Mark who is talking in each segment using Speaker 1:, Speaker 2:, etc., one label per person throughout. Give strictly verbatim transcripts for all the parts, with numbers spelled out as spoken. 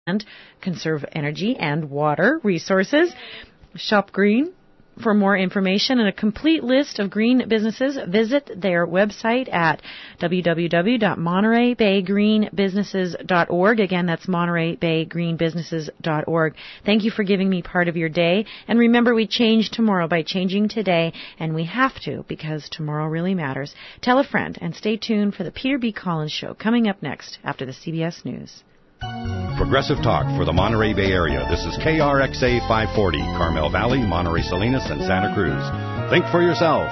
Speaker 1: and conserve energy and water resources. Shop Green. For more information and a complete list of green businesses, visit their website at w w w dot monterey bay green businesses dot org. Again, that's monterey bay green businesses dot org. Thank you for giving me part of your day. And remember, we change tomorrow by changing today, and we have to because tomorrow really matters. Tell a friend and stay tuned for the Peter B. Collins Show coming up next after the C B S News.
Speaker 2: Progressive Talk for the Monterey Bay Area. This is K R X A five forty, Carmel Valley, Monterey Salinas, and Santa Cruz. Think for yourself.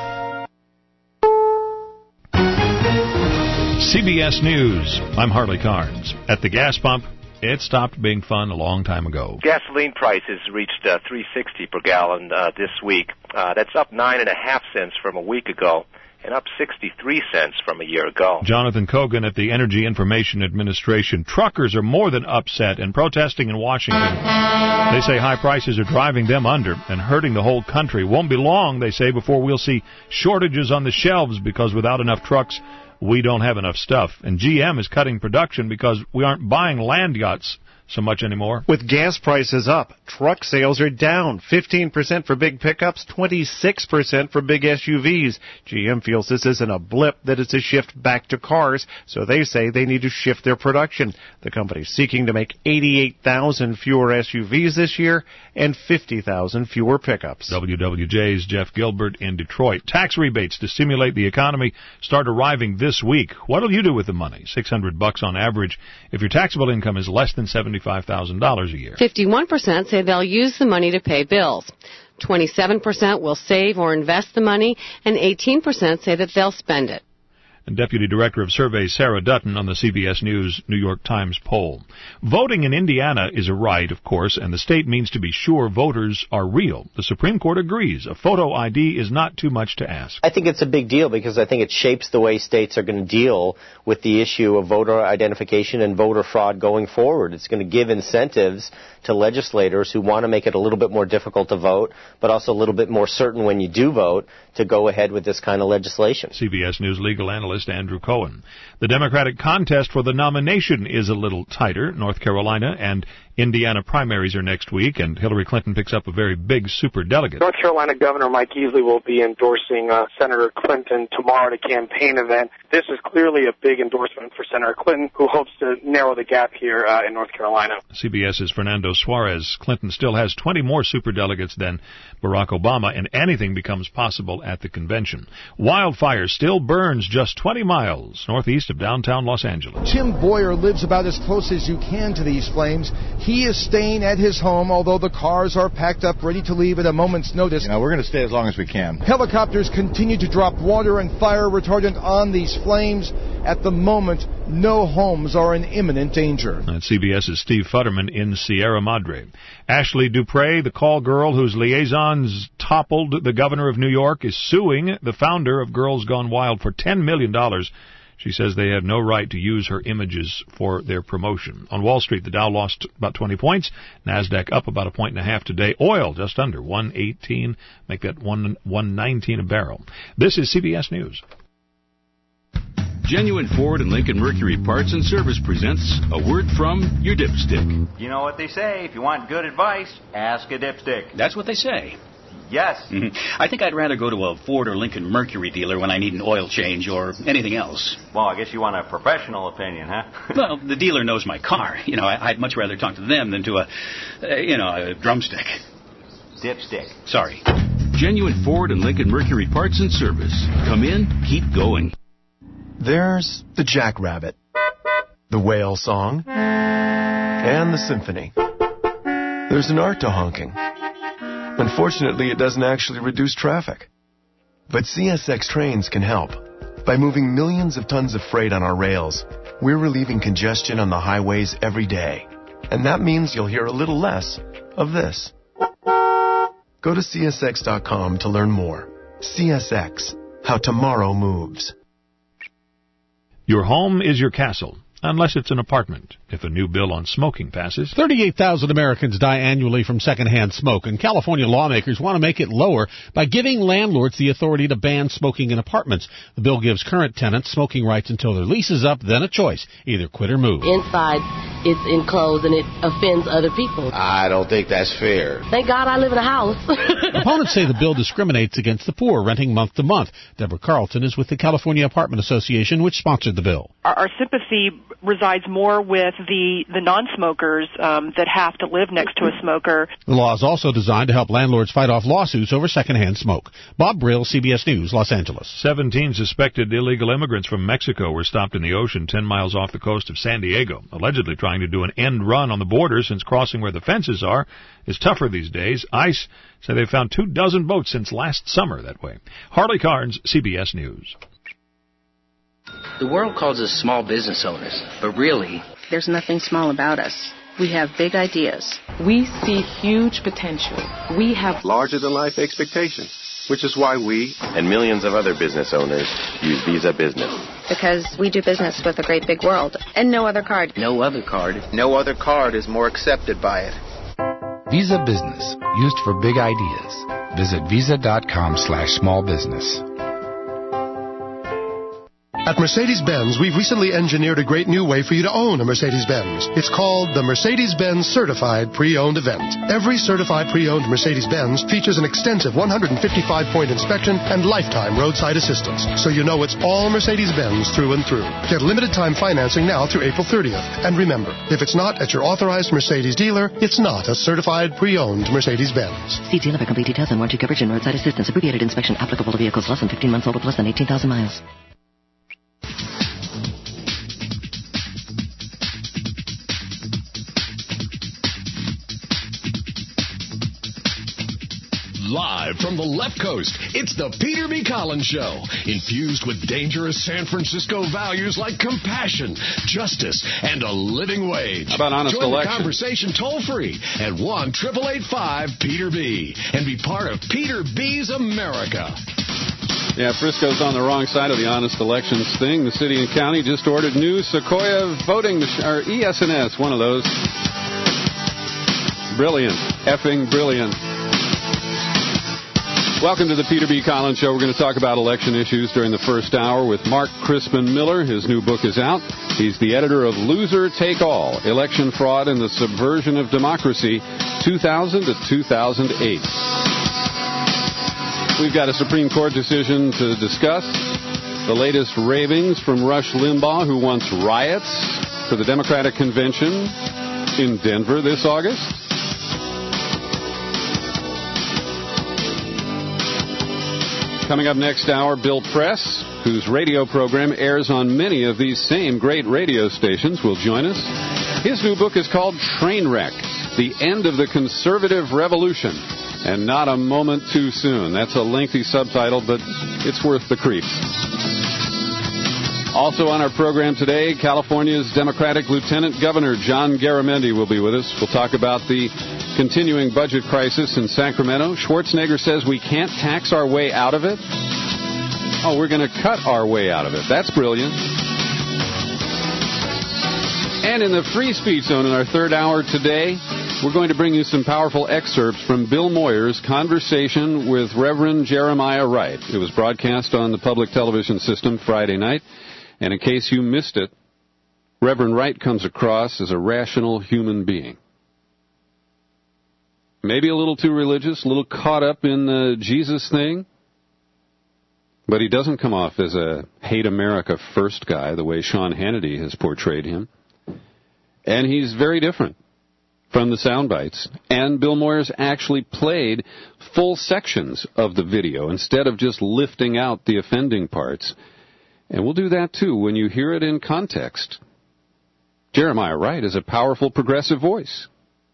Speaker 3: C B S News. I'm Harley Carnes. At the gas pump, it stopped being fun a long time ago.
Speaker 4: Gasoline prices reached uh, three sixty per gallon uh, this week. Uh, that's up nine and a half cents from a week ago, and up sixty-three cents from a year ago.
Speaker 3: Jonathan Kogan at the Energy Information Administration. Truckers are more than upset and protesting in Washington. They say high prices are driving them under and hurting the whole country. Won't be long, they say, before we'll see shortages on the shelves because without enough trucks, we don't have enough stuff. And G M is cutting production because we aren't buying land yachts so much anymore.
Speaker 5: With gas prices up, truck sales are down fifteen percent for big pickups, twenty-six percent for big S U Vs. G M feels this isn't a blip, that it's a shift back to cars, so they say they need to shift their production. The company's seeking to make eighty-eight thousand fewer S U Vs this year and fifty thousand fewer pickups.
Speaker 3: W W J's Jeff Gilbert in Detroit. Tax rebates to stimulate the economy start arriving this week. What'll you do with the money? six hundred bucks on average if your taxable income is less than seventy-five thousand dollars a year.
Speaker 6: fifty-one percent say they'll use the money to pay bills. twenty-seven percent will save or invest the money, and eighteen percent say that they'll spend it.
Speaker 3: And Deputy Director of Surveys Sarah Dutton on the C B S News New York Times poll. Voting in Indiana is a right, of course, and the state means to be sure voters are real. The Supreme Court agrees. A photo I D is not too much to ask.
Speaker 7: I think it's a big deal because I think it shapes the way states are going to deal with the issue of voter identification and voter fraud going forward. It's going to give incentives to legislators who want to make it a little bit more difficult to vote, but also a little bit more certain when you do vote to go ahead with this kind of legislation.
Speaker 3: C B S News legal analyst Andrew Cohen. The Democratic contest for the nomination is a little tighter. North Carolina and Indiana primaries are next week, and Hillary Clinton picks up a very big superdelegate.
Speaker 8: North Carolina Governor Mike Easley will be endorsing uh, Senator Clinton tomorrow at a campaign event. This is clearly a big endorsement for Senator Clinton, who hopes to narrow the gap here uh, in North Carolina.
Speaker 3: CBS's Fernando Suarez. Clinton still has twenty more superdelegates than Barack Obama, and anything becomes possible at the convention. Wildfire still burns just twenty miles northeast of downtown Los Angeles.
Speaker 9: Tim Boyer lives about as close as you can to these flames. He is staying at his home, although the cars are packed up, ready to leave at a moment's notice.
Speaker 10: You know, we're going to stay as long as we can.
Speaker 9: Helicopters continue to drop water and fire retardant on these flames. At the moment, no homes are in imminent danger.
Speaker 3: That's CBS's Steve Futterman in Sierra Madre. Ashley Dupre, the call girl whose liaisons toppled the governor of New York, is suing the founder of Girls Gone Wild for ten million dollars. She says they had no right to use her images for their promotion. On Wall Street, the Dow lost about twenty points. NASDAQ up about a point and a half today. Oil just under one eighteen. Make that one nineteen a barrel. This is C B S News.
Speaker 11: Genuine Ford and Lincoln Mercury Parts and Service presents a word from your dipstick.
Speaker 12: You know what they say, if you want good advice, ask a dipstick.
Speaker 13: That's what they say.
Speaker 12: Yes.
Speaker 13: Mm-hmm. I think I'd rather go to a Ford or Lincoln Mercury dealer when I need an oil change or anything else.
Speaker 12: Well, I guess you want a professional opinion, huh?
Speaker 13: Well, the dealer knows my car. You know, I, I'd much rather talk to them than to a, uh, you know, a drumstick.
Speaker 12: Dipstick.
Speaker 13: Sorry.
Speaker 11: Genuine Ford and Lincoln Mercury Parts and Service. Come in, keep going.
Speaker 14: There's the Jackrabbit, the whale song, and the symphony. There's an art to honking. Unfortunately, it doesn't actually reduce traffic. But C S X trains can help. By moving millions of tons of freight on our rails, we're relieving congestion on the highways every day. And that means you'll hear a little less of this. Go to C S X dot com to learn more. C S X, how tomorrow moves.
Speaker 3: Your home is your castle, unless it's an apartment. if a new bill on smoking passes.
Speaker 10: thirty-eight thousand Americans die annually from secondhand smoke, and California lawmakers want to make it lower by giving landlords the authority to ban smoking in apartments. The bill gives current tenants smoking rights until their lease is up, then a choice, either quit or move.
Speaker 15: Inside, it's enclosed and it offends other people.
Speaker 16: I don't think that's fair.
Speaker 15: Thank God I live in a house.
Speaker 10: Opponents say the bill discriminates against the poor, renting month to month. Deborah Carlton is with the California Apartment Association, which sponsored the bill.
Speaker 17: Our, our sympathy resides more with the, the non-smokers um, that have to live next to a smoker.
Speaker 10: The law is also designed to help landlords fight off lawsuits over secondhand smoke. Bob Brill, C B S News, Los Angeles.
Speaker 3: Seventeen suspected illegal immigrants from Mexico were stopped in the ocean ten miles off the coast of San Diego, allegedly trying to do an end run on the border since crossing where the fences are is tougher these days. ICE say they found two dozen boats since last summer that way. Harley Carnes, C B S News.
Speaker 18: The world calls us small business owners, but really,
Speaker 19: there's nothing small about us. We have big ideas.
Speaker 20: We see huge potential. We have
Speaker 21: larger-than-life expectations, which is why we and millions of other business owners use Visa Business.
Speaker 22: Because we do business with a great big world, and no other card.
Speaker 18: No other card.
Speaker 23: No other card is more accepted by it.
Speaker 24: Visa Business, used for big ideas. Visit visa.com slash small business.
Speaker 25: At Mercedes-Benz, we've recently engineered a great new way for you to own a Mercedes-Benz. It's called the Mercedes-Benz Certified Pre-Owned Event. Every certified pre-owned Mercedes-Benz features an extensive one hundred fifty-five point inspection and lifetime roadside assistance, so you know it's all Mercedes-Benz through and through. Get limited time financing now through April thirtieth. And remember, if it's not at your authorized Mercedes dealer, it's not a certified pre-owned Mercedes-Benz.
Speaker 26: See dealer for complete details on warranty coverage and roadside assistance. Abbreviated inspection applicable to vehicles less than fifteen months old with less than eighteen thousand miles.
Speaker 27: Live from the left coast, it's the Peter B. Collins Show, infused with dangerous San Francisco values like compassion, justice, and a living wage.
Speaker 28: How about honest
Speaker 27: Join
Speaker 28: election?
Speaker 27: the conversation toll-free at one eight eight eight five Peter B. and be part of Peter B's America.
Speaker 28: Yeah, Frisco's on the wrong side of the honest elections thing. The city and county just ordered new Sequoia voting machine, or E S N S, one of those. Brilliant. Effing brilliant. Welcome to the Peter B. Collins Show. We're going to talk about election issues during the first hour with Mark Crispin Miller. His new book is out. He's the editor of Loser Take All, Election Fraud and the Subversion of Democracy, two thousand to two thousand eight. We've got a Supreme Court decision to discuss. The latest ravings from Rush Limbaugh, who wants riots for the Democratic Convention in Denver this August. Coming up next hour, Bill Press, whose radio program airs on many of these same great radio stations, will join us. His new book is called Trainwreck, The End of the Conservative Revolution, and Not a Moment Too Soon. That's a lengthy subtitle, but it's worth the creeps. Also on our program today, California's Democratic Lieutenant Governor John Garamendi will be with us. We'll talk about the continuing budget crisis in Sacramento. Schwarzenegger says we can't tax our way out of it. Oh, we're going to cut our way out of it. That's brilliant. And in the free speech zone in our third hour today, we're going to bring you some powerful excerpts from Bill Moyer's conversation with Reverend Jeremiah Wright. It was broadcast on the public television system Friday night. And in case you missed it, Reverend Wright comes across as a rational human being. Maybe a little too religious, a little caught up in the Jesus thing. But he doesn't come off as a hate America first guy the way Sean Hannity has portrayed him. And he's very different from the sound bites. And Bill Moyer's actually played full sections of the video instead of just lifting out the offending parts. And we'll do that, too, when you hear it in context. Jeremiah Wright is a powerful progressive voice.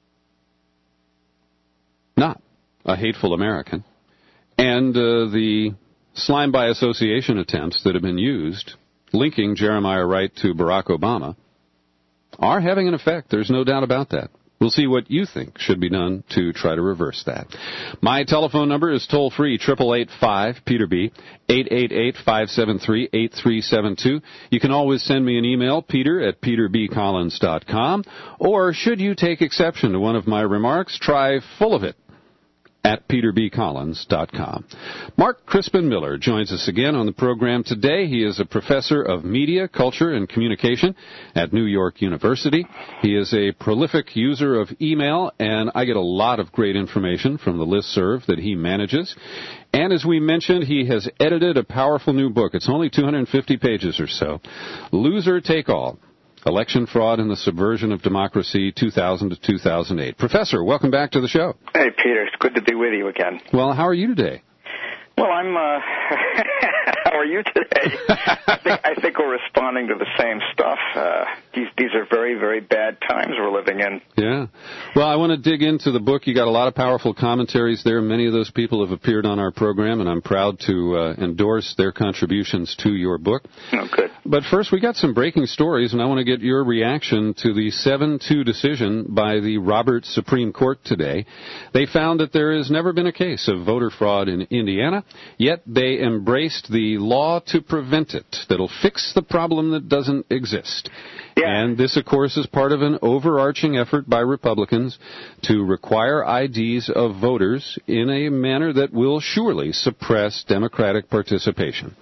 Speaker 28: Not a hateful American. And uh, the slime by association attempts that have been used, linking Jeremiah Wright to Barack Obama, are having an effect. There's no doubt about that. We'll see what you think should be done to try to reverse that. My telephone number is toll-free, eight eight eight, five, Peter B, eight eight eight, five seven three, eight three seven two. You can always send me an email, peter at peter b collins dot com, or should you take exception to one of my remarks, try full of it at peter b collins dot com. Mark Crispin Miller joins us again on the program today. He is a professor of media, culture, and communication at New York University. He is a prolific user of email, and I get a lot of great information from the listserv that he manages. And as we mentioned, he has edited a powerful new book. It's only two hundred fifty pages or so. Loser Take All: Election Fraud and the Subversion of Democracy, two thousand to two thousand eight. Professor, welcome back to the show.
Speaker 1: Hey, Peter. It's good to be with you again.
Speaker 28: Well, how are you today?
Speaker 1: Well, I'm, uh, how are you today? I think, I think we're responding to the same stuff. Uh, these, these are very, very bad times we're living in.
Speaker 28: Yeah. Well, I want to dig into the book. You got a lot of powerful commentaries there. Many of those people have appeared on our program, and I'm proud to uh, endorse their contributions to your book.
Speaker 1: Oh, good.
Speaker 28: But first, we got some breaking stories, and I want to get your reaction to the seven two decision by the Roberts Supreme Court today. They found that there has never been a case of voter fraud in Indiana, yet they embraced the law to prevent it, that'll fix the problem that doesn't exist.
Speaker 1: Yeah.
Speaker 28: And this, of course, is part of an overarching effort by Republicans to require I Ds of voters in a manner that will surely suppress Democratic participation.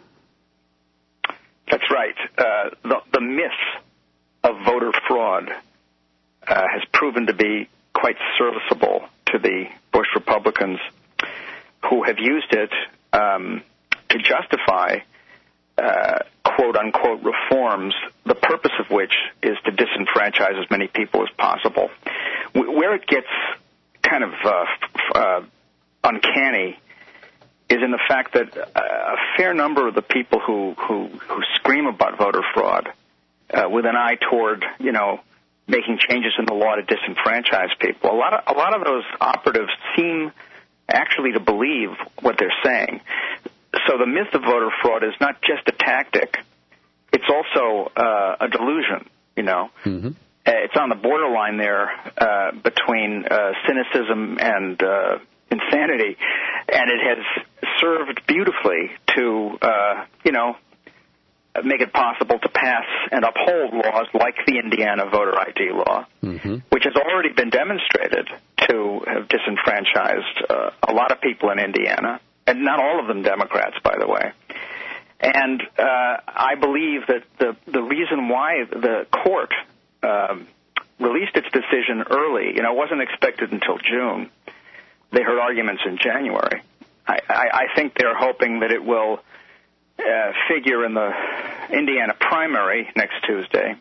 Speaker 1: That's right. Uh, the, the myth of voter fraud uh, has proven to be quite serviceable to the Bush Republicans, who have used it um, to justify uh, quote-unquote reforms, the purpose of which is to disenfranchise as many people as possible. Where it gets kind of uh, uh, uncanny is in the fact that a fair number of the people who, who, who scream about voter fraud uh, with an eye toward, you know, making changes in the law to disenfranchise people, a lot of, a lot of those operatives seem actually to believe what they're saying. So the myth of voter fraud is not just a tactic, it's also uh, a delusion, you know.
Speaker 28: Mm-hmm.
Speaker 1: Uh, it's on the borderline there uh, between uh, cynicism and uh, insanity, and it has served beautifully to, uh, you know, make it possible to pass and uphold laws like the Indiana voter I D law,
Speaker 28: mm-hmm.
Speaker 1: which has already been demonstrated to have disenfranchised uh, a lot of people in Indiana, and not all of them Democrats, by the way. And uh, I believe that the, the reason why the court um, released its decision early, you know, it wasn't expected until June. They heard arguments in January. I, I, I think they're hoping that it will uh, figure in the Indiana primary next Tuesday,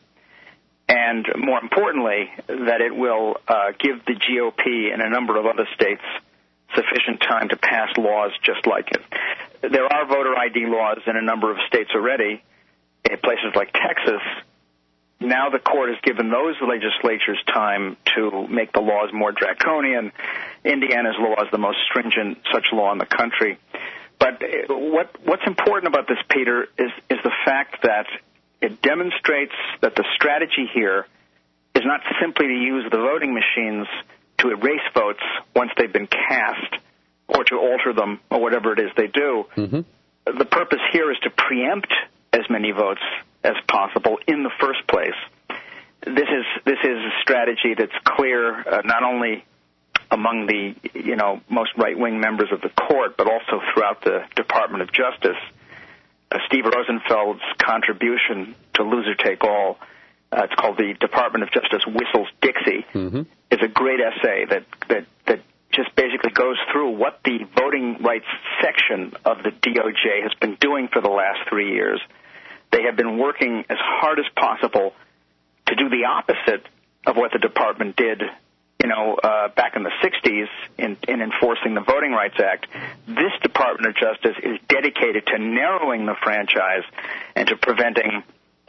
Speaker 1: and more importantly, that it will uh, give the G O P and a number of other states sufficient time to pass laws just like it. There are voter I D laws in a number of states already, in places like Texas. Now the court has given those legislatures time to make the laws more draconian. Indiana's law is the most stringent such law in the country. But what what's important about this, Peter, is, is the fact that it demonstrates that the strategy here is not simply to use the voting machines to erase votes once they've been cast or to alter them or whatever it is they do.
Speaker 28: Mm-hmm.
Speaker 1: The purpose here is to preempt as many votes as possible in the first place. This is this is a strategy that's clear uh, not only among the you know most right-wing members of the court, but also throughout the Department of Justice. Uh, Steve Rosenfeld's contribution to Loser Take All, uh, it's called the Department of Justice Whistles Dixie,
Speaker 28: mm-hmm.
Speaker 1: is a great essay that, that, that just basically goes through what the voting rights section of the D O J has been doing for the last three years. They have been working as hard as possible to do the opposite of what the department did, you know, uh, back in the sixties in, in enforcing the Voting Rights Act. This Department of Justice is dedicated to narrowing the franchise and to preventing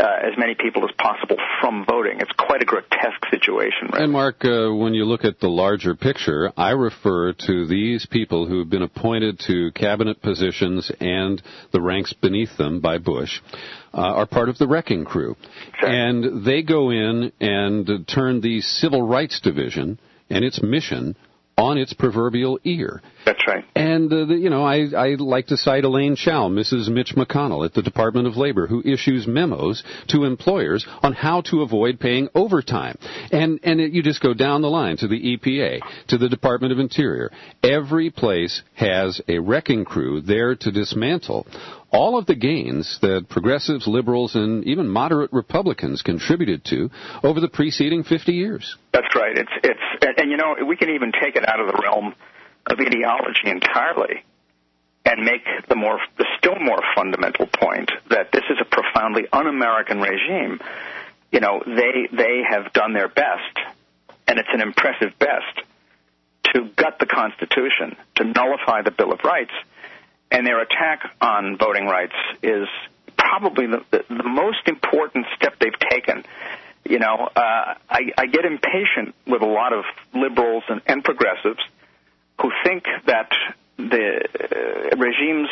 Speaker 1: uh, as many people as possible from voting. It's quite a grotesque situation. Right?
Speaker 28: And, Mark, uh, when you look at the larger picture, I refer to these people who have been appointed to cabinet positions and the ranks beneath them by Bush. Uh, are part of the wrecking crew. Sure. And they go in and uh, turn the Civil Rights Division and its mission on its proverbial ear.
Speaker 1: That's right.
Speaker 28: And, uh, the, you know, I, I like to cite Elaine Chao, Missus Mitch McConnell at the Department of Labor, who issues memos to employers on how to avoid paying overtime. And, and it, you just go down the line to the E P A, to the Department of Interior. Every place has a wrecking crew there to dismantle all of the gains that progressives, liberals, and even moderate Republicans contributed to over the preceding fifty years.
Speaker 1: That's right. It's it's and, and you know, we can even take it out of the realm of ideology entirely and make the more the still more fundamental point that this is a profoundly un-American regime. You know, they they have done their best, and it's an impressive best, to gut the Constitution, to nullify the Bill of Rights. And their attack on voting rights is probably the, the, the most important step they've taken. You know, uh, I, I get impatient with a lot of liberals and, and progressives who think that the uh, regime's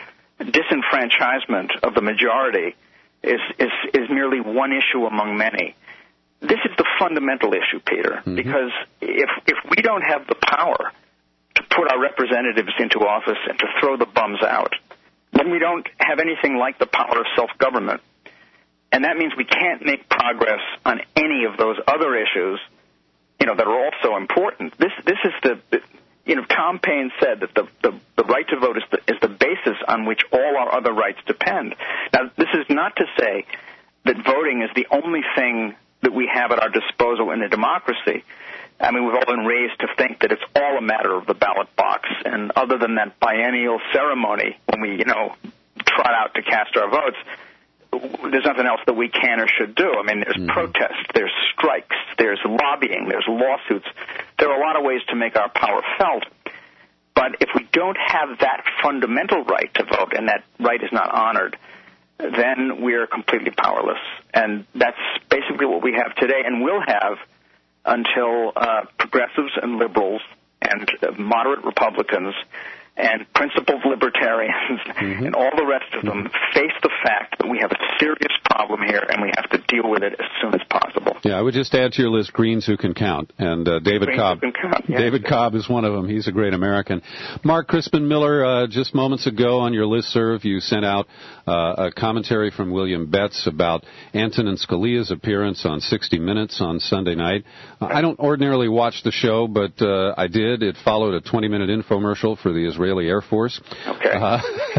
Speaker 1: disenfranchisement of the majority is, is, is merely one issue among many. This is the fundamental issue, Peter, mm-hmm. because if if we don't have the power to put our representatives into office and to throw the bums out, then we don't have anything like the power of self-government. And that means we can't make progress on any of those other issues, you know, that are also important. This this is the, the you know, Tom Paine said that the, the, the right to vote is the, is the basis on which all our other rights depend. Now, this is not to say that voting is the only thing that we have at our disposal in a democracy. I mean, we've all been raised to think that it's all a matter of the ballot box. And other than that biennial ceremony when we, you know, trot out to cast our votes, there's nothing else that we can or should do. I mean, there's mm-hmm. protests, there's strikes, there's lobbying, there's lawsuits. There are a lot of ways to make our power felt. But if we don't have that fundamental right to vote, and that right is not honored, then we're completely powerless. And that's basically what we have today and will have until uh, progressives and liberals and uh, moderate Republicans and principled libertarians mm-hmm. and all the rest of them mm-hmm. face the fact that we have a serious problem here and we have to deal with it as soon as possible.
Speaker 28: Yeah, I would just add to your list Greens Who Can Count, and uh, David
Speaker 1: Greens
Speaker 28: Cobb.
Speaker 1: Who Can Count, yes.
Speaker 28: David Cobb is one of them. He's a great American. Mark Crispin Miller, uh, just moments ago on your listserv, you sent out uh, a commentary from William Betts about Antonin Scalia's appearance on sixty minutes on Sunday night. Uh, I don't ordinarily watch the show, but uh, I did. It followed a twenty-minute infomercial for the Israeli Air Force.
Speaker 1: Okay.
Speaker 28: Uh,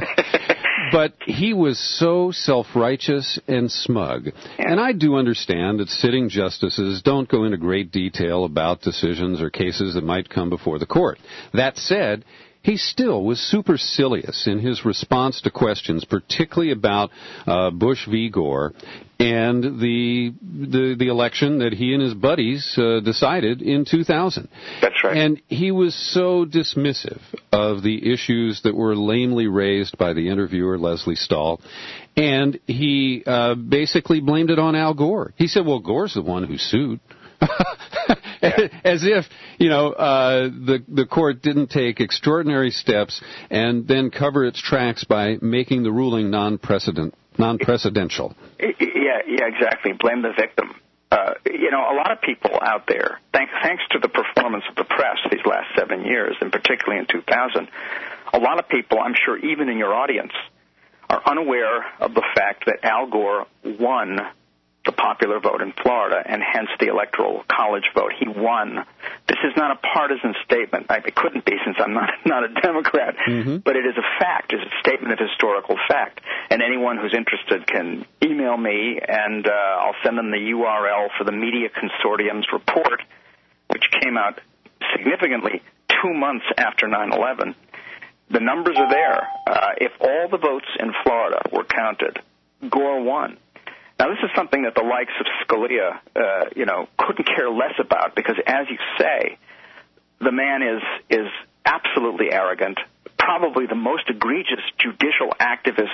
Speaker 28: but he was so self-righteous and smug. And I do understand that sitting justices don't go into great detail about decisions or cases that might come before the court. That said, he still was supercilious in his response to questions, particularly about uh, Bush v. Gore and the, the the election that he and his buddies uh, decided in two thousand.
Speaker 1: That's right.
Speaker 28: And he was so dismissive of the issues that were lamely raised by the interviewer, Leslie Stahl, and he uh, basically blamed it on Al Gore. He said, well, Gore's the one who sued. As if, you know, uh, the the court didn't take extraordinary steps and then cover its tracks by making the ruling non-precedent, non-precedential.
Speaker 1: Yeah, yeah, exactly. Blame the victim. Uh, you know, a lot of people out there, thanks, thanks to the performance of the press these last seven years, and particularly in two thousand, a lot of people, I'm sure even in your audience, are unaware of the fact that Al Gore won the popular vote in Florida, and hence the Electoral College vote. He won. This is not a partisan statement. I, it couldn't be, since I'm not not a Democrat, mm-hmm. but it is a fact. It's a statement of historical fact. And anyone who's interested can email me, and uh, I'll send them the U R L for the Media Consortium's report, which came out significantly two months after nine eleven. The numbers are there. Uh, if all the votes in Florida were counted, Gore won. Now, this is something that the likes of Scalia, uh, you know, couldn't care less about because, as you say, the man is is absolutely arrogant, probably the most egregious judicial activist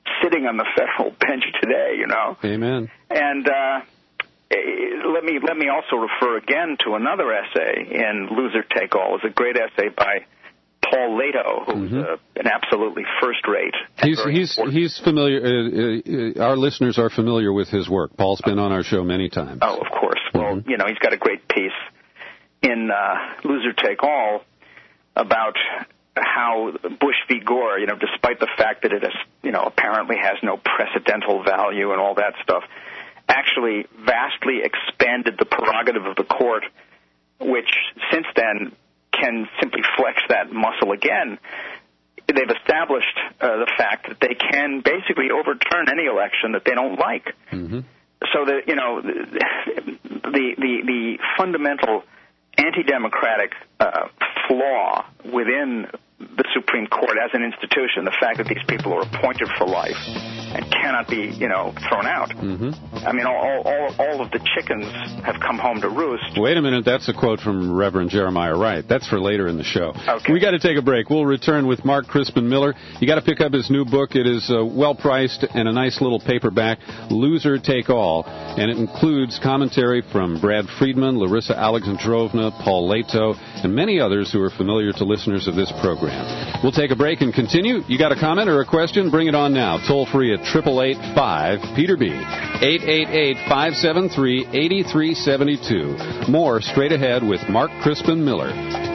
Speaker 1: sitting on the federal bench today, you know.
Speaker 28: Amen.
Speaker 1: And uh, let me let me also refer again to another essay in Loser Take All. It's a great essay by Paul Leto, who's mm-hmm. uh, an absolutely first-rate.
Speaker 28: He's he's he's familiar. Uh, uh, our listeners are familiar with his work. Paul's been on our show many times.
Speaker 1: Oh, of course. Well, mm-hmm. you know, he's got a great piece in uh, Loser Take All about how Bush v. Gore, you know, despite the fact that it is, you know, apparently has no precedental value and all that stuff, actually vastly expanded the prerogative of the court, which since then can simply flex that muscle again. They've established uh, the fact that they can basically overturn any election that they don't like.
Speaker 28: Mm-hmm.
Speaker 1: So that, you know, the the the fundamental anti-democratic uh, flaw within the Supreme Court as an institution, the fact that these people are appointed for life and cannot be, you know, thrown out.
Speaker 28: Mm-hmm.
Speaker 1: I mean, all, all all of the chickens have come home to roost.
Speaker 28: Wait a minute, that's a quote from Reverend Jeremiah Wright. That's for later in the show.
Speaker 1: Okay.
Speaker 28: We got to take a break. We'll return with Mark Crispin Miller. You got to pick up his new book. It is uh, well priced and a nice little paperback, Loser Take All, and it includes commentary from Brad Friedman, Larissa Alexandrovna, Paul Leto, and many others who are familiar to listeners of this program. We'll take a break and continue. You got a comment or a question? Bring it on now. Toll free at eight eight eight, five, Peter B. eight eight eight, five seven three, eight three seven two. More straight ahead with Mark Crispin Miller.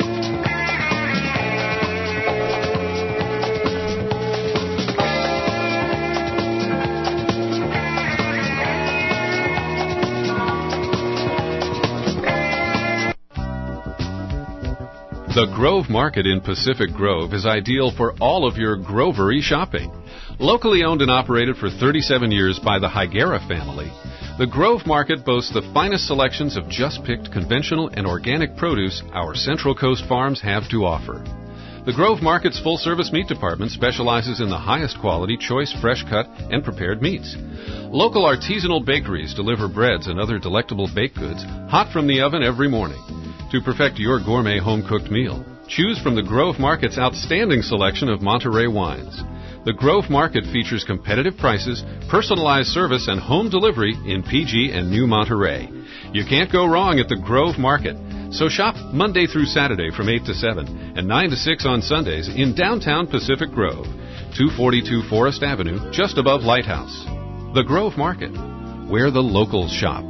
Speaker 2: The Grove Market in Pacific Grove is ideal for all of your grovery shopping. Locally owned and operated for thirty-seven years by the Higuera family, the Grove Market boasts the finest selections of just-picked conventional and organic produce our Central Coast farms have to offer. The Grove Market's full-service meat department specializes in the highest quality, choice, fresh-cut, and prepared meats. Local artisanal bakeries deliver breads and other delectable baked goods hot from the oven every morning. To perfect your gourmet home-cooked meal, choose from the Grove Market's outstanding selection of Monterey wines. The Grove Market features competitive prices, personalized service, and home delivery in P G and New Monterey. You can't go wrong at the Grove Market. So shop Monday through Saturday from eight to seven and nine to six on Sundays in downtown Pacific Grove, two forty-two Forest Avenue, just above Lighthouse. The Grove Market, where the locals shop.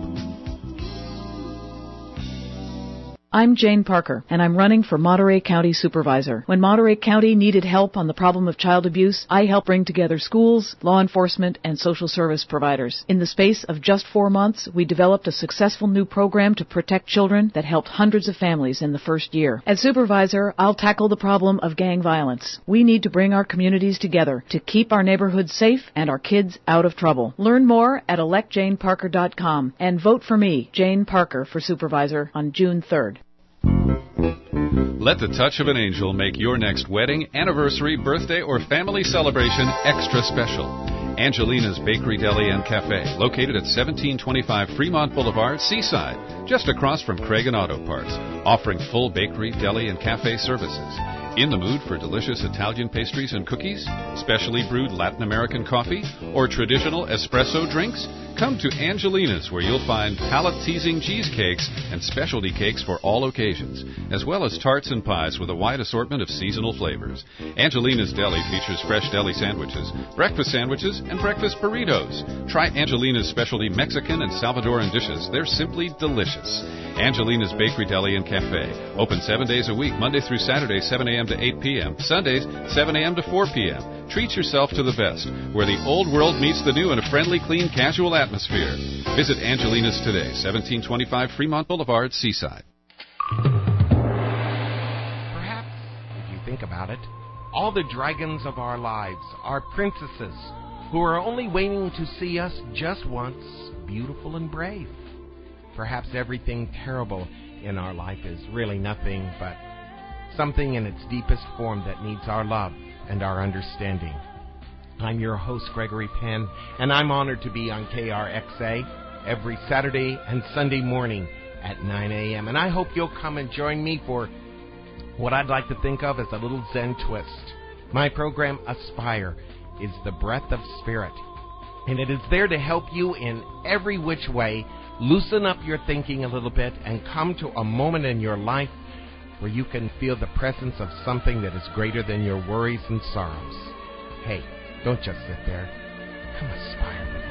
Speaker 4: I'm Jane Parker, and I'm running for Monterey County Supervisor. When Monterey County needed help on the problem of child abuse, I helped bring together schools, law enforcement, and social service providers. In the space of just four months, we developed a successful new program to protect children that helped hundreds of families in the first year. As Supervisor, I'll tackle the problem of gang violence. We need to bring our communities together to keep our neighborhoods safe and our kids out of trouble. Learn more at elect jane parker dot com and vote for me, Jane Parker, for Supervisor on June third.
Speaker 2: Let the touch of an angel make your next wedding, anniversary, birthday, or family celebration extra special. Angelina's Bakery, Deli, and Cafe, located at seventeen twenty-five Fremont Boulevard, Seaside, just across from Craig and Auto Parts, offering full bakery, deli, and cafe services. In the mood for delicious Italian pastries and cookies, specially brewed Latin American coffee, or traditional espresso drinks? Come to Angelina's, where you'll find palate-teasing cheesecakes and specialty cakes for all occasions, as well as tarts and pies with a wide assortment of seasonal flavors. Angelina's Deli features fresh deli sandwiches, breakfast sandwiches, and breakfast burritos. Try Angelina's specialty Mexican and Salvadoran dishes. They're simply delicious. Angelina's Bakery, Deli, and Cafe. Open seven days a week, Monday through Saturday, seven a.m. to eight p.m., Sundays, seven a.m. to four p.m. Treat yourself to the best, where the old world meets the new in a friendly, clean, casual atmosphere. Visit Angelina's today, seventeen twenty-five Fremont Boulevard, Seaside.
Speaker 5: Perhaps, if you think about it, all the dragons of our lives are princesses who are only waiting to see us just once, beautiful and brave. Perhaps everything terrible in our life is really nothing but something in its deepest form that needs our love and our understanding. I'm your host, Gregory Penn, and I'm honored to be on K R X A every Saturday and Sunday morning at nine a.m. And I hope you'll come and join me for what I'd like to think of as a little Zen twist. My program, Aspire, is the breath of spirit. And it is there to help you in every which way loosen up your thinking a little bit and come to a moment in your life where you can feel the presence of something that is greater than your worries and sorrows. Hey, don't just sit there. Come aspire with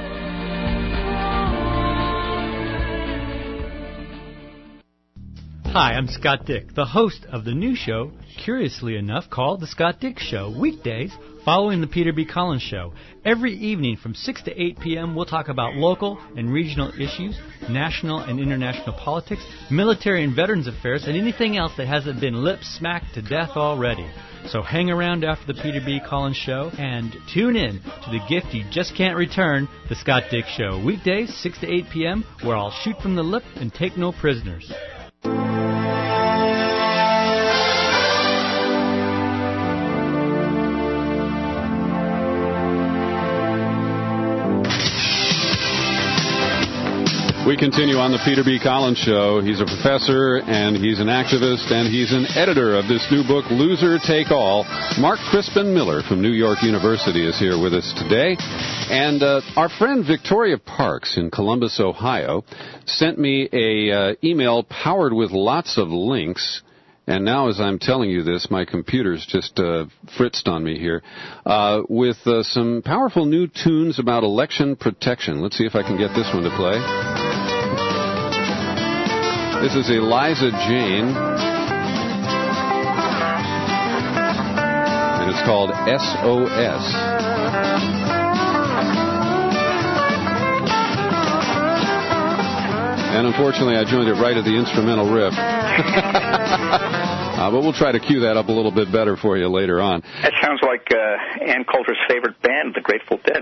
Speaker 5: me.
Speaker 6: Hi, I'm Scott Dick, the host of the new show, curiously enough, called The Scott Dick Show, weekdays following the Peter B. Collins Show. Every evening from six to eight p.m., we'll talk about local and regional issues, national and international politics, military and veterans affairs, and anything else that hasn't been lip-smacked to death already. So hang around after the Peter B. Collins Show and tune in to the gift you just can't return, The Scott Dick Show, weekdays, six to eight p.m., where I'll shoot from the lip and take no prisoners.
Speaker 28: We continue on the Peter B. Collins Show. He's a professor, and he's an activist, and he's an editor of this new book, Loser Take All. Mark Crispin Miller from New York University is here with us today. And uh, our friend Victoria Parks in Columbus, Ohio, sent me a uh, email powered with lots of links. And now, as I'm telling you this, my computer's just uh, fritzed on me here, uh, with uh, some powerful new tunes about election protection. Let's see if I can get this one to play. This is Eliza Jane, and it's called S O S. And unfortunately, I joined it right at the instrumental riff. uh, but we'll try to cue that up a little bit better for you later on.
Speaker 1: That sounds like uh, Ann Coulter's favorite band, the Grateful Dead.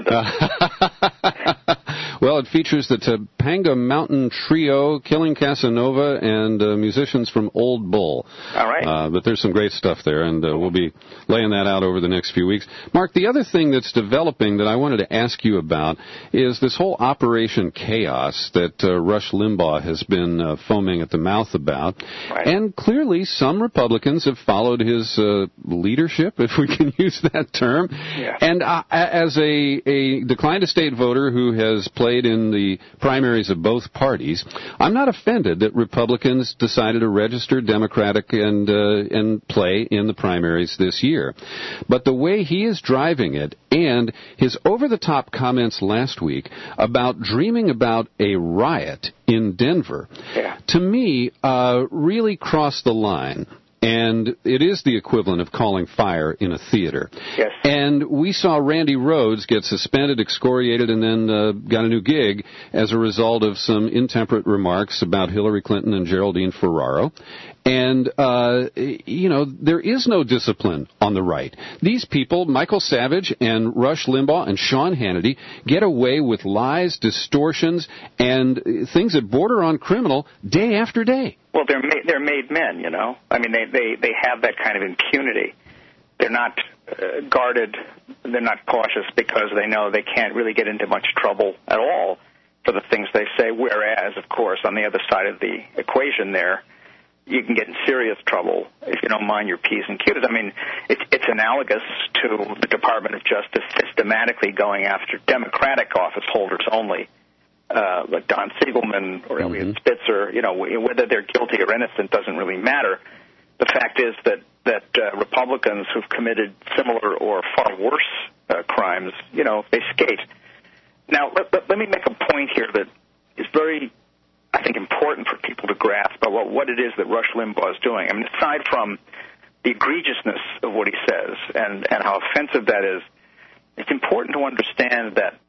Speaker 28: Well, it features the Topanga Mountain Trio, Killing Casanova, and uh, musicians from Old Bull.
Speaker 1: All right.
Speaker 28: Uh, but there's some great stuff there, and uh, we'll be laying that out over the next few weeks. Mark, the other thing that's developing that I wanted to ask you about is this whole Operation Chaos that uh, Rush Limbaugh has been uh, foaming at the mouth about. Right. And clearly some Republicans have followed his uh, leadership, if we can use that term.
Speaker 1: Yeah.
Speaker 28: And uh, as a, a declined-to-state voter who has played in the primaries of both parties, I'm not offended that Republicans decided to register Democratic and uh, and play in the primaries this year. But the way he is driving it, and his over-the-top comments last week about dreaming about a riot in Denver,
Speaker 1: yeah.
Speaker 28: to me, uh, really crossed the line. And it is the equivalent of calling fire in a theater.
Speaker 1: Yes.
Speaker 28: And we saw Randy Rhoads get suspended, excoriated, and then uh, got a new gig as a result of some intemperate remarks about Hillary Clinton and Geraldine Ferraro. And, uh, you know, there is no discipline on the right. These people, Michael Savage and Rush Limbaugh and Sean Hannity, get away with lies, distortions, and things that border on criminal day after day.
Speaker 1: Well, they're made, they're made men, you know. I mean, they, they, they have that kind of impunity. They're not uh, guarded. They're not cautious because they know they can't really get into much trouble at all for the things they say, whereas, of course, on the other side of the equation there, you can get in serious trouble if you don't mind your P's and Q's. I mean, it's, it's analogous to the Department of Justice systematically going after Democratic office holders only, uh, like Don Siegelman or Elliot mm-hmm. Spitzer. You know, whether they're guilty or innocent doesn't really matter. The fact is that, that uh, Republicans who've committed similar or far worse uh, crimes, you know, they skate. Now, let, let, let me make a point here that is very, I think, important for people to grasp about what it is that Rush Limbaugh is doing. I mean, aside from the egregiousness of what he says and, and how offensive that is, it's important to understand that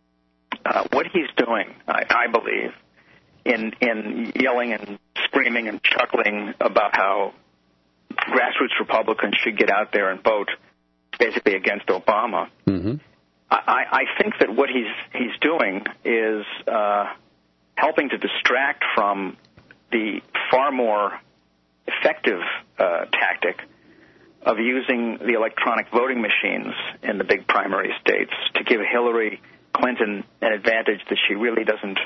Speaker 1: uh, what he's doing, I, I believe, in, in yelling and screaming and chuckling about how grassroots Republicans should get out there and vote basically against Obama,
Speaker 28: mm-hmm.
Speaker 1: I, I think that what he's, he's doing is uh, helping to distract from the far more effective uh, tactic of using the electronic voting machines in the big primary states to give Hillary Clinton an advantage that she really doesn't,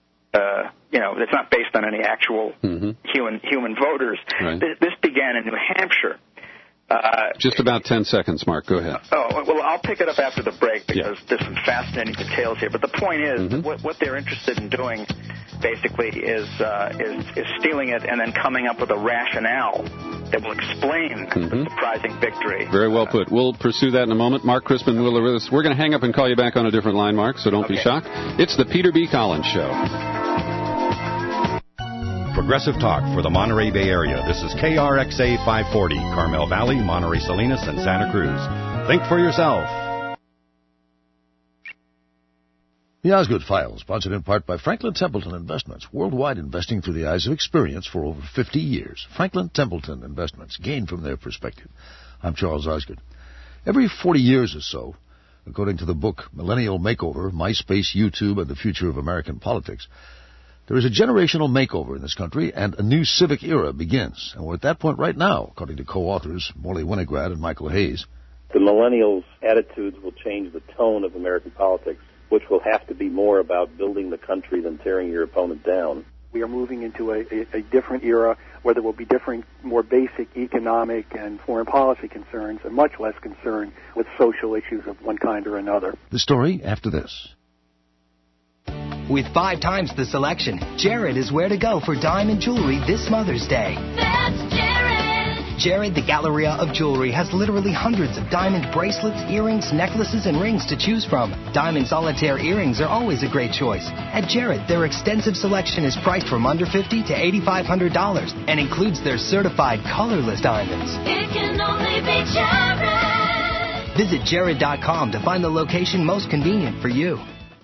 Speaker 1: uh, you know, that's not based on any actual
Speaker 28: mm-hmm.
Speaker 1: human human voters.
Speaker 28: Right.
Speaker 1: This, this began in New Hampshire, Uh,
Speaker 28: Just about ten seconds, Mark. Go ahead.
Speaker 1: Oh, well, I'll pick it up after the break because yeah. there's some fascinating details here. But the point is, mm-hmm. what, what they're interested in doing, basically, is, uh, is is stealing it and then coming up with a rationale that will explain mm-hmm. the surprising victory.
Speaker 28: Very well put. We'll pursue that in a moment. Mark Crispin Wheeler with us. We're going to hang up and call you back on a different line, Mark, so don't
Speaker 1: okay.
Speaker 28: be shocked. It's the Peter B. Collins Show.
Speaker 7: Progressive Talk for the Monterey Bay Area. This is K R X A five forty, Carmel Valley, Monterey Salinas, and Santa Cruz. Think for yourself.
Speaker 8: The Osgood File, sponsored in part by Franklin Templeton Investments, worldwide investing through the eyes of experience for over fifty years. Franklin Templeton Investments, gain from their perspective. I'm Charles Osgood. Every forty years or so, according to the book Millennial Makeover, MySpace, YouTube, and the Future of American Politics, there is a generational makeover in this country, and a new civic era begins. And we're at that point right now, according to co-authors Morley Winograd and Michael Hayes.
Speaker 9: The millennials' attitudes will change the tone of American politics, which will have to be more about building the country than tearing your opponent down.
Speaker 11: We are moving into a, a, a different era where there will be different, more basic economic and foreign policy concerns, and much less concern with social issues of one kind or another.
Speaker 8: The story after this.
Speaker 12: With five times the selection, Jared is where to go for diamond jewelry this Mother's Day.
Speaker 13: That's Jared!
Speaker 12: Jared, the Galleria of Jewelry, has literally hundreds of diamond bracelets, earrings, necklaces, and rings to choose from. Diamond solitaire earrings are always a great choice. At Jared, their extensive selection is priced from under fifty dollars to eighty-five hundred dollars and includes their certified colorless diamonds.
Speaker 13: It can only be Jared!
Speaker 12: Visit Jared dot com to find the location most convenient for you.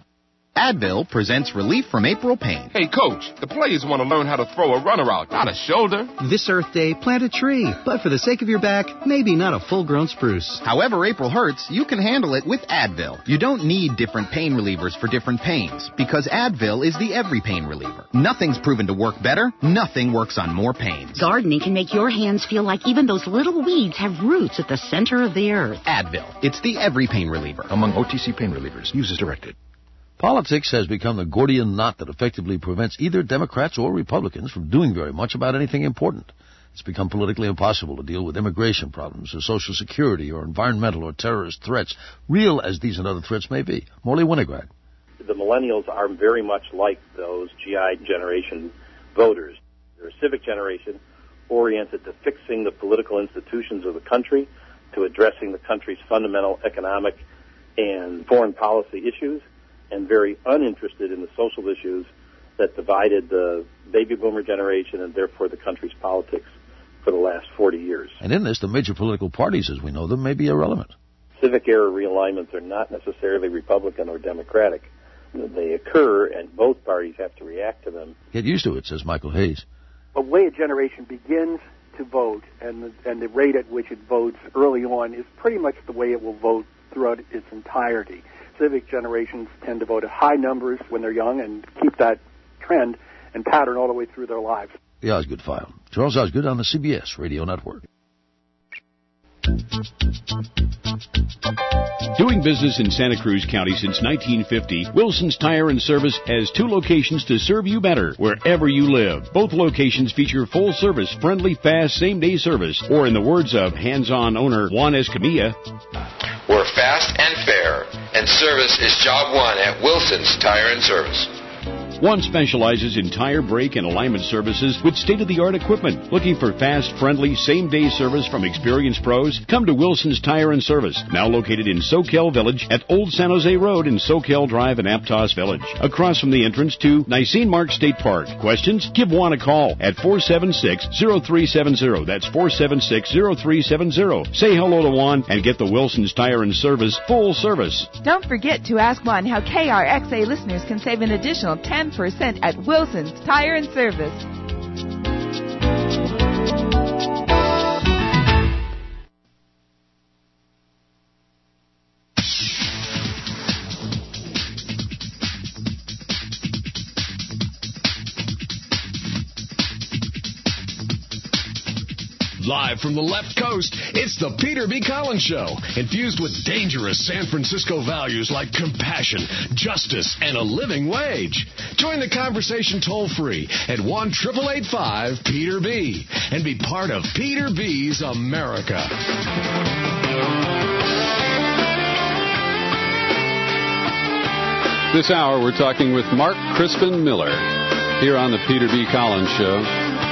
Speaker 14: Advil presents relief from April pain.
Speaker 16: Hey, Coach, the players want to learn how to throw a runner out, not a shoulder.
Speaker 29: This Earth Day, plant a tree. But for the sake of your back, maybe not a full-grown spruce.
Speaker 14: However April hurts, you can handle it with Advil. You don't need different pain relievers for different pains, because Advil is the every pain reliever. Nothing's proven to work better. Nothing works on more pains.
Speaker 30: Gardening can make your hands feel like even those little weeds have roots at the center of the earth.
Speaker 14: Advil. It's the every pain reliever.
Speaker 8: Among O T C pain relievers. Use as directed. Politics has become the Gordian knot that effectively prevents either Democrats or Republicans from doing very much about anything important. It's become politically impossible to deal with immigration problems or Social Security or environmental or terrorist threats, real as these and other threats may be. Morley Winograd.
Speaker 9: The millennials are very much like those G I generation voters. They're a civic generation oriented to fixing the political institutions of the country, to addressing the country's fundamental economic and foreign policy issues, and very uninterested in the social issues that divided the baby boomer generation and therefore the country's politics for the last forty years.
Speaker 8: And in this, the major political parties, as we know them, may be irrelevant.
Speaker 9: Civic era realignments are not necessarily Republican or Democratic. They occur, and both parties have to react to them.
Speaker 8: Get used to it, says Michael Hayes.
Speaker 11: The way a generation begins to vote and the, and the rate at which it votes early on is pretty much the way it will vote throughout its entirety. Civic generations tend to vote at high numbers when they're young and keep that trend and pattern all the way through their lives.
Speaker 8: The Osgood File. Charles Osgood on the C B S Radio Network.
Speaker 31: Doing business in Santa Cruz County since nineteen fifty, Wilson's Tire and Service has two locations to serve you better wherever you live. Both locations feature full-service, friendly, fast, same-day service, or in the words of hands-on owner Juan Escamilla,
Speaker 32: we're fast and fair, and service is job one at Wilson's Tire and Service.
Speaker 31: One specializes in tire, brake, and alignment services with state-of-the-art equipment. Looking for fast, friendly, same-day service from experienced pros? Come to Wilson's Tire and Service, now located in Soquel Village at Old San Jose Road in Soquel Drive in Aptos Village, across from the entrance to Nisene Mark State Park. Questions? Give Juan a call at four seven six, zero three seven zero. That's four seven six, zero three seven zero. Say hello to Juan and get the Wilson's Tire and Service full service.
Speaker 33: Don't forget to ask Juan how K R X A listeners can save an additional ten percent at Wilson's Tire and Service.
Speaker 27: Live from the left coast, it's the Peter B. Collins Show, infused with dangerous San Francisco values like compassion, justice, and a living wage. Join the conversation toll-free at one eight eight five Peter B and be part of Peter B's America.
Speaker 28: This hour, we're talking with Mark Crispin Miller here on the Peter B. Collins Show.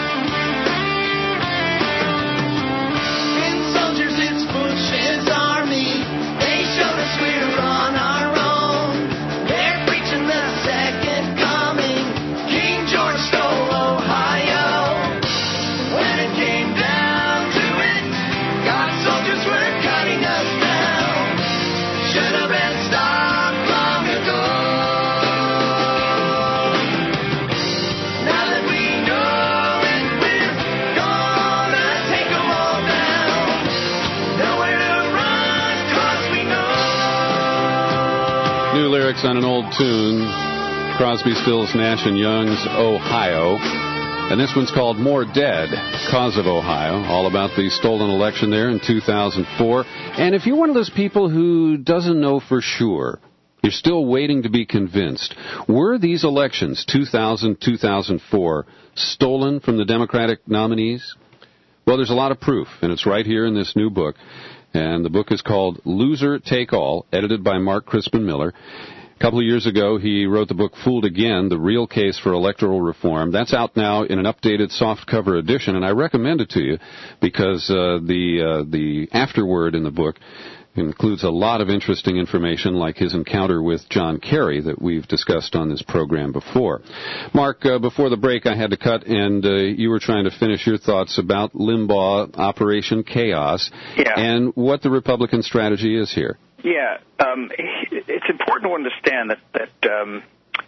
Speaker 28: Lyrics on an old tune, Crosby, Stills, Nash and Young's Ohio. And this one's called More Dead, Cause of Ohio, all about the stolen election there in two thousand four. And if you're one of those people who doesn't know for sure, you're still waiting to be convinced, were these elections, two thousand, two thousand four, stolen from the Democratic nominees? Well, there's a lot of proof, and it's right here in this new book. And the book is called Loser Take All, edited by Mark Crispin Miller. A couple of years ago, he wrote the book Fooled Again, The Real Case for Electoral Reform. That's out now in an updated softcover edition, and I recommend it to you because uh, the uh, the afterword in the book includes a lot of interesting information, like his encounter with John Kerry that we've discussed on this program before. Mark, uh, before the break, I had to cut, and uh, you were trying to finish your thoughts about Limbaugh, Operation Chaos,
Speaker 1: yeah.
Speaker 28: and what the Republican strategy is here.
Speaker 1: Yeah, um, it's important to understand that, that um,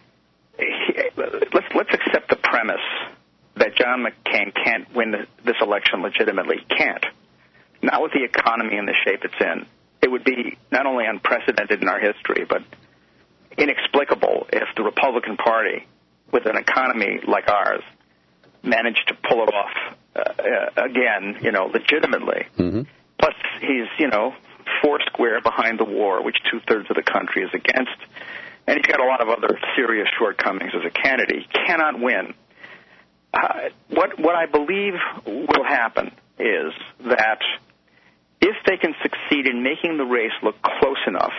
Speaker 1: let's, let's accept the premise that John McCain can't win this election legitimately. He can't. Not with the economy in the shape it's in. It would be not only unprecedented in our history, but inexplicable if the Republican Party, with an economy like ours, managed to pull it off uh, again, you know, legitimately.
Speaker 28: Mm-hmm.
Speaker 1: Plus, he's, you know, four square behind the war, which two-thirds of the country is against. And he's got a lot of other serious shortcomings as a candidate. He cannot win. Uh, what, what I believe will happen is that if they can succeed in making the race look close enough,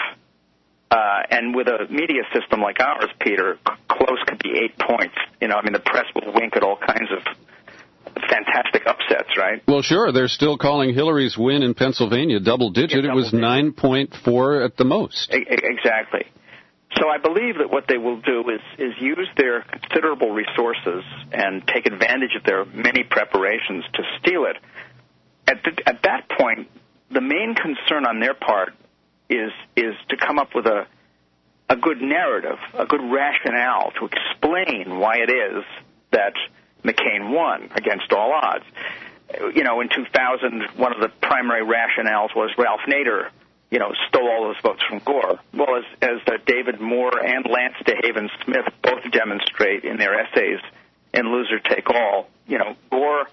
Speaker 1: uh, and with a media system like ours, Peter, c- close could be eight points. You know, I mean, the press will wink at all kinds of fantastic upsets, right?
Speaker 28: Well, sure. They're still calling Hillary's win in Pennsylvania double-digit.
Speaker 1: Yeah,
Speaker 28: double it was nine point four at the most.
Speaker 1: E- exactly. So I believe that what they will do is, is use their considerable resources and take advantage of their many preparations to steal it. At, the, at that point, the main concern on their part is is to come up with a a good narrative, a good rationale to explain why it is that McCain won against all odds. You know, in two thousand, one of the primary rationales was Ralph Nader, you know, stole all those votes from Gore. Well, as, as uh, David Moore and Lance DeHaven Smith both demonstrate in their essays in Loser Take All, you know, Gore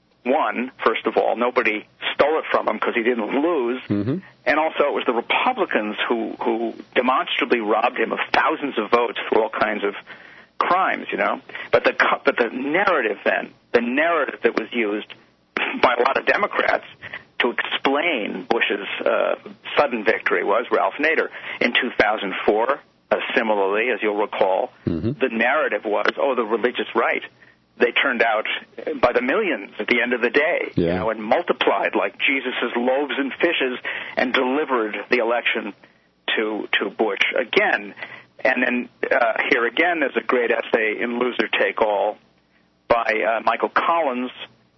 Speaker 1: won, first of all. Nobody stole it from him because he didn't lose.
Speaker 28: Mm-hmm.
Speaker 1: And also it was the Republicans who, who demonstrably robbed him of thousands of votes for all kinds of crimes, you know. But the, but the narrative then, the narrative that was used by a lot of Democrats to explain Bush's uh, sudden victory was Ralph Nader. In two thousand four, uh, similarly, as you'll recall,
Speaker 28: mm-hmm.
Speaker 1: the narrative was, oh, the religious right. They turned out by the millions at the end of the day,
Speaker 28: yeah.
Speaker 1: you know, and multiplied like Jesus' loaves and fishes and delivered the election to to Bush again. And then uh, here again, there's a great essay in Loser Take All by uh, Michael Collins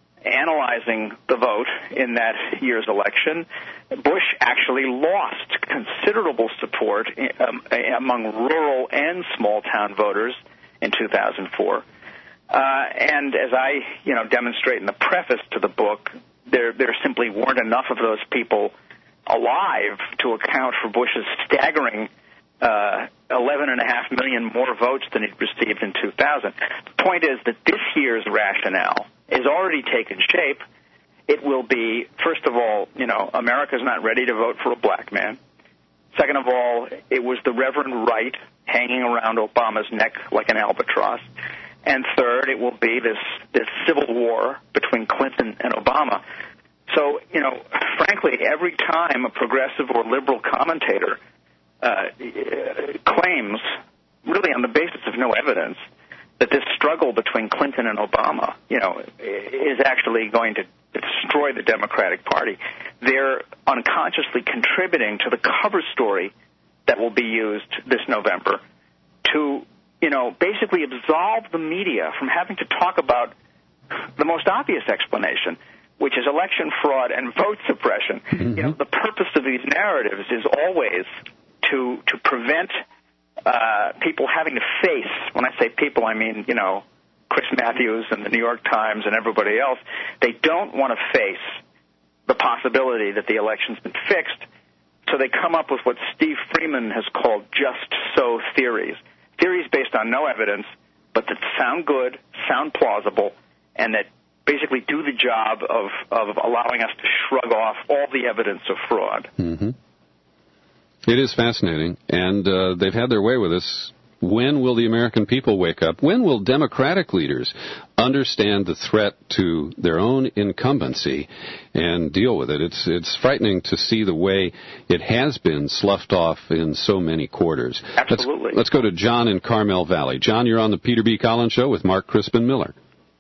Speaker 1: analyzing the vote in that year's election. Bush actually lost considerable support um, among rural and small-town voters in two thousand four. Uh, and as I, you know, demonstrate in the preface to the book, there there simply weren't enough of those people alive to account for Bush's staggering uh, eleven and a half million more votes than he'd received in two thousand. The point is that this year's rationale is already taken shape. it will be, first of all, you know, America's not ready to vote for a black man. Second of all, it was the Reverend Wright hanging around Obama's neck like an albatross. And third, it will be this, this civil war between Clinton and Obama. So, you know, frankly, every time a progressive or liberal commentator uh, claims, really on the basis of no evidence, that this struggle between Clinton and Obama, you know, is actually going to destroy the Democratic Party, they're unconsciously contributing to the cover story that will be used this November to, you know, basically absolve the media from having to talk about the most obvious explanation, which is election fraud and vote suppression. Mm-hmm. You know, the purpose of these narratives is always to to prevent uh, people having to face, when I say people, I mean, you know, Chris Matthews and the New York Times and everybody else, they don't want to face the possibility that the election's been fixed, so they come up with what Steve Freeman has called just so theories. Theories based on no evidence, but that sound good, sound plausible, and that basically do the job of, of allowing us to shrug off all the evidence of fraud.
Speaker 28: Mm-hmm. It is fascinating, and uh, they've had their way with us. When will the American people wake up? When will Democratic leaders understand the threat to their own incumbency and deal with it? It's it's frightening to see the way it has been sloughed off in so many quarters.
Speaker 1: Absolutely.
Speaker 28: Let's, let's go to John in Carmel Valley. John, you're on the Peter B. Collins Show with Mark Crispin Miller.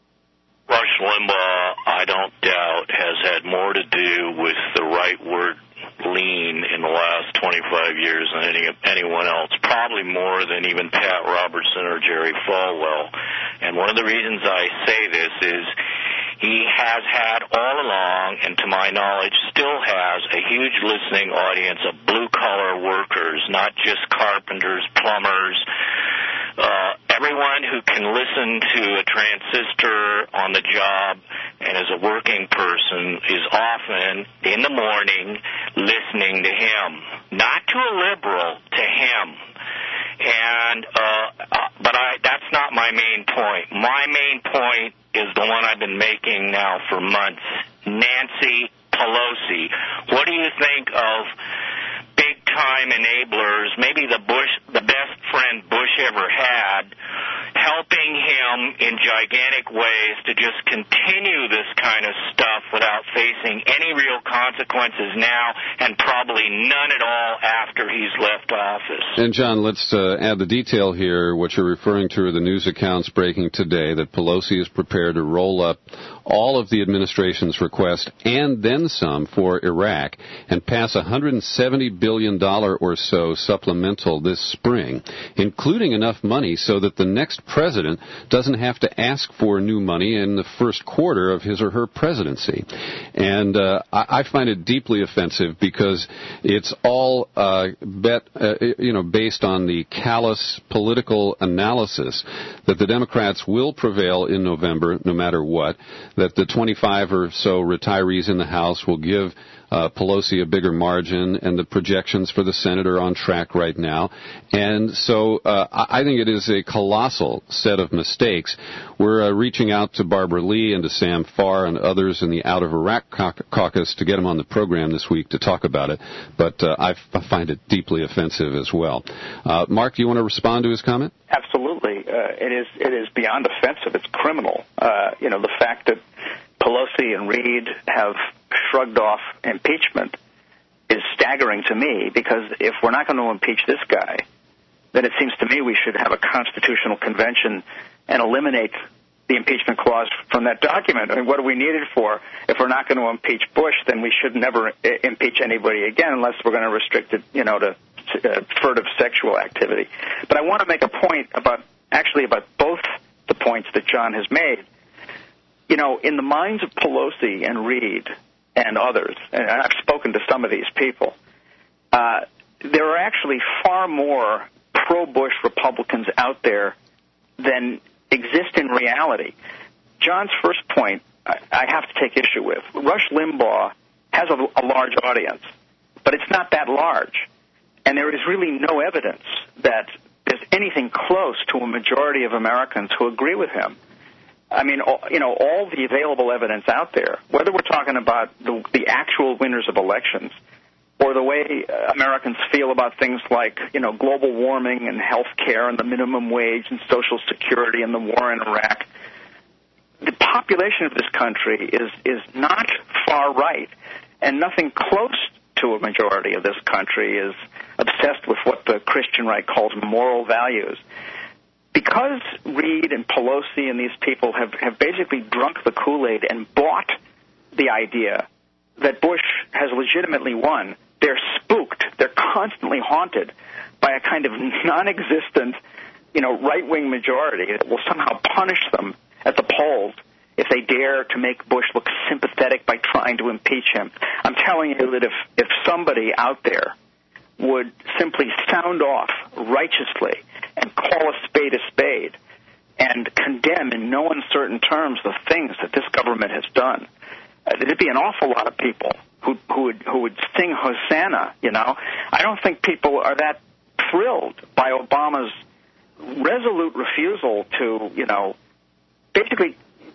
Speaker 3: Rush Limbaugh, I don't doubt, has had more to do with the rightward lean in the last twenty-five years than any, anyone else, probably more than even Pat Robertson or Jerry Falwell. And one of the reasons I say this is he has had all along, and to my knowledge still has, a huge listening audience of blue-collar workers, not just carpenters, plumbers, uh, everyone who can listen to a transistor on the job and as a working person is often in the morning listening to him, not to a liberal, to him. And uh, uh, but I that's not my main point. My main point is the one I've been making now for months. Nancy Pelosi. What do you think of big-time enablers, maybe the Bush, the best friend Bush ever had, helping him in gigantic ways to just continue this kind of stuff without facing any real consequences now and probably none at all after he's left office?
Speaker 28: And, John, let's uh, add the detail here. What you're referring to are the news accounts breaking today that Pelosi is prepared to roll up all of the administration's request and then some for Iraq and pass one hundred seventy billion dollars or so supplemental this spring, including enough money so that the next president doesn't have to ask for new money in the first quarter of his or her presidency. And uh, I, I find it deeply offensive because it's all uh, bet, uh, you know, based on the callous political analysis that the Democrats will prevail in November no matter what, that the twenty-five or so retirees in the House will give uh, Pelosi a bigger margin, and the projections for the Senate are on track right now. And so uh, I think it is a colossal set of mistakes. We're uh, reaching out to Barbara Lee and to Sam Farr and others in the Out of Iraq caucus to get them on the program this week to talk about it, but uh, I, f- I find it deeply offensive as well. Uh, Mark, do you want to respond to his comment?
Speaker 1: Absolutely. Uh, it is it is beyond offensive. It's criminal. Uh, you know, the fact that Pelosi and Reid have shrugged off impeachment is staggering to me, because if we're not going to impeach this guy, then it seems to me we should have a constitutional convention and eliminate the impeachment clause from that document. I mean, what do we need it for? If we're not going to impeach Bush, then we should never I- impeach anybody again unless we're going to restrict it, you know, to uh, furtive sexual activity. But I want to make a point about, actually about both the points that John has made. You know, in the minds of Pelosi and Reid and others, and I've spoken to some of these people, uh, there are actually far more pro-Bush Republicans out there than exist in reality. John's first point, I, I have to take issue with. Rush Limbaugh has a, a large audience, but it's not that large. And there is really no evidence that there's anything close to a majority of Americans who agree with him. I mean, all, you know, all the available evidence out there, whether we're talking about the, the actual winners of elections or the way Americans feel about things like, you know, global warming and health care and the minimum wage and Social Security and the war in Iraq, the population of this country is, is not far right, and nothing close to a majority of this country is obsessed with what the Christian right calls moral values. Because Reid and Pelosi and these people have, have basically drunk the Kool-Aid and bought the idea that Bush has legitimately won, they're spooked. They're constantly haunted by a kind of non-existent, you know, right-wing majority that will somehow punish them at the polls if they dare to make Bush look sympathetic by trying to impeach him. I'm telling you that if, if somebody out there would simply sound off righteously and call a spade a spade and condemn in no uncertain terms the things that this government has done, uh, there'd be an awful lot of people who, who would who would sing Hosanna, you know. I don't think people are that thrilled by Obama's resolute refusal to, you know, basically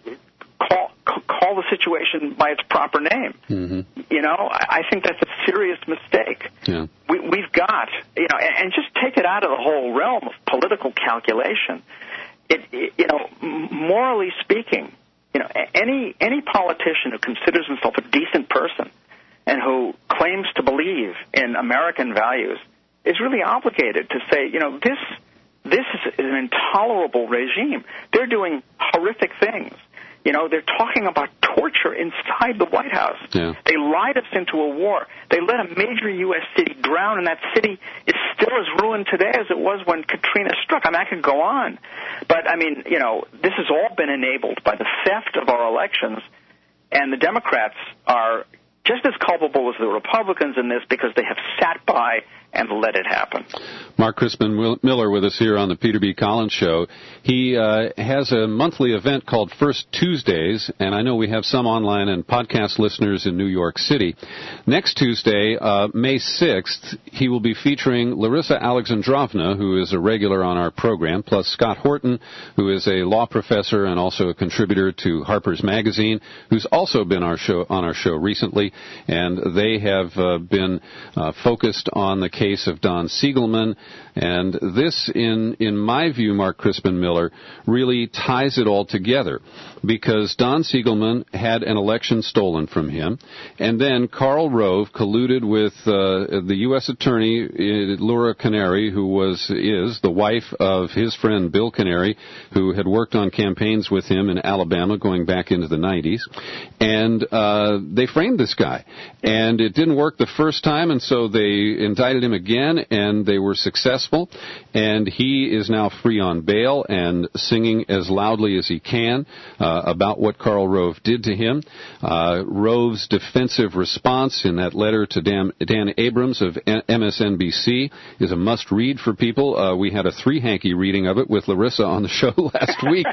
Speaker 1: call call the situation by its proper name.
Speaker 28: Mm-hmm.
Speaker 1: You know, I, I think that's a serious mistake.
Speaker 28: Yeah.
Speaker 1: We, we've got, you know, and, and just take it out of the whole realm of political calculation. It, it, you know, morally speaking, you know, any any politician who considers himself a decent person and who claims to believe in American values is really obligated to say, you know, this this is an intolerable regime. They're doing horrific things. You know, they're talking about torture inside the White House.
Speaker 28: Yeah.
Speaker 1: They lied us into a war. They let a major U S city drown, and that city is still as ruined today as it was when Katrina struck. I mean, I could go on. But, I mean, you know, this has all been enabled by the theft of our elections, and the Democrats are just as culpable as the Republicans in this because they have sat by and let it happen.
Speaker 28: Mark Crispin Miller with us here on the Peter B. Collins Show. He uh, has a monthly event called First Tuesdays, and I know we have some online and podcast listeners in New York City. Next Tuesday, uh, May sixth, he will be featuring Larissa Alexandrovna, who is a regular on our program, plus Scott Horton, who is a law professor and also a contributor to Harper's Magazine, who's also been our show on our show recently, and they have uh, been uh, focused on the case of Don Siegelman, and this, in in my view, Mark Crispin Miller, really ties it all together, because Don Siegelman had an election stolen from him, and then Karl Rove colluded with uh, the U S attorney, uh, Laura Canary, who was is the wife of his friend Bill Canary, who had worked on campaigns with him in Alabama going back into the nineties, and uh, they framed this guy, and it didn't work the first time, and so they indicted him again, and they were successful, and he is now free on bail and singing as loudly as he can uh, about what Karl Rove did to him. Uh, Rove's defensive response in that letter to Dan, Dan Abrams of M S N B C is a must-read for people. Uh, we had a three-hanky reading of it with Larissa on the show last week.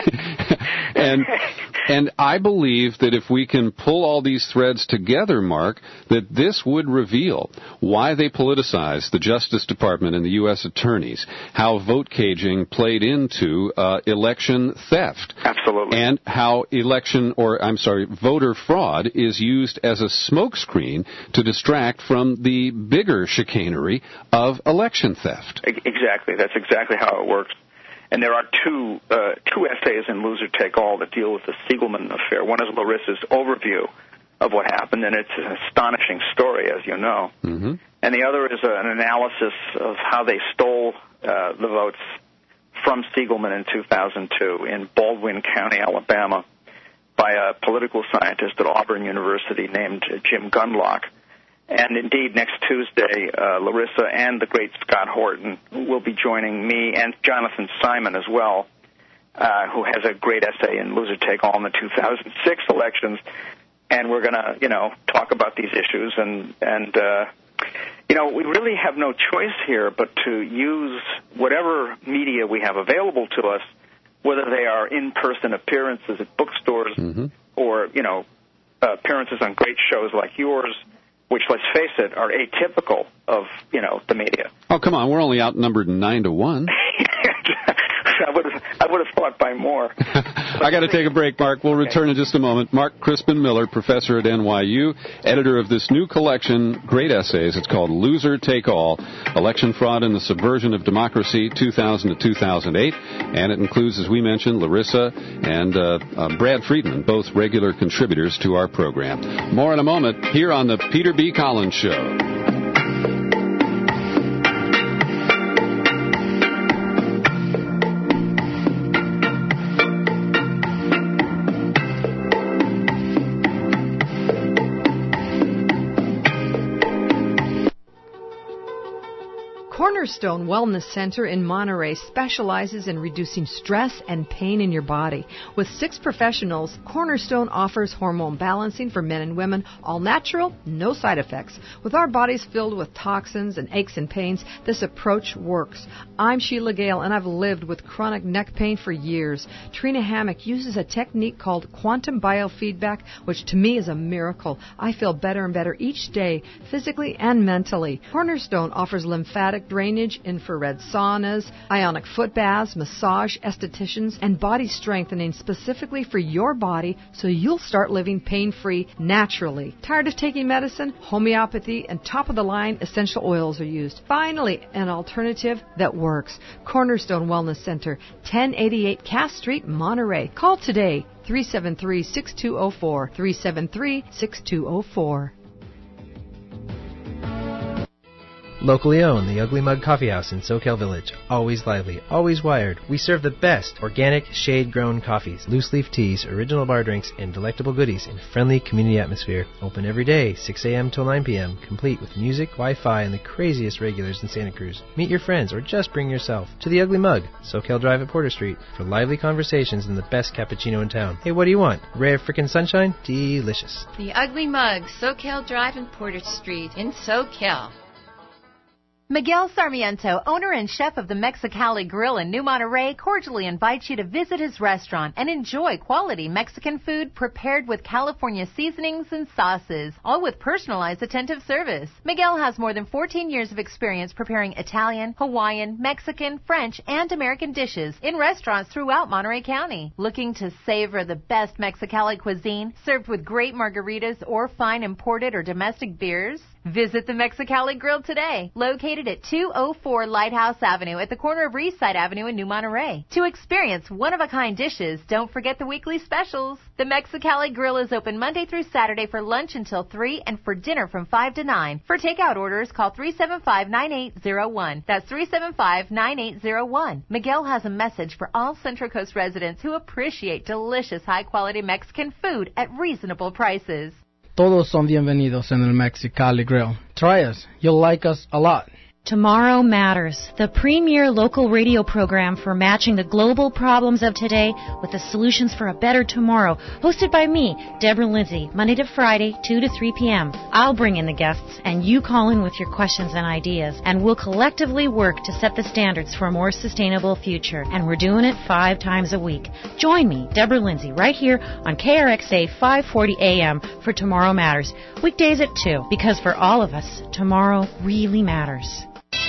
Speaker 28: and and I believe that if we can pull all these threads together, Mark, that this would reveal why they politicized the Justice Department and the U S attorneys, how vote caging played into uh, election theft.
Speaker 1: Absolutely.
Speaker 28: And how election, or I'm sorry, voter fraud is used as a smokescreen to distract from the bigger chicanery of election theft.
Speaker 1: Exactly. That's exactly how it works. And there are two uh, two essays in Loser Take All that deal with the Siegelman affair. One is Larissa's overview of what happened, and it's an astonishing story, as you know.
Speaker 28: Mm-hmm.
Speaker 1: And the other is an analysis of how they stole uh, the votes from Siegelman in two thousand two in Baldwin County, Alabama, by a political scientist at Auburn University named Jim Gunlock. And indeed, next Tuesday, uh, Larissa and the great Scott Horton will be joining me and Jonathan Simon as well, uh, who has a great essay in Loser Take All in the two thousand six elections. And we're going to, you know, talk about these issues. And, and uh, you know, we really have no choice here but to use whatever media we have available to us, whether they are in-person appearances at bookstores
Speaker 28: mm-hmm.
Speaker 1: or, you know, uh, appearances on great shows like yours, which, let's face it, are atypical of, you know, the media.
Speaker 28: Oh, come on. We're only outnumbered nine to one.
Speaker 1: I would have I would have thought by more.
Speaker 28: I got to take a break, Mark. We'll okay. return in just a moment. Mark Crispin Miller, professor at N Y U, editor of this new collection, great essays. It's called Loser Take All, Election Fraud and the Subversion of Democracy, two thousand to two thousand eight. And it includes, as we mentioned, Larissa and uh, uh, Brad Friedman, both regular contributors to our program. More in a moment here on the Peter B. Collins Show.
Speaker 4: Cornerstone Wellness Center in Monterey specializes in reducing stress and pain in your body. With six professionals, Cornerstone offers hormone balancing for men and women, all natural, no side effects. With our bodies filled with toxins and aches and pains, this approach works. I'm Sheila Gale, and I've lived with chronic neck pain for years. Trina Hammock uses a technique called quantum biofeedback, which to me is a miracle. I feel better and better each day, physically and mentally. Cornerstone offers lymphatic drainage, infrared saunas, ionic foot baths, massage, estheticians, and body strengthening specifically for your body so you'll start living pain-free naturally. Tired of taking medicine? Homeopathy and top-of-the-line essential oils are used. Finally, an alternative that works. Cornerstone Wellness Center, ten eighty-eight Cass Street, Monterey. Call today, three seven three, six two zero four, three seven three, six two zero four.
Speaker 10: Locally owned, the Ugly Mug Coffee House in Soquel Village. Always lively, always wired. We serve the best organic, shade-grown coffees, loose-leaf teas, original bar drinks, and delectable goodies in a friendly community atmosphere. Open every day, six a.m. till nine p.m., complete with music, Wi-Fi, and the craziest regulars in Santa Cruz. Meet your friends or just bring yourself to the Ugly Mug, Soquel Drive at Porter Street, for lively conversations and the best cappuccino in town. Hey, what do you want? Ray of frickin' sunshine? Delicious.
Speaker 15: The Ugly Mug, Soquel Drive and Porter Street in Soquel.
Speaker 17: Miguel Sarmiento, owner and chef of the Mexicali Grill in New Monterey, cordially invites you to visit his restaurant and enjoy quality Mexican food prepared with California seasonings and sauces, all with personalized attentive service. Miguel has more than fourteen years of experience preparing Italian, Hawaiian, Mexican, French, and American dishes in restaurants throughout Monterey County. Looking to savor the best Mexicali cuisine served with great margaritas or fine imported or domestic beers? Visit the Mexicali Grill today, located at two oh four Lighthouse Avenue at the corner of Eastside Avenue in New Monterey. To experience one-of-a-kind dishes, don't forget the weekly specials. The Mexicali Grill is open Monday through Saturday for lunch until three and for dinner from five to nine. For takeout orders, call three seven five, nine eight zero one. That's three seven five, nine eight zero one. Miguel has a message for all Central Coast residents who appreciate delicious, high-quality Mexican food at reasonable prices.
Speaker 18: Todos son bienvenidos en el Mexicali Grill. Try us. You'll like us a lot.
Speaker 19: Tomorrow Matters, the premier local radio program for matching the global problems of today with the solutions for a better tomorrow. Hosted by me, Deborah Lindsay, Monday to Friday, two to three p.m. I'll bring in the guests, and you call in with your questions and ideas, and we'll collectively work to set the standards for a more sustainable future. And we're doing it five times a week. Join me, Deborah Lindsay, right here on K R X A five forty a.m. for Tomorrow Matters. Weekdays at two, because for all of us, tomorrow really matters.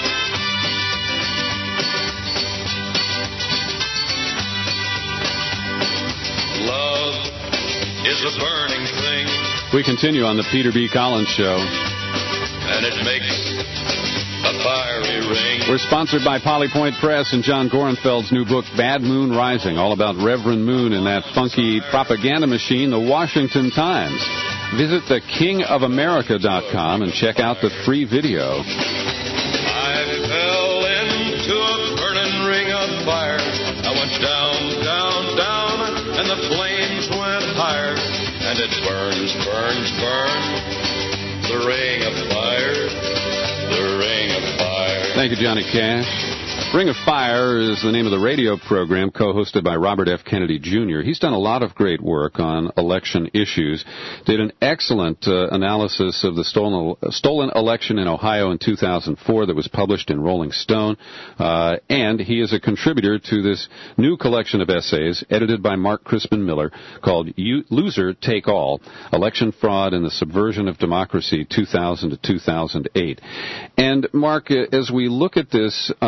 Speaker 20: Is a burning thing.
Speaker 28: We continue on the Peter B. Collins Show.
Speaker 20: And it makes a fiery ring.
Speaker 28: We're sponsored by Polypoint Press and John Gorenfeld's new book, Bad Moon Rising, all about Reverend Moon and that funky propaganda machine, the Washington Times. Visit the king of america dot com and check out the free video.
Speaker 20: I fell into a burning ring of fire. I went down, down, down, and the flames went higher. And it burns, burns, burns, the ring of fire, the ring of fire.
Speaker 28: Thank you, Johnny Cash. Ring of Fire is the name of the radio program co-hosted by Robert F. Kennedy Junior He's done a lot of great work on election issues, did an excellent uh, analysis of the stolen, uh, stolen election in Ohio in two thousand four that was published in Rolling Stone, uh, and he is a contributor to this new collection of essays edited by Mark Crispin Miller called Loser Take All, Election Fraud and the Subversion of Democracy, two thousand to two thousand eight. And, Mark, as we look at this, uh,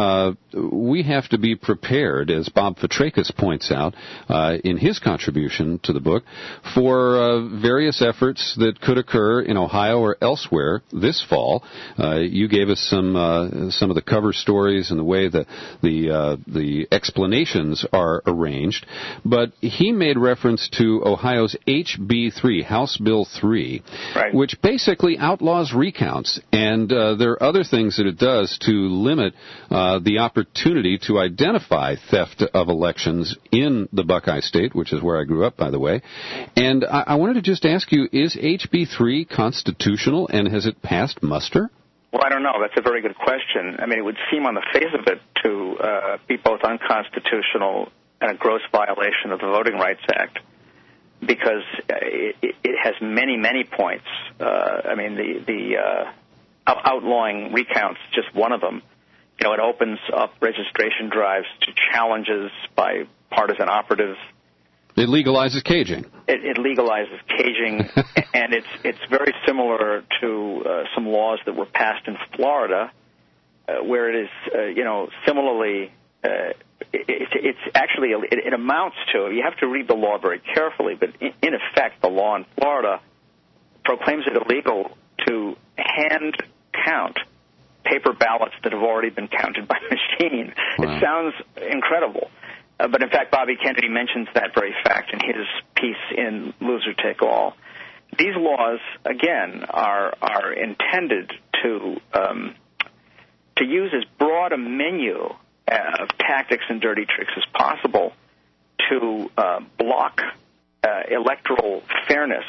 Speaker 28: we have to be prepared, as Bob Fitrakis points out uh, in his contribution to the book, for uh, various efforts that could occur in Ohio or elsewhere this fall. Uh, you gave us some uh, some of the cover stories and the way the the uh, the explanations are arranged, but he made reference to Ohio's H B three, House Bill three,
Speaker 1: right,
Speaker 28: which basically outlaws recounts, and uh, there are other things that it does to limit uh, the opportunity to identify theft of elections in the Buckeye State, which is where I grew up, by the way. And I, I wanted to just ask you, is H B three constitutional, and has it passed muster?
Speaker 1: Well, I don't know. That's a very good question. I mean, it would seem on the face of it to uh, be both unconstitutional and a gross violation of the Voting Rights Act, because it, it has many, many points. Uh, I mean, the, the uh, outlawing recounts, just one of them. You know, it opens up registration drives to challenges by partisan operatives.
Speaker 28: It legalizes caging.
Speaker 1: It, it legalizes caging, and it's it's very similar to uh, some laws that were passed in Florida, uh, where it is, uh, you know, similarly, uh, it, it's actually, it, it amounts to, you have to read the law very carefully, but in, in effect, the law in Florida proclaims it illegal to hand count paper ballots that have already been counted by machine. Wow. It sounds incredible. Uh, but, in fact, Bobby Kennedy mentions that very fact in his piece in Loser Take All. These laws, again, are are intended to um, to use as broad a menu of tactics and dirty tricks as possible to uh, block uh, electoral fairness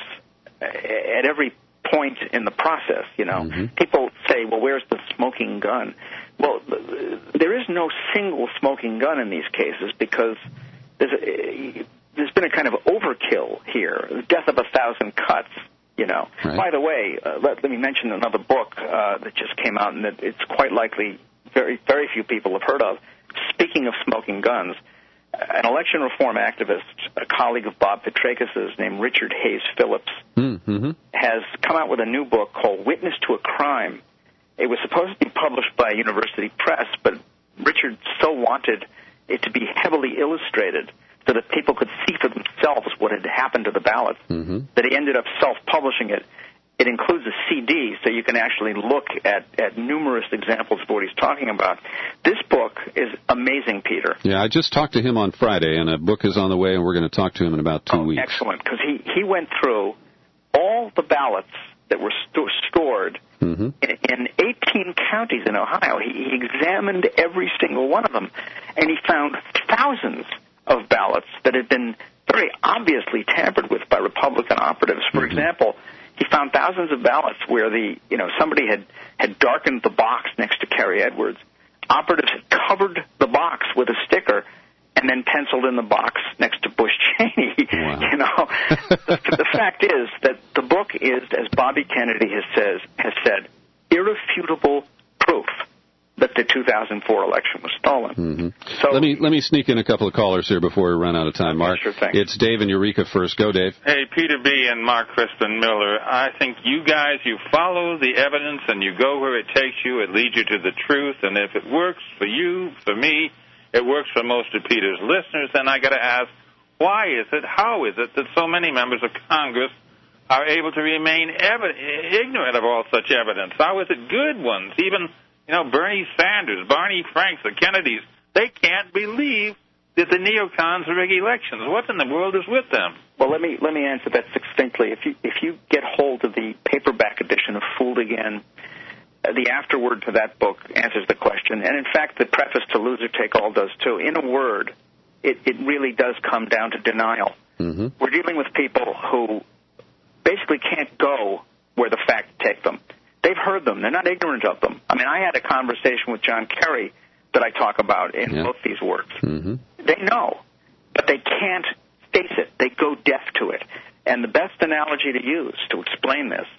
Speaker 1: at every point in the process. You know, mm-hmm. People say, well, where's the smoking gun? Well, there is no single smoking gun in these cases because there's, a, there's been a kind of overkill here, the death of a thousand cuts, you know. Right. By the way, uh, let, let me mention another book uh, that just came out and that it's quite likely very, very few people have heard of. Speaking of smoking guns, an election reform activist, a colleague of Bob Fitrakis' named Richard Hayes Phillips,
Speaker 28: mm-hmm.
Speaker 1: has come out with a new book called Witness to a Crime. It was supposed to be published by University Press, but Richard so wanted it to be heavily illustrated so that people could see for themselves what had happened to the ballots,
Speaker 28: mm-hmm.
Speaker 1: that he ended up self-publishing it. It includes a C D, so you can actually look at, at numerous examples of what he's talking about. This book is amazing, Peter.
Speaker 28: Yeah, I just talked to him on Friday, and a book is on the way, and we're going to talk to him in about two
Speaker 1: oh,
Speaker 28: weeks.
Speaker 1: Excellent, because he, he went through all the ballots that were sto- stored
Speaker 28: mm-hmm.
Speaker 1: in, in eighteen counties in Ohio. He, he examined every single one of them, and he found thousands of ballots that had been very obviously tampered with by Republican operatives. For mm-hmm. example, he found thousands of ballots where the you know somebody had, had darkened the box next to Kerry Edwards. Operatives had covered the box with a sticker and then penciled in the box next to Bush Cheney.
Speaker 28: Wow.
Speaker 1: You know, the, the fact is that the book is, as Bobby Kennedy has says has said, irrefutable proof that the two thousand four election was stolen.
Speaker 28: Mm-hmm.
Speaker 1: So
Speaker 28: let me let me sneak in a couple of callers here before we run out of time, Mark.
Speaker 1: Sure thing.
Speaker 28: It's Dave and Eureka first. Go, Dave.
Speaker 2: Hey, Peter B. and Mark Crispin Miller. I think you guys, you follow the evidence and you go where it takes you. It leads you to the truth. And if it works for you, for me, it works for most of Peter's listeners. Then I got to ask, why is it, how is it that so many members of Congress are able to remain evi- ignorant of all such evidence? How is it good ones, even, you know, Bernie Sanders, Barney Franks, the Kennedys, they can't believe that the neocons rig elections. What in the world is with them?
Speaker 1: Well, let me let me answer that succinctly. If you if you get hold of the paperback edition of Fooled Again, uh, the afterword to that book answers the question. And in fact, the preface to Loser Take All does too. In a word, it, it really does come down to denial.
Speaker 28: Mm-hmm.
Speaker 1: We're dealing with people who basically can't go where the facts take them. They've heard them. They're not ignorant of them. I mean, I had a conversation with John Kerry that I talk about in
Speaker 28: yeah.
Speaker 1: both these works.
Speaker 28: Mm-hmm.
Speaker 1: They know, but they can't face it. They go deaf to it. And the best analogy to use to explain this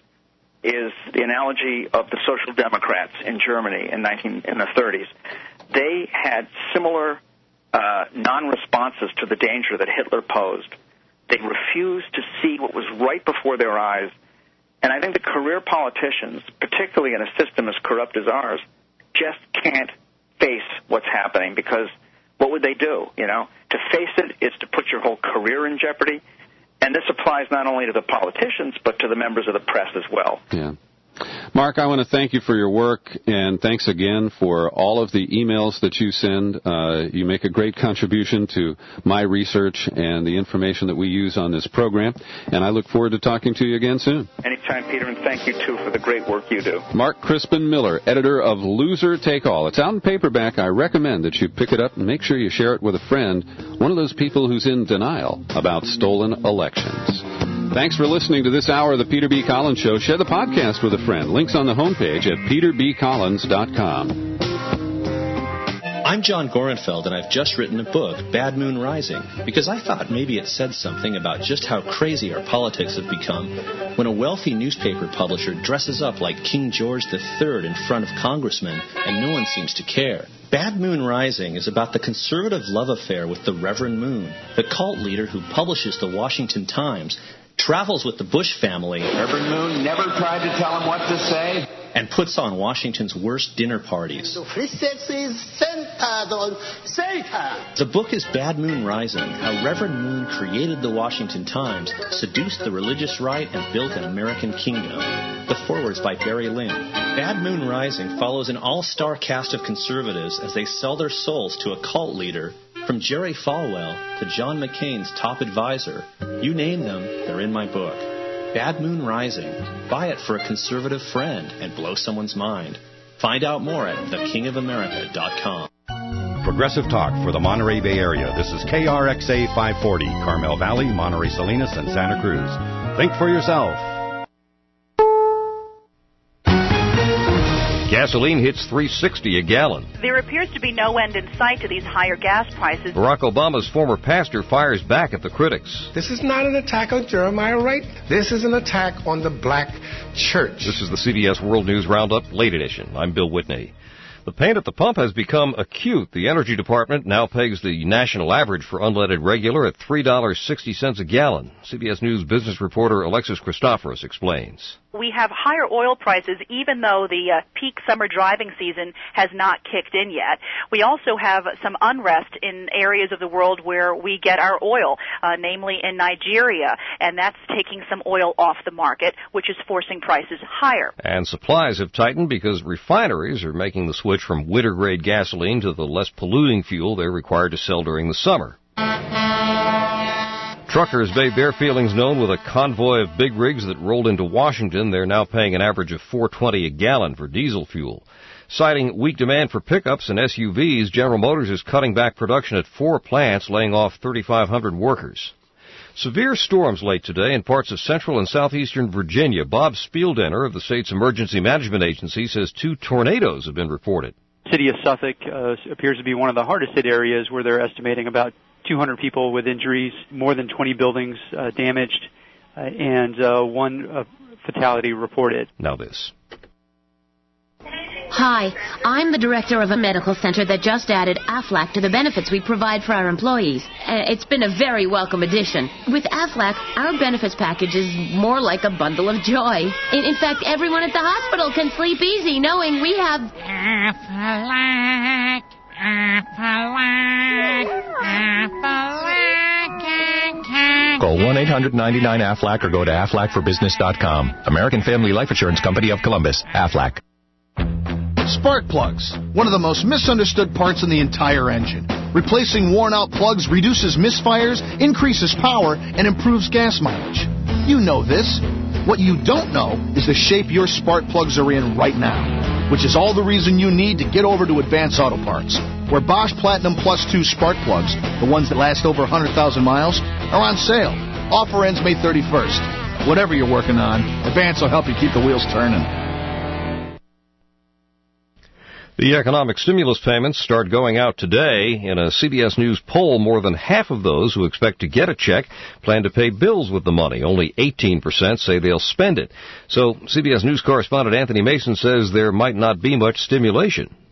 Speaker 1: is the analogy of the Social Democrats in Germany in nineteen in the thirties. They had similar uh, non-responses to the danger that Hitler posed. They refused to see what was right before their eyes. And I think the career politicians, particularly in a system as corrupt as ours, just can't face what's happening, because what would they do? You know, to face it is to put your whole career in jeopardy, and this applies not only to the politicians but to the members of the press as well.
Speaker 28: Yeah. Mark, I want to thank you for your work, and thanks again for all of the emails that you send. Uh, you make a great contribution to my research and the information that we use on this program, and I look forward to talking to you again soon.
Speaker 1: Anytime, Peter, and thank you, too, for the great work you do.
Speaker 28: Mark Crispin Miller, editor of Loser Take All. It's out in paperback. I recommend that you pick it up and make sure you share it with a friend, one of those people who's in denial about stolen elections. Thanks for listening to this hour of the Peter B. Collins Show. Share the podcast with a friend. Links on the homepage at peter b collins dot com.
Speaker 5: I'm John Gorenfeld, and I've just written a book, Bad Moon Rising, because I thought maybe it said something about just how crazy our politics have become when a wealthy newspaper publisher dresses up like King George the Third in front of congressmen, and no one seems to care. Bad Moon Rising is about the conservative love affair with the Reverend Moon, the cult leader who publishes the Washington Times, travels with the Bush family.
Speaker 6: Reverend Moon never tried to tell him what to say.
Speaker 5: And puts on Washington's worst dinner parties.
Speaker 6: The
Speaker 5: book is Bad Moon Rising, how Reverend Moon created the Washington Times, seduced the religious right, and built an American kingdom. The foreword's by Barry Lynn. Bad Moon Rising follows an all-star cast of conservatives as they sell their souls to a cult leader, from Jerry Falwell to John McCain's top advisor. You name them, they're in my book. Bad Moon Rising. Buy it for a conservative friend and blow someone's mind. Find out more at the king of america dot com.
Speaker 7: Progressive Talk for the Monterey Bay Area. This is K R X A five forty, Carmel Valley, Monterey Salinas, and Santa Cruz. Think for yourself. Gasoline hits three sixty a gallon.
Speaker 12: There appears to be no end in sight to these higher gas prices.
Speaker 7: Barack Obama's former pastor fires back at the critics.
Speaker 13: This is not an attack on Jeremiah Wright. This is an attack on the black church.
Speaker 7: This is the C B S World News Roundup, late edition. I'm Bill Whitney. The pain at the pump has become acute. The Energy Department now pegs the national average for unleaded regular at three dollars and sixty cents a gallon. C B S News business reporter Alexis Christoforous explains.
Speaker 12: We have higher oil prices even though the uh, peak summer driving season has not kicked in yet. We also have some unrest in areas of the world where we get our oil, uh, namely in Nigeria, and that's taking some oil off the market, which is forcing prices higher.
Speaker 7: And supplies have tightened because refineries are making the switch from winter-grade gasoline to the less polluting fuel they're required to sell during the summer. Truckers made their feelings known with a convoy of big rigs that rolled into Washington. They're now paying an average of four twenty a gallon for diesel fuel. Citing weak demand for pickups and S U Vs, General Motors is cutting back production at four plants, laying off thirty-five hundred workers. Severe storms late today in parts of central and southeastern Virginia. Bob Spieldenner of the state's Emergency Management Agency says two tornadoes have been reported.
Speaker 16: The city of Suffolk uh, appears to be one of the hardest hit areas, where they're estimating about two hundred people with injuries, more than twenty buildings uh, damaged, uh, and uh, one uh, fatality reported.
Speaker 7: Now this.
Speaker 21: Hi, I'm the director of a medical center that just added Aflac to the benefits we provide for our employees. Uh, it's been a very welcome addition. With Aflac, our benefits package is more like a bundle of joy. In, in fact, everyone at the hospital can sleep easy knowing we have Aflac. Aflac, Aflac.
Speaker 22: Call one eight hundred ninety-nine AFLAC or go to aflac for business dot com. American Family Life Insurance Company of Columbus. Aflac.
Speaker 23: Spark plugs, one of the most misunderstood parts in the entire engine. Replacing worn-out plugs reduces misfires, increases power, and improves gas mileage. You know this. What you don't know is the shape your spark plugs are in right now, which is all the reason you need to get over to Advance Auto Parts, where Bosch Platinum Plus two spark plugs, the ones that last over one hundred thousand miles, are on sale. Offer ends May thirty-first. Whatever you're working on, Advance will help you keep the wheels turning.
Speaker 7: The economic stimulus payments start going out today. In a C B S News poll, more than half of those who expect to get a check plan to pay bills with the money. Only eighteen percent say they'll spend it. So C B S News correspondent Anthony Mason says there might not be much stimulation.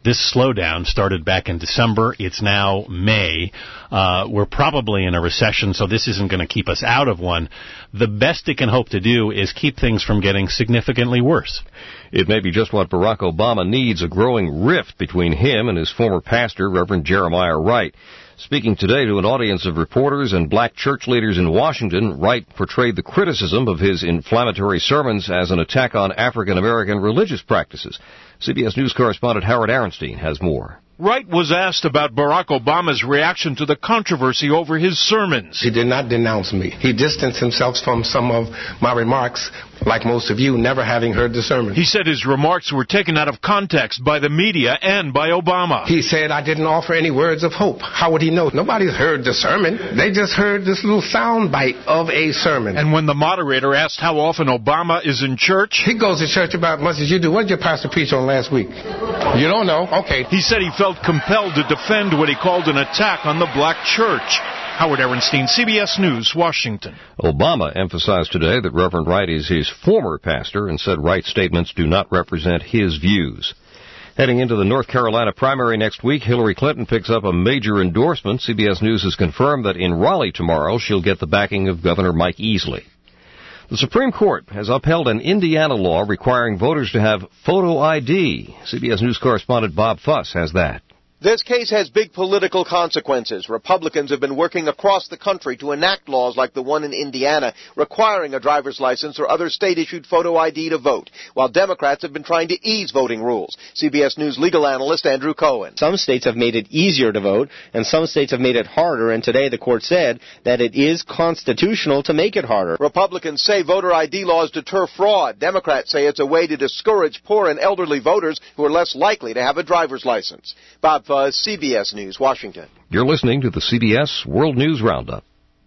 Speaker 8: this slowdown started back in December. It's now May. Uh, we're probably in a recession, so this isn't going to keep us out of one. The best it can hope to do is keep things from getting significantly worse.
Speaker 7: It may be just what Barack Obama needs, a growing rift between him and his former pastor, Reverend Jeremiah Wright. Speaking today to an audience of reporters and black church leaders in Washington, Wright portrayed the criticism of his inflammatory sermons as an attack on African-American religious practices. C B S News correspondent Howard Arenstein has more.
Speaker 9: Wright was asked about Barack Obama's reaction to the controversy over his sermons.
Speaker 13: He did not denounce me. He distanced himself from some of my remarks, like most of you, never having heard the sermon.
Speaker 9: He said his remarks were taken out of context by the media and by Obama.
Speaker 13: He said I didn't offer any words of hope. How would he know? Nobody's heard the sermon. They just heard this little sound bite of a sermon.
Speaker 9: And when the moderator asked how often Obama is in church,
Speaker 13: he goes to church about as much as you do. What did your pastor preach on last week? You don't know? Okay.
Speaker 9: He said he felt compelled to defend what he called an attack on the black church. Howard Arenstein, C B S News, Washington.
Speaker 7: Obama emphasized today that Reverend Wright is his former pastor and said Wright's statements do not represent his views. Heading into the North Carolina primary next week, Hillary Clinton picks up a major endorsement. C B S News has confirmed that in Raleigh tomorrow she'll get the backing of Governor Mike Easley. The Supreme Court has upheld an Indiana law requiring voters to have photo I D. C B S News correspondent Bob Fuss has that.
Speaker 11: This case has big political consequences. Republicans have been working across the country to enact laws like the one in Indiana requiring a driver's license or other state-issued photo I D to vote, while Democrats have been trying to ease voting rules. C B S News legal analyst Andrew Cohen.
Speaker 14: Some states have made it easier to vote, and some states have made it harder, and today the court said that it is constitutional to make it harder.
Speaker 11: Republicans say voter I D laws deter fraud. Democrats say it's a way to discourage poor and elderly voters who are less likely to have a driver's license. Bob Fuss, C B S News, Washington.
Speaker 7: You're listening to the C B S World News Roundup.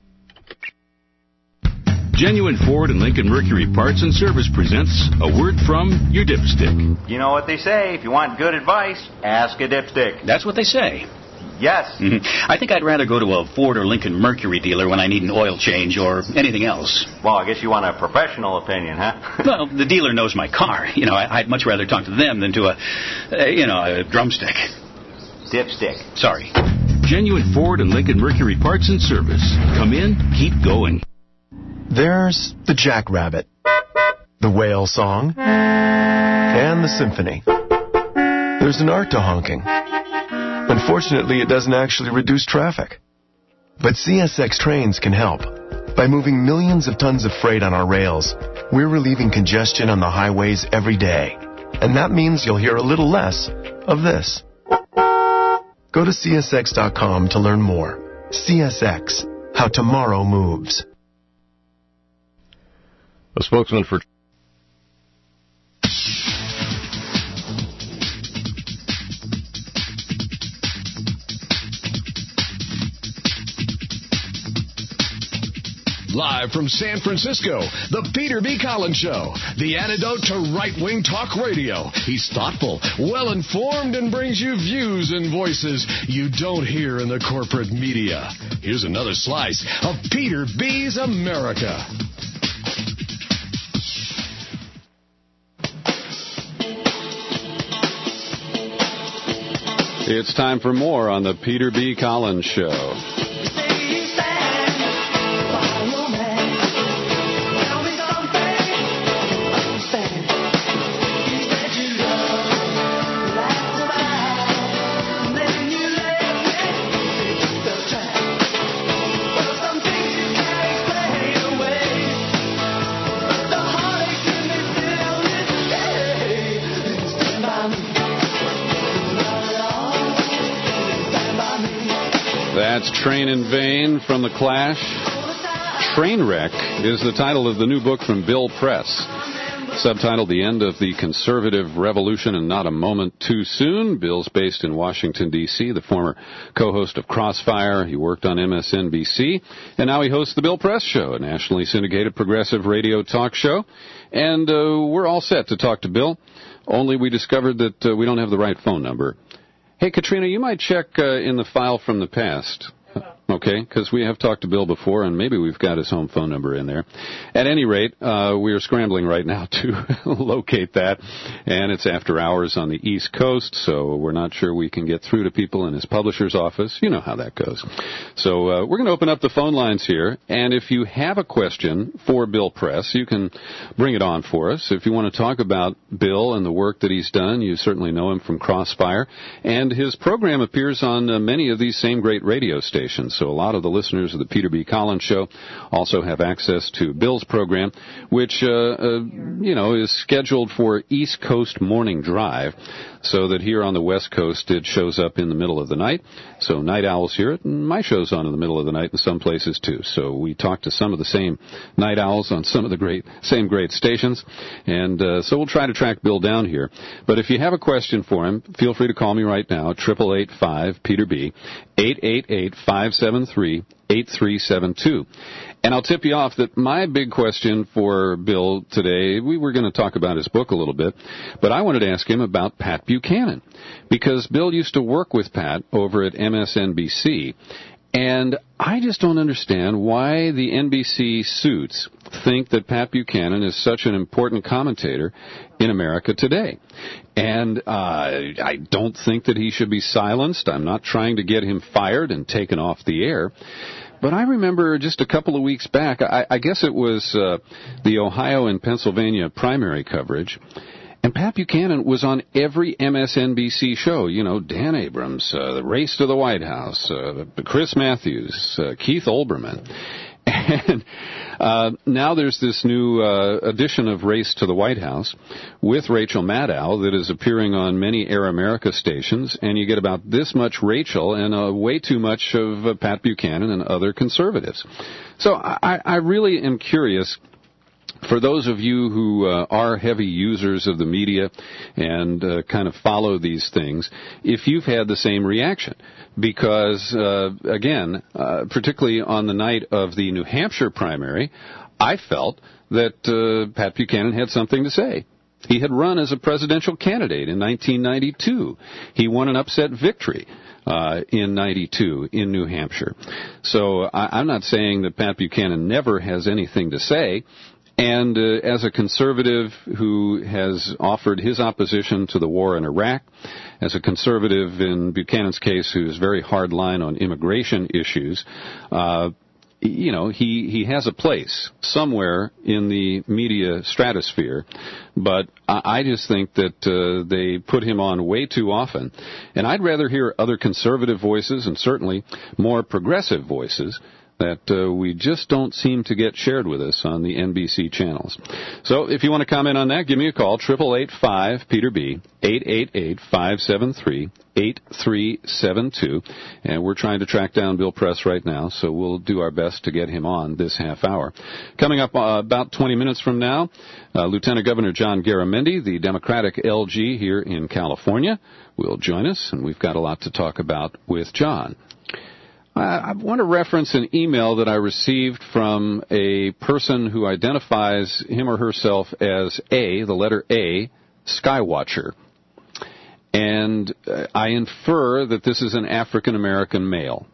Speaker 24: Genuine Ford and Lincoln Mercury Parts and Service presents a word from your dipstick.
Speaker 25: You know what they say, if you want good advice, ask a dipstick.
Speaker 26: That's what they say.
Speaker 25: Yes.
Speaker 26: Mm-hmm. I think I'd rather go to a Ford or Lincoln Mercury dealer when I need an oil change or anything else.
Speaker 25: Well, I guess you want a professional opinion, huh?
Speaker 26: Well, the dealer knows my car. You know, I'd much rather talk to them than to a, uh, you know, a drumstick.
Speaker 25: Dipstick.
Speaker 26: Sorry.
Speaker 24: Genuine Ford and Lincoln Mercury Parts and Service. Come in, keep going.
Speaker 27: There's the Jackrabbit, the whale song, and the symphony. There's an art to honking. Unfortunately, it doesn't actually reduce traffic. But C S X trains can help. By moving millions of tons of freight on our rails, we're relieving congestion on the highways every day. And that means you'll hear a little less of this. Go to C S X dot com to learn more. C S X, how tomorrow moves.
Speaker 7: A spokesman for
Speaker 29: Live from San Francisco, the Peter B. Collins Show, the antidote to right-wing talk radio. He's thoughtful, well-informed, and brings you views and voices you don't hear in the corporate media. Here's another slice of Peter B.'s America.
Speaker 28: It's time for more on the Peter B. Collins Show. That's Train in Vain from The Clash. Trainwreck is the title of the new book from Bill Press. Subtitled The End of the Conservative Revolution and Not a Moment Too Soon. Bill's based in Washington, D C, the former co-host of Crossfire. He worked on M S N B C, and now he hosts The Bill Press Show, a nationally syndicated progressive radio talk show. And uh, we're all set to talk to Bill, only we discovered that uh, we don't have the right phone number. Hey, Katrina, you might check uh, in the file from the past. okay, because we have talked to Bill before, and maybe we've got his home phone number in there. At any rate, uh, we are scrambling right now to locate that, and it's after hours on the East Coast, so we're not sure we can get through to people in his publisher's office. You know how that goes. So uh, we're going to open up the phone lines here, and if you have a question for Bill Press, you can bring it on for us. If you want to talk about Bill and the work that he's done, you certainly know him from Crossfire, and his program appears on uh, many of these same great radio stations. So a lot of the listeners of the Peter B. Collins Show also have access to Bill's program, which, uh, uh, you know, is scheduled for East Coast Morning Drive, so that here on the West Coast it shows up in the middle of the night. So night owls hear it, and my show's on in the middle of the night in some places too. So we talk to some of the same night owls on some of the great same great stations, and uh, so we'll try to track Bill down here. But if you have a question for him, feel free to call me right now, eight eight eight five Peter B, eight eight eight, five seven three, eight three seven two. And I'll tip you off that my big question for Bill today, we were going to talk about his book a little bit, but I wanted to ask him about Pat Buchanan, because Bill used to work with Pat over at M S N B C, and I just don't understand why the N B C suits think that Pat Buchanan is such an important commentator in America today. And uh, I don't think that he should be silenced. I'm not trying to get him fired and taken off the air. But I remember just a couple of weeks back, I, I guess it was uh, the Ohio and Pennsylvania primary coverage, and Pat Buchanan was on every M S N B C show. You know, Dan Abrams, uh, the Race to the White House, uh, Chris Matthews, uh, Keith Olbermann. And uh, now there's this new uh, edition of Race to the White House with Rachel Maddow that is appearing on many Air America stations, and you get about this much Rachel and uh, way too much of uh, Pat Buchanan and other conservatives. So I, I really am curious, for those of you who uh, are heavy users of the media and uh, kind of follow these things, if you've had the same reaction. Because, uh, again, uh, particularly on the night of the New Hampshire primary, I felt that uh, Pat Buchanan had something to say. He had run as a presidential candidate in nineteen ninety-two. He won an upset victory uh, in ninety-two in New Hampshire. So I, I'm not saying that Pat Buchanan never has anything to say. And uh, as a conservative who has offered his opposition to the war in Iraq, as a conservative in Buchanan's case who is very hard line on immigration issues, uh, you know, he, he has a place somewhere in the media stratosphere, but I, I just think that uh, they put him on way too often. And I'd rather hear other conservative voices and certainly more progressive voices that uh, we just don't seem to get shared with us on the N B C channels. So if you want to comment on that, give me a call, eight eight eight, five, Peter B, eight eight eight, five seven three, eight three seven two. And we're trying to track down Bill Press right now, so we'll do our best to get him on this half hour. Coming up uh, about twenty minutes from now, uh, Lieutenant Governor John Garamendi, the Democratic L G here in California, will join us, and we've got a lot to talk about with John. I want to reference an email that I received from a person who identifies him or herself as A, the letter A, Skywatcher. And I infer that this is an African-American male.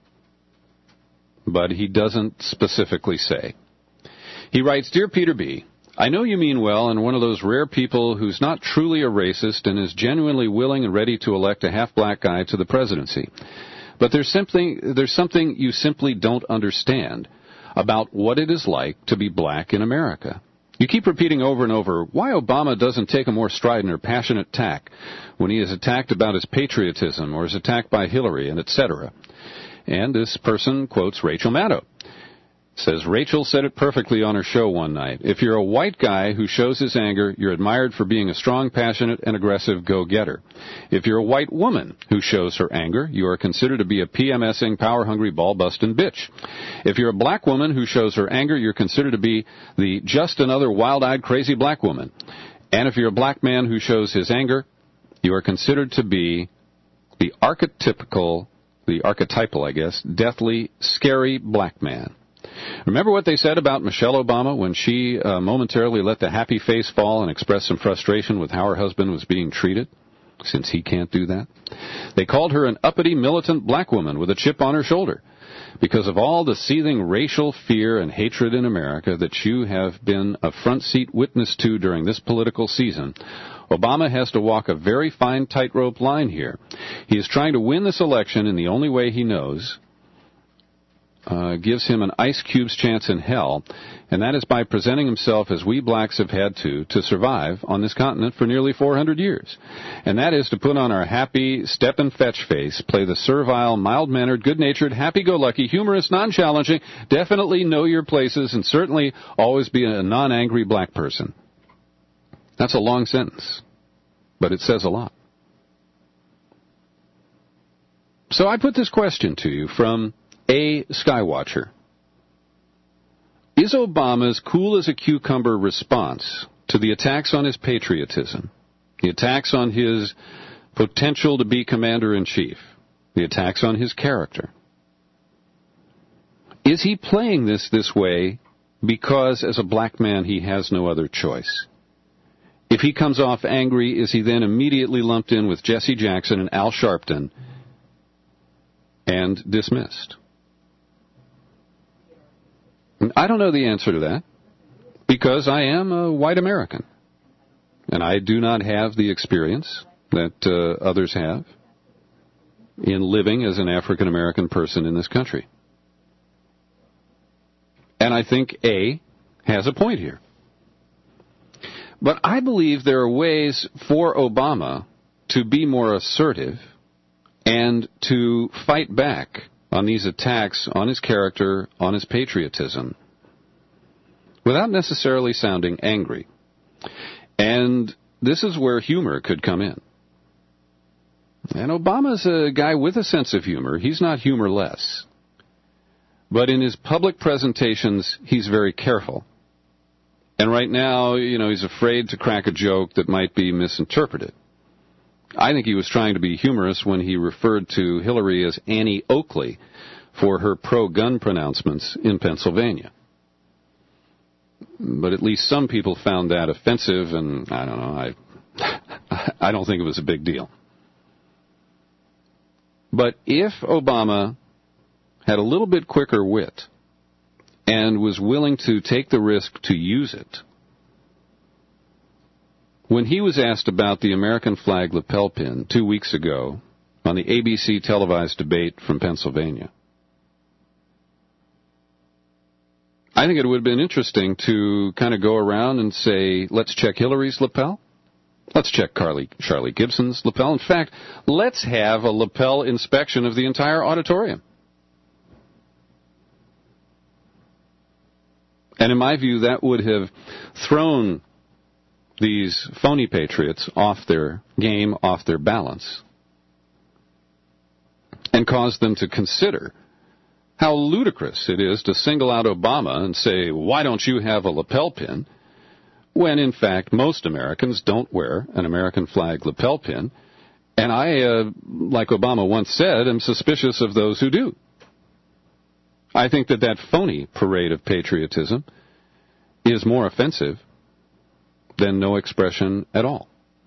Speaker 28: But he doesn't specifically say. He writes, Dear Peter B., I know you mean well and one of those rare people who's not truly a racist and is genuinely willing and ready to elect a half-black guy to the presidency. But there's something, there's something you simply don't understand about what it is like to be black in America. You keep repeating over and over why Obama doesn't take a more strident or passionate tack when he is attacked about his patriotism or is attacked by Hillary and et cetera. And this person quotes Rachel Maddow. Says, Rachel said it perfectly on her show one night. If you're a white guy who shows his anger, you're admired for being a strong, passionate, and aggressive go-getter. If you're a white woman who shows her anger, you are considered to be a PMSing, power-hungry, ball-busting bitch. If you're a black woman who shows her anger, you're considered to be the just another wild-eyed, crazy black woman. And if you're a black man who shows his anger, you are considered to be the archetypical, the archetypal, I guess, deathly, scary black man. Remember what they said about Michelle Obama when she uh, momentarily let the happy face fall and expressed some frustration with how her husband was being treated, since he can't do that? They called her an uppity, militant black woman with a chip on her shoulder. because of all the seething racial fear and hatred in America that you have been a front seat witness to during this political season, Obama has to walk a very fine tightrope line here. He is trying to win this election in the only way he knows, uh, gives him an ice cube's chance in hell, and that is by presenting himself as we blacks have had to to survive on this continent for nearly four hundred years. And that is to put on our happy step-and-fetch face, play the servile, mild-mannered, good-natured, happy-go-lucky, humorous, non-challenging, definitely know your places, and certainly always be a non-angry black person. That's a long sentence, but it says a lot. So I put this question to you from A. Skywatcher. Is Obama's cool-as-a-cucumber response to the attacks on his patriotism, the attacks on his potential to be commander-in-chief, the attacks on his character, is he playing this this way because as a black man he has no other choice? If he comes off angry, is he then immediately lumped in with Jesse Jackson and Al Sharpton and dismissed? I don't know the answer to that, because I am a white American, and I do not have the experience that uh, others have in living as an African American person in this country. And I think A has a point here. But I believe there are ways for Obama to be more assertive and to fight back on these attacks on his character, on his patriotism, without necessarily sounding angry. And this is where humor could come in. And Obama's a guy with a sense of humor. He's not humorless. But in his public presentations, he's very careful. And right now, you know, he's afraid to crack a joke that might be misinterpreted. I think he was trying to be humorous when he referred to Hillary as Annie Oakley for her pro-gun pronouncements in Pennsylvania. But at least some people found that offensive, and I don't know, I, I don't think it was a big deal. But if Obama had a little bit quicker wit and was willing to take the risk to use it, when he was asked about the American flag lapel pin two weeks ago on the A B C televised debate from Pennsylvania, I think it would have been interesting to kind of go around and say, let's check Hillary's lapel. Let's check Carly, Charlie Gibson's lapel. In fact, let's have a lapel inspection of the entire auditorium. And in my view, that would have thrown these phony patriots off their game, off their balance, and caused them to consider how ludicrous it is to single out Obama and say, why don't you have a lapel pin, when in fact most Americans don't wear an American flag lapel pin. And I, uh, like Obama once said, am suspicious of those who do. I think that that phony parade of patriotism is more offensive than no expression at all.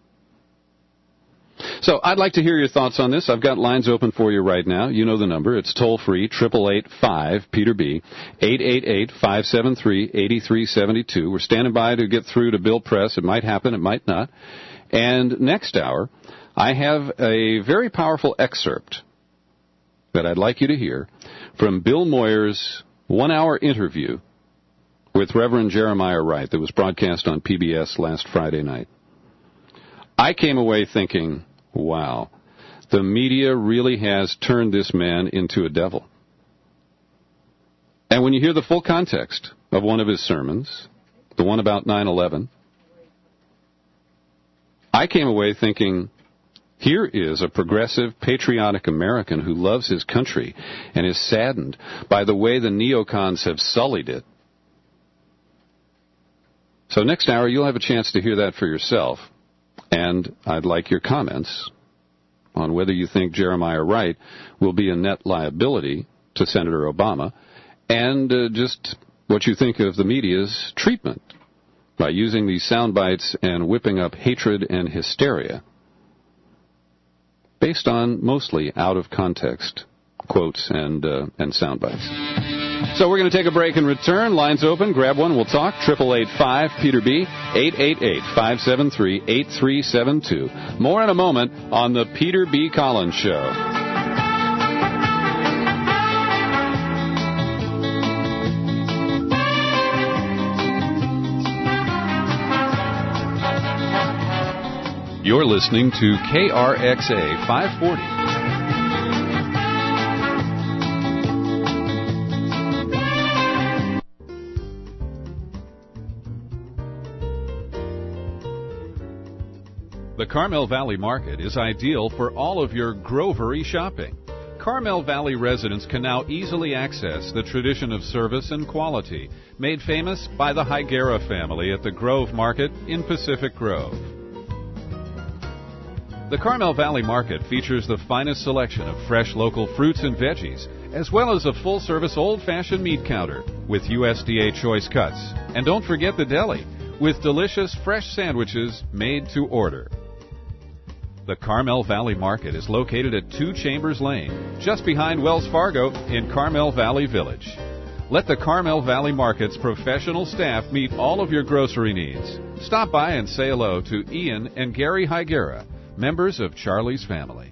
Speaker 28: So I'd like to hear your thoughts on this. I've got lines open for you right now. You know the number. It's toll-free, eight eight eight, five, Peter B, eight eight eight, five seven three, eight three seven two. We're standing by to get through to Bill Press. It might happen, it might not. And next hour, I have a very powerful excerpt that I'd like you to hear from Bill Moyer's one-hour interview with Reverend Jeremiah Wright that was broadcast on P B S last Friday night. I came away thinking, wow, the media really has turned this man into a devil. And when you hear the full context of one of his sermons, the one about nine eleven, I came away thinking, here is a progressive, patriotic American who loves his country and is saddened by the way the neocons have sullied it. So next hour, you'll have a chance to hear that for yourself. And I'd like your comments on whether you think Jeremiah Wright will be a net liability to Senator Obama, and uh, just what you think of the media's treatment by using these sound bites and whipping up hatred and hysteria based on mostly out-of-context quotes and uh, and sound bites. So we're going to take a break and return. Lines open. Grab one. We'll talk. eight eight eight five Peter B. eight eight eight five seven three eight three seven two. More in a moment on the Peter B. Collins Show. You're listening to K R X A five forty. The Carmel Valley Market is ideal for all of your grovery shopping. Carmel Valley residents can now easily access the tradition of service and quality, made famous by the Higuera family at the Grove Market in Pacific Grove. The Carmel Valley Market features the finest selection of fresh local fruits and veggies, as well as a full-service old-fashioned meat counter with U S D A choice cuts. And don't forget the deli, with delicious fresh sandwiches made to order. The Carmel Valley Market is located at Two Chambers Lane, just behind Wells Fargo in Carmel Valley Village. Let the Carmel Valley Market's professional staff meet all of your grocery needs. Stop by and say hello to Ian and Gary Higuera, members of Charlie's family.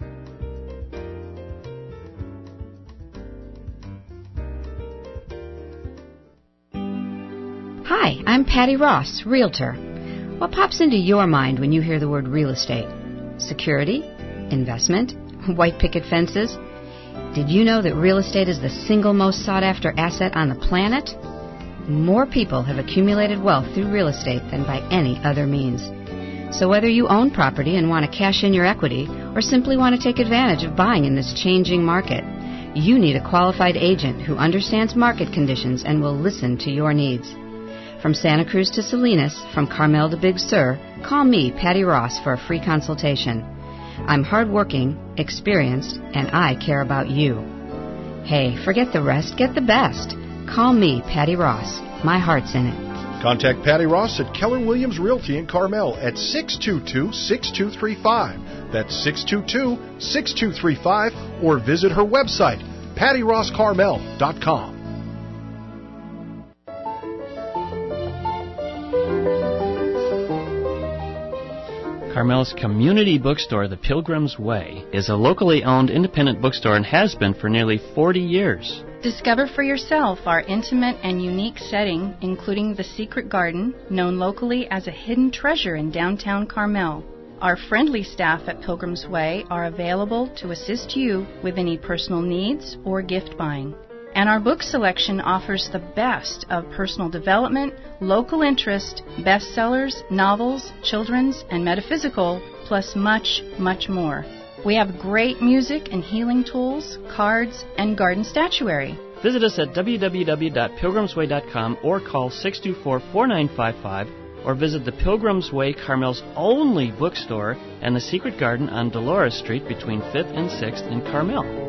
Speaker 2: Hi, I'm Patty Ross, Realtor. What pops into your mind when you hear the word real estate? Security? Investment? White picket fences? Did you know that real estate is the single most sought-after asset on the planet? More people have accumulated wealth through real estate than by any other means. So whether you own property and want to cash in your equity or simply want to take advantage of buying in this changing market, you need a qualified agent who understands market conditions and will listen to your needs. From Santa Cruz to Salinas, from Carmel to Big Sur, call me, Patty Ross, for a free consultation. I'm hardworking, experienced, and I care about you. Hey, forget the rest, get the best. Call me, Patty Ross. My heart's in it.
Speaker 3: Contact Patty Ross at Keller Williams Realty in Carmel at six two two, six two three five. That's six two two, six two three five, or visit her website, patty ross carmel dot com.
Speaker 4: Carmel's community bookstore, The Pilgrim's Way, is a locally owned independent bookstore and has been for nearly forty years.
Speaker 10: Discover for yourself our intimate and unique setting, including the Secret Garden, known locally as a hidden treasure in downtown Carmel. Our friendly staff at Pilgrim's Way are available to assist you with any personal needs or gift buying. And our book selection offers the best of personal development, local interest, bestsellers, novels, children's, and metaphysical, plus much, much more. We have great music and healing tools, cards, and garden statuary.
Speaker 4: Visit us at w w w dot pilgrims way dot com or call six two four, four nine five five or visit the Pilgrim's Way, Carmel's only bookstore, and the Secret Garden on Dolores Street between fifth and sixth in Carmel.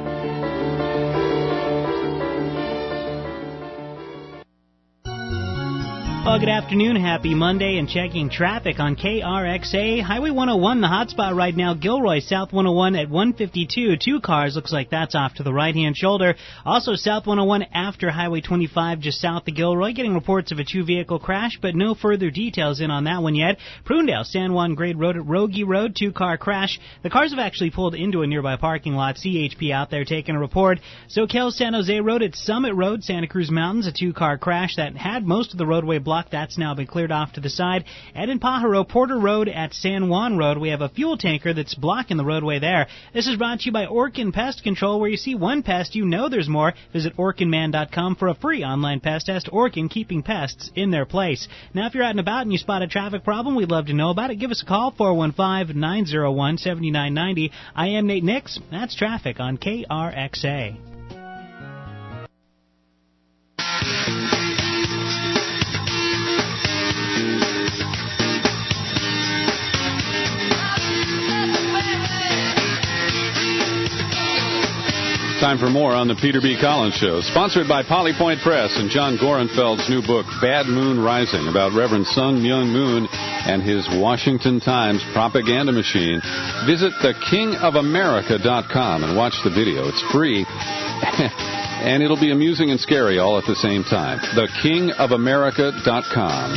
Speaker 15: Well, good afternoon, happy Monday, and checking traffic on K R X A. Highway one oh one, the hotspot right now, Gilroy, South one oh one at one fifty-two. Two cars, looks like that's off to the right-hand shoulder. Also, South one oh one after Highway twenty-five, just south of Gilroy, getting reports of a two-vehicle crash, but no further details in on that one yet. Prunedale, San Juan Grade Road at Rogie Road, two-car crash. The cars have actually pulled into a nearby parking lot. C H P out there taking a report. SoCal San Jose Road at Summit Road, Santa Cruz Mountains, a two-car crash that had most of the roadway blocked. That's now been cleared off to the side. And in Pajaro, Porter Road at San Juan Road, we have a fuel tanker that's blocking the roadway there. This is brought to you by Orkin Pest Control, where you see one pest, you know there's more. Visit orkin man dot com for a free online pest test. Orkin, keeping pests in their place. Now, if you're out and about and you spot a traffic problem, we'd love to know about it. Give us a call, four one five, nine oh one, seven nine nine oh. I am Nate Nix. That's traffic on K R X A.
Speaker 28: Time for more on the Peter B. Collins Show, sponsored by Polly Point Press and John Gorenfeld's new book, Bad Moon Rising, about Reverend Sun Myung Moon and his Washington Times propaganda machine, visit the king of america dot com and watch the video. It's free, and it'll be amusing and scary all at the same time. the king of america dot com.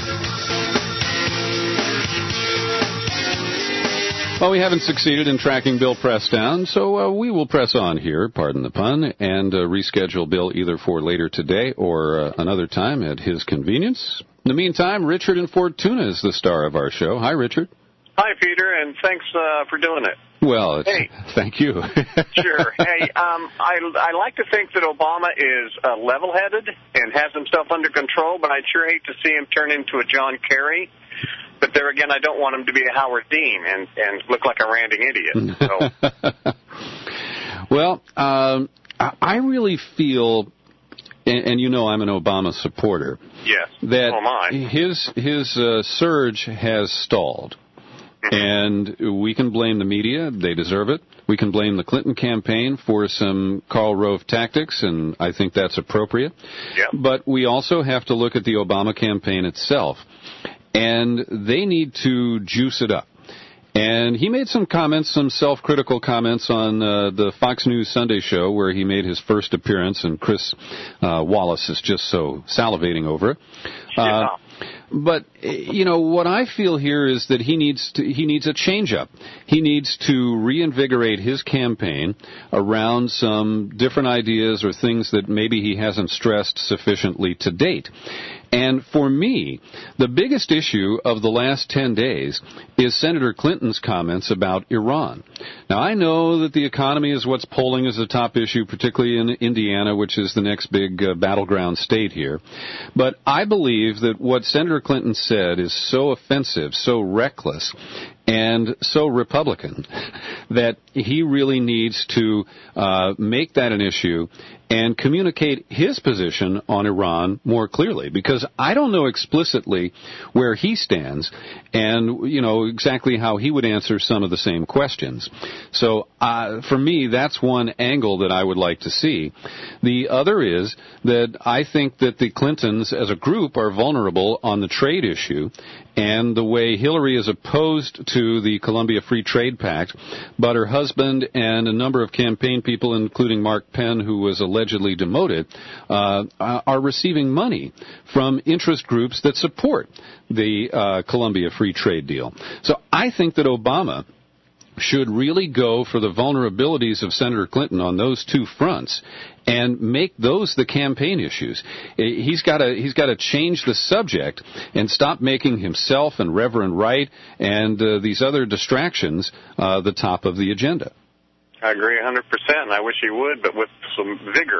Speaker 28: Well, we haven't succeeded in tracking Bill Press down, so uh, we will press on here, pardon the pun, and uh, reschedule Bill either for later today or uh, another time at his convenience. In the meantime, Richard in Fortuna is the star of our show. Hi, Richard.
Speaker 1: Hi, Peter, and thanks uh, for doing it.
Speaker 28: Well, it's,
Speaker 1: hey.
Speaker 28: Thank you.
Speaker 1: Sure. Hey, um, I, I like to think that Obama is uh, level-headed and has himself under control, but I'd sure hate to see him turn into a John Kerry. But there again, I don't want him to be a Howard Dean and, and look like a ranting idiot. So.
Speaker 28: Well, um, I really feel, and, and you know I'm an Obama supporter,
Speaker 1: yes,
Speaker 28: that
Speaker 1: so am I.
Speaker 28: his, his uh, surge has stalled. And we can blame the media. They deserve it. We can blame the Clinton campaign for some Karl Rove tactics, and I think that's appropriate.
Speaker 1: Yep.
Speaker 28: But we also have to look at the Obama campaign itself. And they need to juice it up. And he made some comments, some self-critical comments on uh, the Fox News Sunday show where he made his first appearance, and Chris uh, Wallace is just so salivating over it. Uh,
Speaker 1: yeah.
Speaker 28: But, you know, what I feel here is that he needs to, he needs a change-up. He needs to reinvigorate his campaign around some different ideas or things that maybe he hasn't stressed sufficiently to date. And for me, the biggest issue of the last ten days is Senator Clinton's comments about Iran. Now, I know that the economy is what's polling as a top issue, particularly in Indiana, which is the next big uh, battleground state here. But I believe that what Senator Clinton said is so offensive, so reckless, and so Republican that he really needs to uh, make that an issue and communicate his position on Iran more clearly, because I don't know explicitly where he stands and, you know, exactly how he would answer some of the same questions. So uh, for me, that's one angle that I would like to see. The other is that I think that the Clintons as a group are vulnerable on the trade issue, and the way Hillary is opposed to the Columbia Free Trade Pact, but her husband and a number of campaign people, including Mark Penn, who was allegedly demoted, uh, are receiving money from interest groups that support the uh, Columbia Free Trade deal. So I think that Obama should really go for the vulnerabilities of Senator Clinton on those two fronts and make those the campaign issues. He's got to he's got to change the subject and stop making himself and Reverend Wright and uh, these other distractions uh, the top of the agenda.
Speaker 1: I agree one hundred percent, and I wish he would, but with some vigor.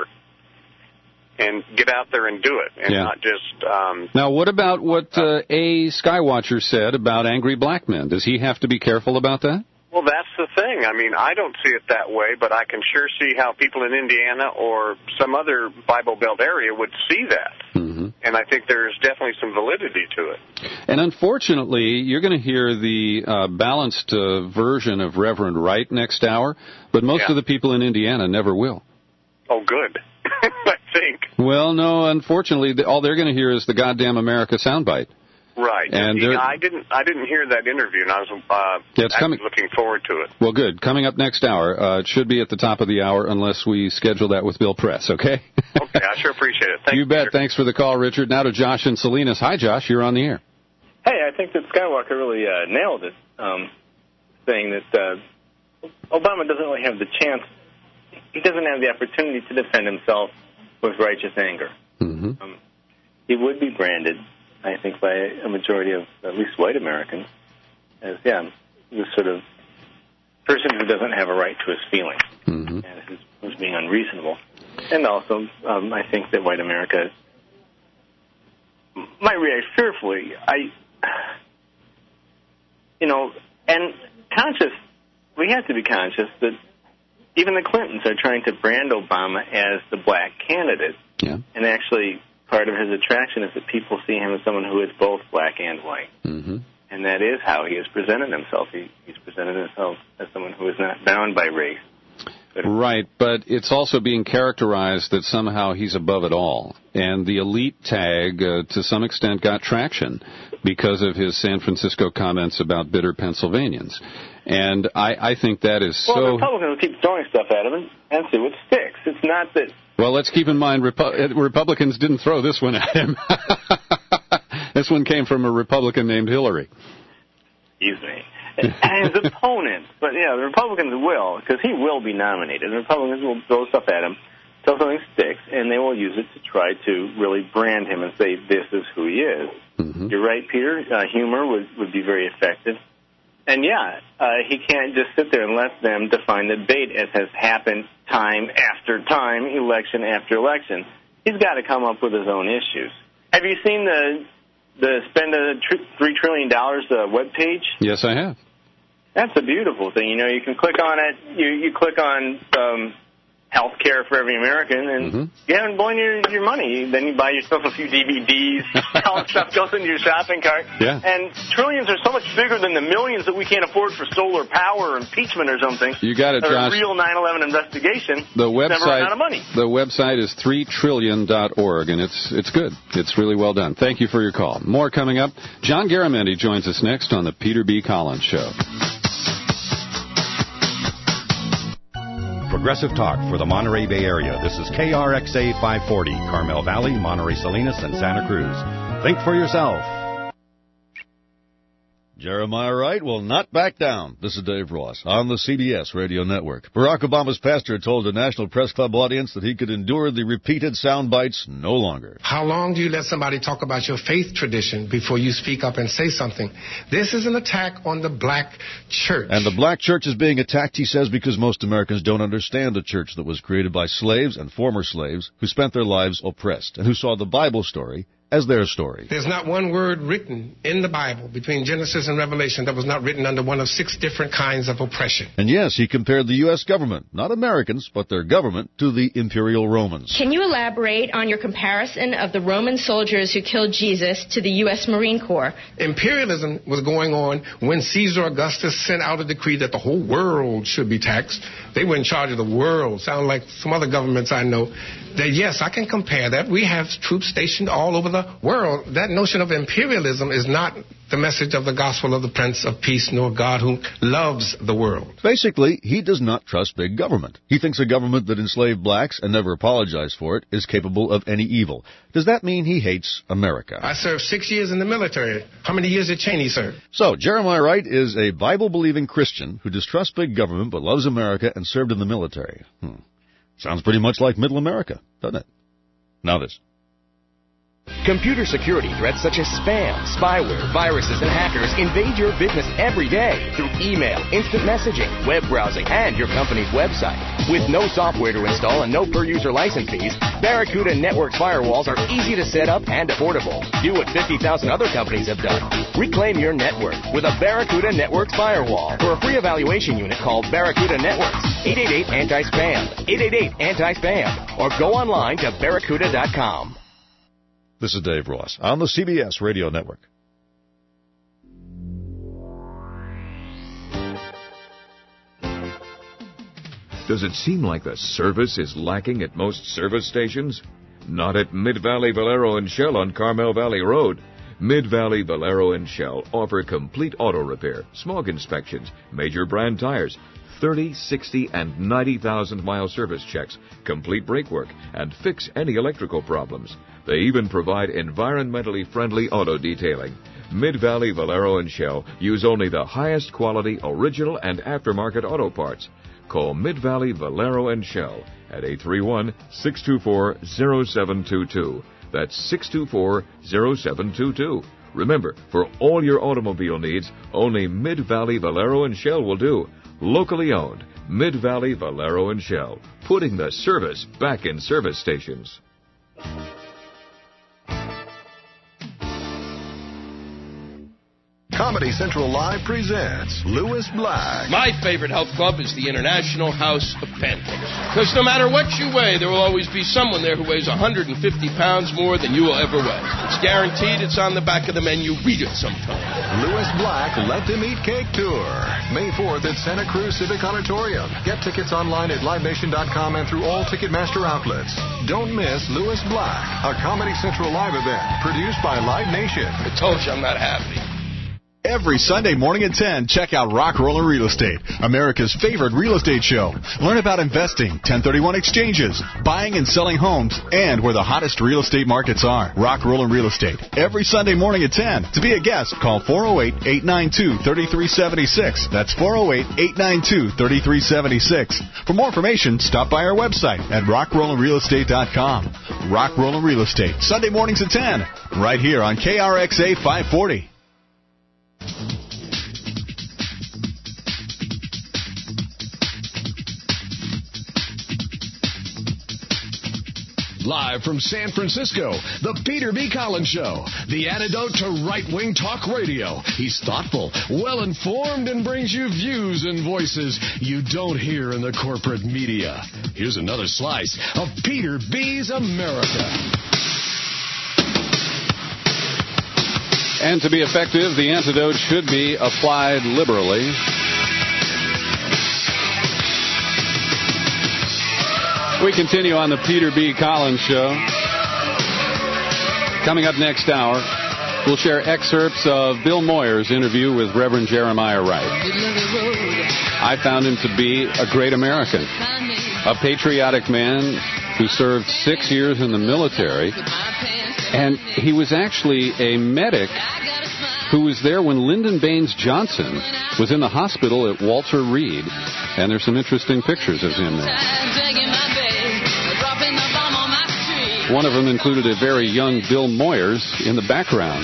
Speaker 1: And get out there and do it, and
Speaker 28: yeah.
Speaker 1: not just... Um,
Speaker 28: now, what about what uh, A. Skywatcher said about angry black men? Does he have to be careful about that?
Speaker 1: Well, that's the thing. I mean, I don't see it that way, but I can sure see how people in Indiana or some other Bible Belt area would see that.
Speaker 28: Mm-hmm.
Speaker 1: And I think there's definitely some validity to it.
Speaker 28: And unfortunately, you're going to hear the uh, balanced uh, version of Reverend Wright next hour, but most
Speaker 1: yeah.
Speaker 28: of the people in Indiana never will.
Speaker 1: Oh, good. I think.
Speaker 28: Well, no, unfortunately, the, all they're going to hear is the goddamn America soundbite.
Speaker 1: Right.
Speaker 28: And
Speaker 1: yeah, I didn't. I didn't hear that interview, and I was uh,
Speaker 28: yeah, it's coming.
Speaker 1: looking forward to it.
Speaker 28: Well, good. Coming up next hour. Uh, it should be at the top of the hour, unless we schedule that with Bill Press. Okay.
Speaker 1: Okay, I sure appreciate it. Thank
Speaker 28: you.
Speaker 1: You
Speaker 28: bet.
Speaker 1: Peter.
Speaker 28: Thanks for the call, Richard. Now to Josh and Salinas. Hi, Josh. You're on the air.
Speaker 5: Hey, I think that Skywalker really uh, nailed it, um, saying that uh, Obama doesn't really have the chance. He doesn't have the opportunity to defend himself with righteous anger.
Speaker 28: Mm-hmm.
Speaker 5: Um, he would be branded, I think, by a majority of at least white Americans as, yeah, this sort of person who doesn't have a right to his feelings
Speaker 28: mm-hmm.
Speaker 5: and who's, who's being unreasonable. And also, um, I think that white America might react fearfully. I, you know, and conscious, we have to be conscious that even the Clintons are trying to brand Obama as the black candidate.
Speaker 28: Yeah.
Speaker 5: And actually, part of his attraction is that people see him as someone who is both black and white.
Speaker 28: Mm-hmm.
Speaker 5: And that is how he has presented himself. He, he's presented himself as someone who is not bound by race,
Speaker 28: Right, but it's also being characterized that somehow he's above it all. And the elite tag, uh, to some extent, got traction because of his San Francisco comments about bitter Pennsylvanians. And I, I think that is
Speaker 5: well,
Speaker 28: so...
Speaker 5: Well, the Republicans will keep throwing stuff at him and, and see what sticks. It's not that...
Speaker 28: Well, let's keep in mind, Repu- Republicans didn't throw this one at him. This one came from a Republican named Hillary.
Speaker 5: Excuse me. And his opponents. But, yeah, the Republicans will, because he will be nominated. The Republicans will throw stuff at him until something sticks, and they will use it to try to really brand him and say, this is who he is. Mm-hmm. You're right, Peter. Uh, humor would, would be very effective. And, yeah, uh, he can't just sit there and let them define the debate, as has happened time after time, election after election. He's got to come up with his own issues. Have you seen the the spend a tr- three trillion dollars uh, webpage?
Speaker 28: Yes, I have.
Speaker 5: That's a beautiful thing. You know, you can click on it. You you click on um, health care for every American, and mm-hmm. you haven't blown your, your money. Then you buy yourself a few D V Ds. All that stuff goes into your shopping cart.
Speaker 28: Yeah.
Speaker 5: And trillions are so much bigger than the millions that we can't afford for solar power or impeachment or something.
Speaker 28: You got it,
Speaker 5: or
Speaker 28: Josh.
Speaker 5: A real nine eleven investigation.
Speaker 28: The website,
Speaker 5: never run out of money.
Speaker 28: The website is three trillion dot org, and it's it's good. It's really well done. Thank you for your call. More coming up. John Garamendi joins us next on the Peter B. Collins Show.
Speaker 6: Progressive talk for the Monterey Bay Area. This is K R X A five forty, Carmel Valley, Monterey Salinas, and Santa Cruz. Think for yourself.
Speaker 12: Jeremiah Wright will not back down. This is Dave Ross on the C B S Radio Network. Barack Obama's pastor told a National Press Club audience that he could endure the repeated sound bites no longer.
Speaker 13: How long do you let somebody talk about your faith tradition before you speak up and say something? This is an attack on the black church.
Speaker 12: And the black church is being attacked, he says, because most Americans don't understand a church that was created by slaves and former slaves who spent their lives oppressed and who saw the Bible story as their story.
Speaker 13: There's not one word written in the Bible between Genesis and Revelation that was not written under one of six different kinds of oppression.
Speaker 12: And yes, he compared the U S government, not Americans, but their government, to the Imperial Romans.
Speaker 16: Can you elaborate on your comparison of the Roman soldiers who killed Jesus to the U S Marine Corps?
Speaker 13: Imperialism was going on when Caesar Augustus sent out a decree that the whole world should be taxed. They were in charge of the world. Sound like some other governments I know. That, yes, I can compare that. We have troops stationed all over the world. That notion of imperialism is not the message of the gospel of the Prince of Peace, nor God who loves the world.
Speaker 12: Basically, he does not trust big government. He thinks a government that enslaved blacks and never apologized for it is capable of any evil. Does that mean he hates America?
Speaker 13: I served six years in the military. How many years did Cheney serve?
Speaker 12: So, Jeremiah Wright is a Bible-believing Christian who distrusts big government but loves America and served in the military. Hmm. Sounds pretty much like Middle America, doesn't it? Now this.
Speaker 17: Computer security threats such as spam, spyware, viruses, and hackers invade your business every day through email, instant messaging, web browsing, and your company's website. With no software to install and no per-user license fees, Barracuda Networks firewalls are easy to set up and affordable. Do what fifty thousand other companies have done. Reclaim your network with a Barracuda Networks firewall. For a free evaluation unit, call Barracuda Networks, eight eight eight anti spam, eight eight eight anti spam, or go online to barracuda dot com.
Speaker 12: This is Dave Ross on the C B S Radio Network.
Speaker 18: Does it seem like the service is lacking at most service stations? Not at Mid-Valley Valero and Shell on Carmel Valley Road. Mid-Valley Valero and Shell offer complete auto repair, smog inspections, major brand tires, thirty, sixty, and ninety thousand mile service checks, complete brake work, and fix any electrical problems. They even provide environmentally friendly auto detailing. Mid-Valley Valero and Shell use only the highest quality original and aftermarket auto parts. Call Mid-Valley Valero and Shell at eight three one, six two four, zero seven two two. That's six two four, zero seven two two. Remember, for all your automobile needs, only Mid-Valley Valero and Shell will do. Locally owned, Mid-Valley Valero and Shell, putting the service back in service stations.
Speaker 29: Comedy Central Live presents Lewis Black.
Speaker 8: My favorite health club is the International House of Pancakes. Because no matter what you weigh, there will always be someone there who weighs one hundred fifty pounds more than you will ever weigh. It's guaranteed. It's on the back of the menu. Read it sometime.
Speaker 29: Lewis Black Let Them Eat Cake Tour. May fourth at Santa Cruz Civic Auditorium. Get tickets online at live nation dot com and through all Ticketmaster outlets. Don't miss Lewis Black, a Comedy Central Live event produced by Live Nation.
Speaker 8: I told you I'm not happy.
Speaker 9: Every Sunday morning at ten, check out Rockroller Real Estate, America's favorite real estate show. Learn about investing, ten thirty-one exchanges, buying and selling homes, and where the hottest real estate markets are. Rockroller Real Estate, every Sunday morning at ten. To be a guest, call four oh eight, eight nine two, three three seven six. That's four oh eight, eight nine two, three three seven six. For more information, stop by our website at rock roller real estate dot com. Rockroller Real Estate, Sunday mornings at ten, right here on K R X A five forty.
Speaker 29: Live from San Francisco, the Peter B. Collins Show, the antidote to right-wing talk radio. He's thoughtful, well-informed, and brings you views and voices you don't hear in the corporate media. Here's another slice of Peter B.'s America.
Speaker 28: And to be effective, the antidote should be applied liberally. We continue on the Peter B. Collins Show. Coming up next hour, we'll share excerpts of Bill Moyer's interview with Reverend Jeremiah Wright. I found him to be a great American, a patriotic man who served six years in the military, and he was actually a medic who was there when Lyndon Baines Johnson was in the hospital at Walter Reed, and there's some interesting pictures of him there. One of them included a very young Bill Moyers in the background.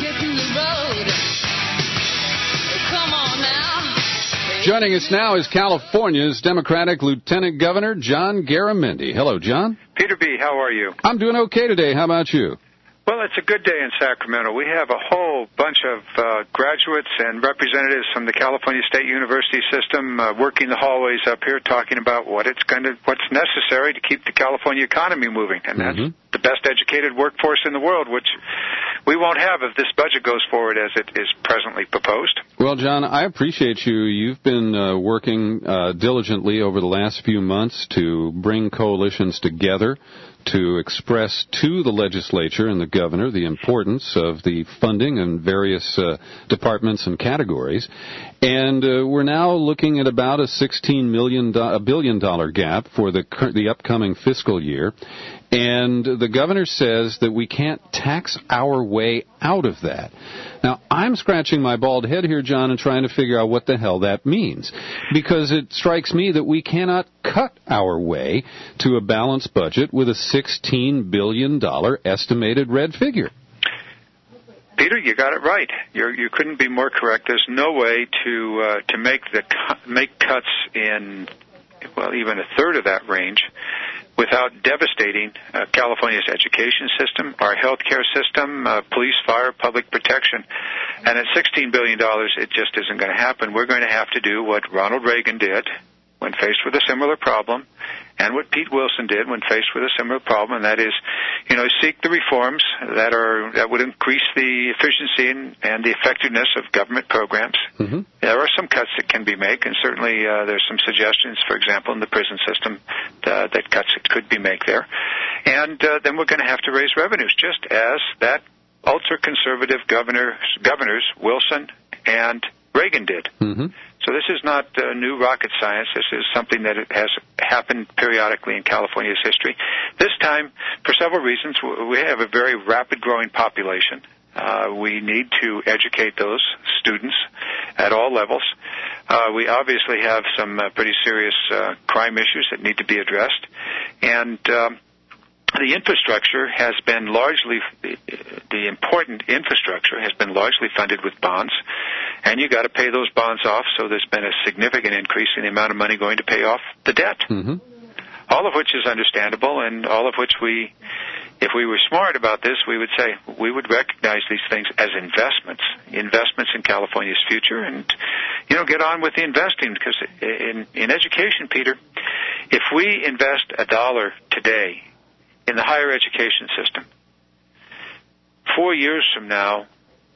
Speaker 28: Joining us now is California's Democratic Lieutenant Governor John Garamendi. Hello, John.
Speaker 11: Peter B., how are you?
Speaker 28: I'm doing okay today. How about you?
Speaker 11: Well, it's a good day in Sacramento. We have a whole bunch of uh, graduates and representatives from the California State University system uh, working the hallways up here, talking about what it's going to, what's necessary to keep the California economy moving, and that's mm-hmm. the best educated workforce in the world, which we won't have if this budget goes forward as it is presently proposed.
Speaker 28: Well, John, I appreciate you. You've been uh, working uh, diligently over the last few months to bring coalitions together to express to the legislature and the governor the importance of the funding in various uh, departments and categories. And uh, we're now looking at about a sixteen million dollars, a billion dollar gap for the the upcoming fiscal year. And the governor says that we can't tax our way out of that. Now, I'm scratching my bald head here, John, and trying to figure out what the hell that means. Because it strikes me that we cannot cut our way to a balanced budget with a sixteen billion dollars estimated red figure.
Speaker 11: Peter, you got it right. You're, you couldn't be more correct. There's no way to uh, to make the make cuts in, well, even a third of that range without devastating uh, California's education system, our health care system, uh, police, fire, public protection. And at sixteen billion dollars, it just isn't going to happen. We're going to have to do what Ronald Reagan did when faced with a similar problem, and what Pete Wilson did when faced with a similar problem, and that is, you know, seek the reforms that are that would increase the efficiency and, and the effectiveness of government programs. Mm-hmm. There are some cuts that can be made, and certainly uh, there's some suggestions, for example, in the prison system, uh, that cuts that could be made there. And uh, then we're going to have to raise revenues, just as that ultra-conservative governor, governors, Wilson and Reagan did. Mm-hmm. So this is not uh, new rocket science. This is something that has happened periodically in California's history. This time, for several reasons, we have a very rapid growing population. Uh, we need to educate those students at all levels. Uh, we obviously have some uh, pretty serious uh, crime issues that need to be addressed. And um, the infrastructure has been largely, the important infrastructure has been largely funded with bonds, and you got to pay those bonds off, so there's been a significant increase in the amount of money going to pay off the debt. Mm-hmm. All of which is understandable, and all of which we, if we were smart about this, we would say we would recognize these things as investments, investments in California's future, and, you know, get on with the investing. Because in, in education, Peter, if we invest a dollar today in the higher education system, four years from now,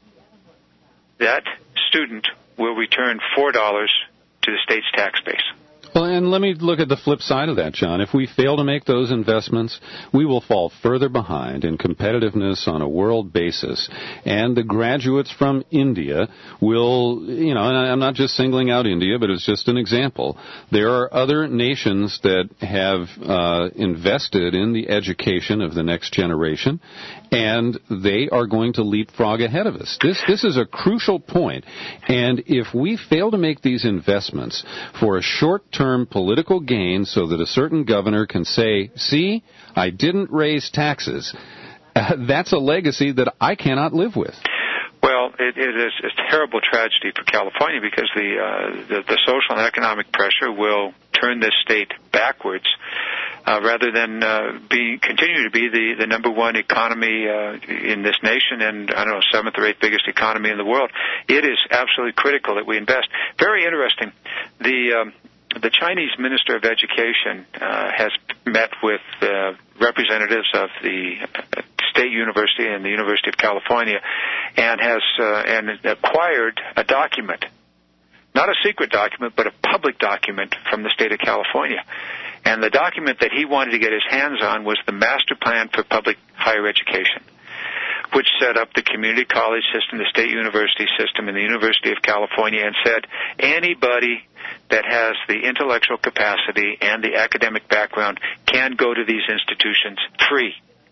Speaker 11: that student will return four dollars to the state's tax base.
Speaker 28: Well, and let me look at the flip side of that, John. If we fail to make those investments, we will fall further behind in competitiveness on a world basis. And the graduates from India will, you know, and I'm not just singling out India, but it's just an example. There are other nations that have uh, invested in the education of the next generation, and they are going to leapfrog ahead of us. This, this is a crucial point. And if we fail to make these investments for a short-term political gain so that a certain governor can say, see, I didn't raise taxes, uh, that's a legacy that I cannot live with.
Speaker 11: Well, it, it is a terrible tragedy for California because the, uh, the the social and economic pressure will turn this state backwards uh, rather than uh, be continue to be the, the number one economy uh, in this nation and, I don't know, seventh or eighth biggest economy in the world. It is absolutely critical that we invest. Very interesting. The um, The Chinese Minister of Education uh, has met with uh, representatives of the State University and the University of California and has uh, and acquired a document, not a secret document, but a public document from the state of California. And the document that he wanted to get his hands on was the Master Plan for Public Higher Education, which set up the community college system, the state university system, and the University of California, and said anybody that has the intellectual capacity and the academic background can go to these institutions free.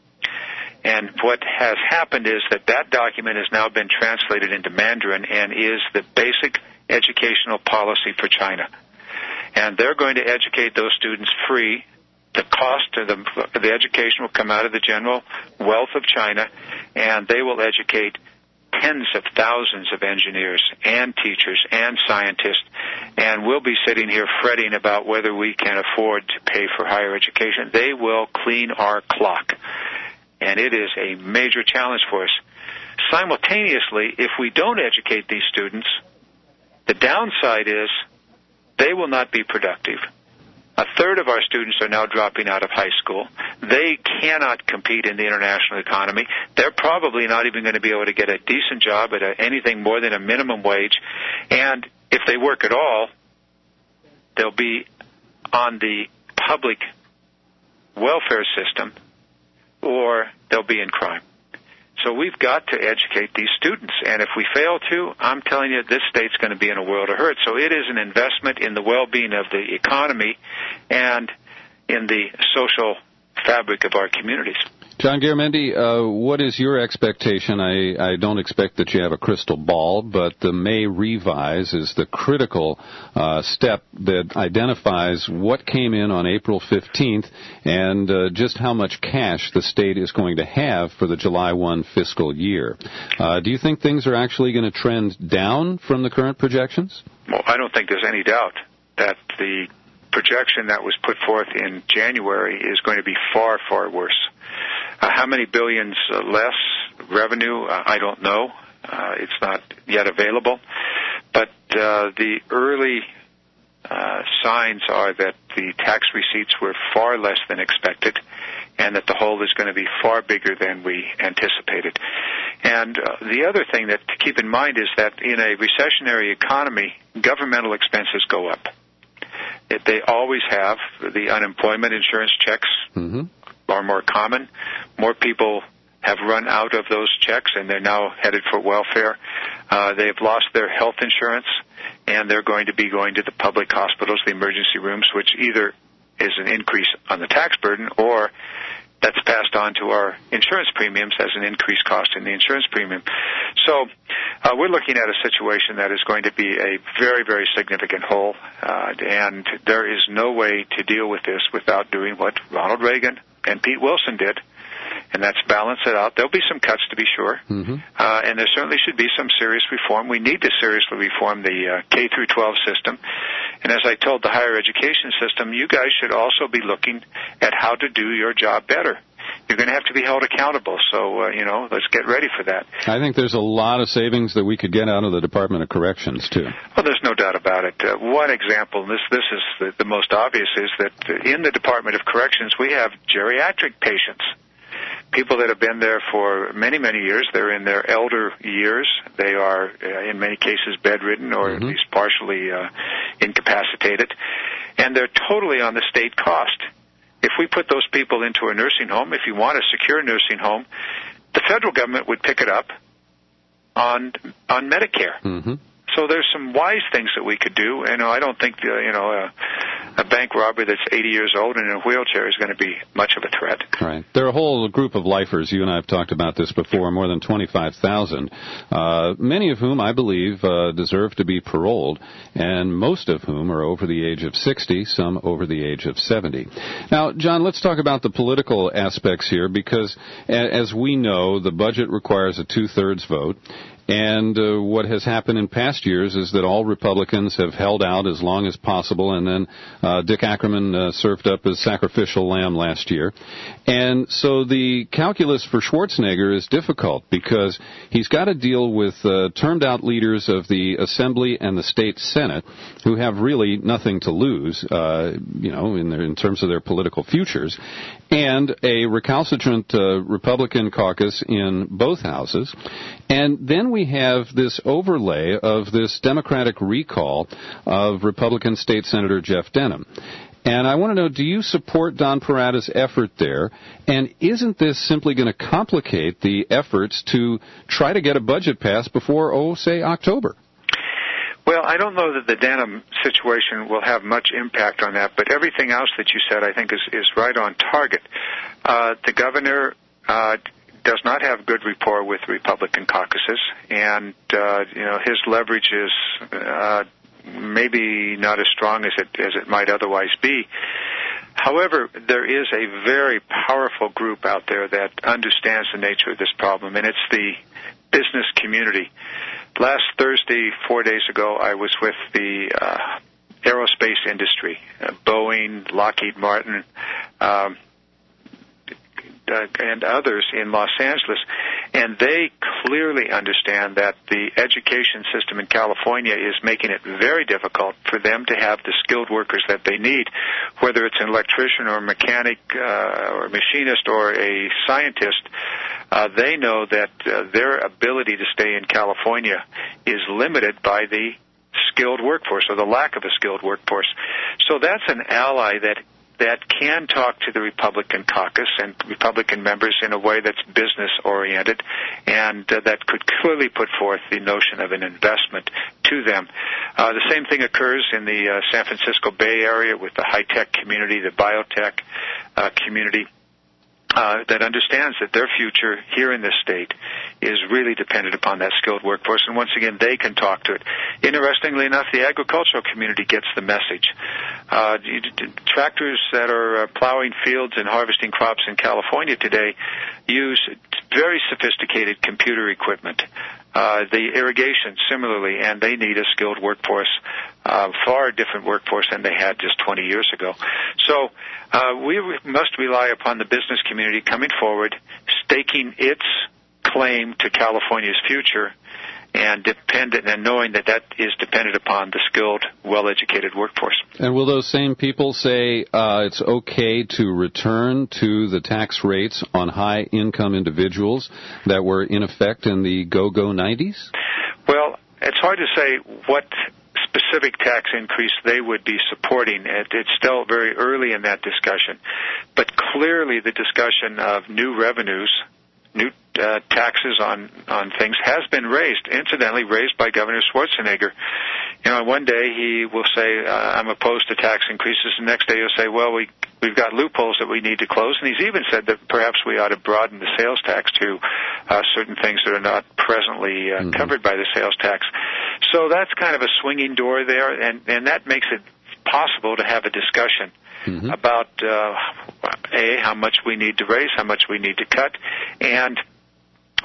Speaker 11: And what has happened is that that document has now been translated into Mandarin and is the basic educational policy for China. And they're going to educate those students free. The cost of the, the education will come out of the general wealth of China, and they will educate tens of thousands of engineers and teachers and scientists, and we'll be sitting here fretting about whether we can afford to pay for higher education. They will clean our clock, and it is a major challenge for us. Simultaneously, if we don't educate these students, the downside is they will not be productive. A third of our students are now dropping out of high school. They cannot compete in the international economy. They're probably not even going to be able to get a decent job at a, anything more than a minimum wage. And if they work at all, they'll be on the public welfare system or they'll be in crime. So we've got to educate these students. And if we fail to, I'm telling you, this state's going to be in a world of hurt. So it is an investment in the well-being of the economy and in the social fabric of our communities.
Speaker 28: John Garamendi, uh, what is your expectation? I, I don't expect that you have a crystal ball, but the May revise is the critical uh, step that identifies what came in on April fifteenth and uh, just how much cash the state is going to have for the July first fiscal year. Uh, do you think things are actually going to trend down from the current projections?
Speaker 11: Well, I don't think there's any doubt that the projection that was put forth in January is going to be far, far worse. Uh, how many billions uh, less revenue, uh, I don't know. Uh, it's not yet available. But uh, the early uh, signs are that the tax receipts were far less than expected and that the hole is going to be far bigger than we anticipated. And uh, the other thing that to keep in mind is that in a recessionary economy, governmental expenses go up. It, they always have. The unemployment insurance checks mm-hmm. are more common. More people have run out of those checks, and they're now headed for welfare. Uh, they've lost their health insurance, and they're going to be going to the public hospitals, the emergency rooms, which either is an increase on the tax burden or that's passed on to our insurance premiums as an increased cost in the insurance premium. So uh, we're looking at a situation that is going to be a very, very significant hole, uh, and there is no way to deal with this without doing what Ronald Reagan and Pete Wilson did, and that's balance it out. There'll be some cuts, to be sure, mm-hmm. uh, and there certainly should be some serious reform. We need to seriously reform the uh, K through twelve system. And as I told the higher education system, you guys should also be looking at how to do your job better. you're going to have to be held accountable. So, uh, you know, let's get ready for that.
Speaker 28: I think there's a lot of savings that we could get out of the Department of Corrections, too.
Speaker 11: Well, there's no doubt about it. Uh, one example, and this, this is the, the most obvious, is that in the Department of Corrections, we have geriatric patients. People that have been there for many, many years. They're in their elder years. They are, uh, in many cases, bedridden or mm-hmm. at least partially uh, incapacitated. And they're totally on the state cost. If we put those people into a nursing home, if you want a secure nursing home, the federal government would pick it up on on Medicare.
Speaker 28: Mm-hmm.
Speaker 11: So there's some wise things that we could do. You know, I don't think uh, you know a, a bank robber that's eighty years old and in a wheelchair is going to be much of a threat.
Speaker 28: Right. There are a whole group of lifers. You and I have talked about this before. More than twenty-five thousand. Uh, many of whom I believe uh, deserve to be paroled, and most of whom are over the age of sixty. Some over the age of seventy. Now, John, let's talk about the political aspects here, because as we know, the budget requires a two-thirds vote. And uh, what has happened in past years is that all Republicans have held out as long as possible, and then uh, Dick Ackerman uh, served up as sacrificial lamb last year. And so the calculus for Schwarzenegger is difficult, because he's got to deal with uh, termed-out leaders of the Assembly and the State Senate who have really nothing to lose, uh, you know, in, their, in terms of their political futures, and a recalcitrant uh, Republican caucus in both houses. And then we have this overlay of this Democratic recall of Republican State Senator Jeff Denham. And I want to know, do you support Don Parada's effort there? And isn't this simply going to complicate the efforts to try to get a budget passed before, oh, say, October?
Speaker 11: Well, I don't know that the Denham situation will have much impact on that, but everything else that you said I think is, is right on target. Uh, the governor uh, does not have good rapport with Republican caucuses, and uh, you know his leverage is uh, maybe not as strong as it as it might otherwise be. However, there is a very powerful group out there that understands the nature of this problem, and it's the business community. Last Thursday, four days ago, I was with the uh, aerospace industry, uh, Boeing, Lockheed Martin, um, uh, and others in Los Angeles, and they clearly understand that the education system in California is making it very difficult for them to have the skilled workers that they need, whether it's an electrician or a mechanic uh, or a machinist or a scientist. Uh, they know that uh, their ability to stay in California is limited by the skilled workforce or the lack of a skilled workforce. So that's an ally that that can talk to the Republican caucus and Republican members in a way that's business-oriented, and uh, that could clearly put forth the notion of an investment to them. Uh, the same thing occurs in the uh, San Francisco Bay Area with the high-tech community, the biotech uh, community. Uh, that understands that their future here in this state is really dependent upon that skilled workforce, and once again, they can talk to it. Interestingly enough, the agricultural community gets the message. Uh, tractors that are uh, plowing fields and harvesting crops in California today use very sophisticated computer equipment. Uh, the irrigation, similarly, and they need a skilled workforce, uh, far different workforce than they had just twenty years ago. So uh, we re- must rely upon the business community coming forward, staking its claim to California's future, and dependent and knowing that that is dependent upon the skilled, well-educated workforce.
Speaker 28: And will those same people say uh, it's okay to return to the tax rates on high-income individuals that were in effect in the go-go nineties?
Speaker 11: Well, it's hard to say what specific tax increase they would be supporting. It, it's still very early in that discussion. But clearly the discussion of new revenues, new uh, taxes on, on things has been raised, incidentally raised by Governor Schwarzenegger. You know, one day he will say, uh, I'm opposed to tax increases. The next day he'll say, well, we, we've got loopholes that we need to close. And he's even said that perhaps we ought to broaden the sales tax to uh, certain things that are not presently uh, mm-hmm. covered by the sales tax. So that's kind of a swinging door there, and, and that makes it possible to have a discussion mm-hmm. about, uh, A, how much we need to raise, how much we need to cut, and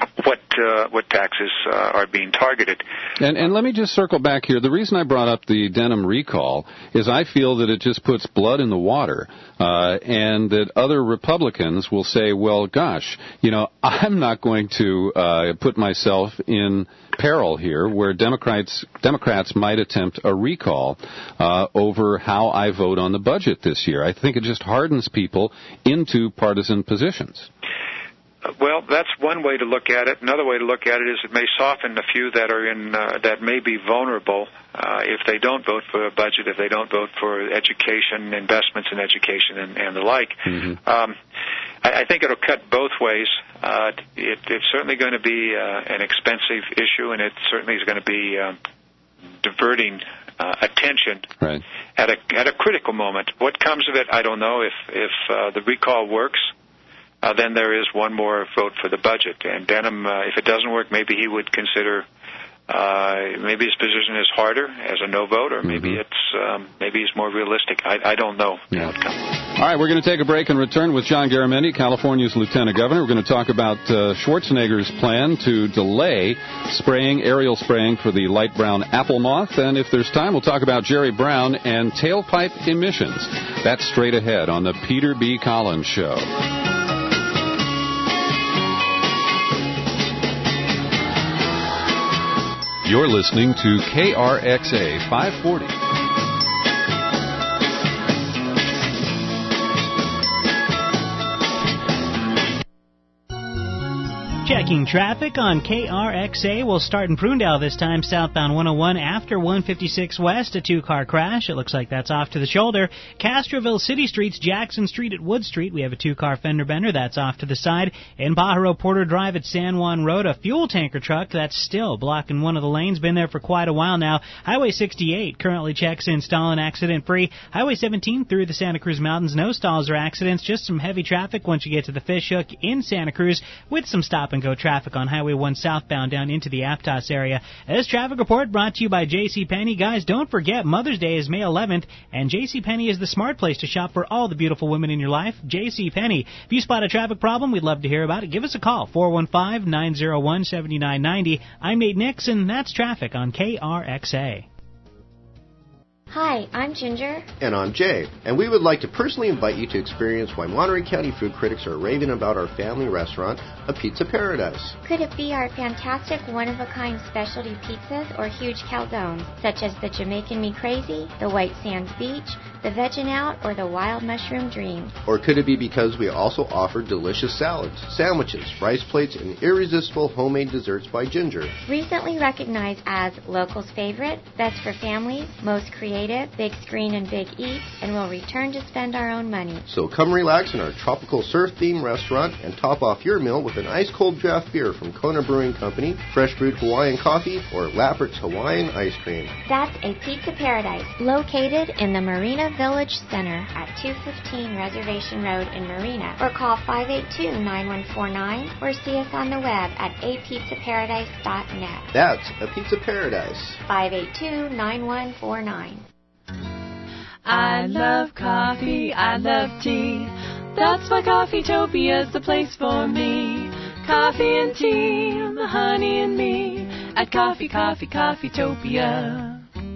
Speaker 11: what uh, what taxes uh, are being targeted.
Speaker 28: And, and let me just circle back here. The reason I brought up the Denham recall is I feel that it just puts blood in the water, uh, and that other Republicans will say, well, gosh, you know, I'm not going to uh, put myself in peril here where Democrats Democrats might attempt a recall uh, over how I vote on the budget this year. I think it just hardens people into partisan positions.
Speaker 11: Well, that's one way to look at it. Another way to look at it is it may soften the few that are in uh, that may be vulnerable uh, if they don't vote for a budget, if they don't vote for education, investments in education, and, and the like. Mm-hmm. Um, I, I think it'll cut both ways. Uh, it, it's certainly going to be uh, an expensive issue, and it certainly is going to be uh, diverting uh, attention
Speaker 28: right.
Speaker 11: at a at a critical moment. What comes of it, I don't know. If if uh, the recall works, Uh, then there is one more vote for the budget. And Denham, uh, if it doesn't work, maybe he would consider, uh, maybe his position is harder as a no vote, or maybe mm-hmm. it's um, maybe he's more realistic. I, I don't know the
Speaker 28: yeah.
Speaker 11: outcome.
Speaker 28: All right, we're going to take a break and return with John Garamendi, California's Lieutenant Governor. We're going to talk about uh, Schwarzenegger's plan to delay spraying, aerial spraying for the light brown apple moth. And if there's time, we'll talk about Jerry Brown and tailpipe emissions. That's straight ahead on the Peter B. Collins Show.
Speaker 7: You're listening to K R X A five forty.
Speaker 15: Checking traffic on K R X A. We'll start in Prunedale this time, southbound one oh one after one fifty-six West, a two-car crash. It looks like that's off to the shoulder. Castroville City Streets, Jackson Street at Wood Street. We have a two-car fender bender. That's off to the side. In Pajaro Porter Drive at San Juan Road, a fuel tanker truck that's still blocking one of the lanes. Been there for quite a while now. Highway sixty-eight currently checks in Stalin accident-free. Highway seventeen through the Santa Cruz Mountains. No stalls or accidents. Just some heavy traffic once you get to the Fish Hook in Santa Cruz with some stop-and-go traffic on Highway one southbound down into the Aptos area. This traffic report brought to you by JCPenney. Guys, don't forget Mother's Day is May eleventh, and JCPenney is the smart place to shop for all the beautiful women in your life. JCPenney. If you spot a traffic problem, we'd love to hear about it. Give us a call, four one five, nine oh one, seven nine nine oh. I'm Nate Nixon. That's traffic on K R X A.
Speaker 14: Hi, I'm Ginger.
Speaker 19: And I'm Jay. And we would like to personally invite you to experience why Monterey County food critics are raving about our family restaurant, A Pizza Paradise.
Speaker 14: Could it be our fantastic one-of-a-kind specialty pizzas or huge calzones, such as the Jamaican Me Crazy, the White Sands Beach, the Veggin' Out, or the Wild Mushroom Dream?
Speaker 19: Or could it be because we also offer delicious salads, sandwiches, rice plates, and irresistible homemade desserts by Ginger?
Speaker 14: Recently recognized as locals' favorite, best for families, most creative, big screen and big eats, and we'll return to spend our own money.
Speaker 19: So come relax in our tropical surf-themed restaurant and top off your meal with an ice-cold draft beer from Kona Brewing Company, fresh brewed Hawaiian coffee, or Laffert's Hawaiian ice cream.
Speaker 14: That's A Pizza Paradise, located in the Marina Village Center at two fifteen Reservation Road in Marina, or call five eight two, nine one four nine, or see us on the web at a pizza paradise dot net.
Speaker 19: That's A Pizza Paradise.
Speaker 14: five eight two, nine one four nine.
Speaker 20: I love coffee, I love tea. That's why Coffeetopia's the place for me. Coffee and tea, the honey and me. At Coffee, Coffee, Coffeetopia.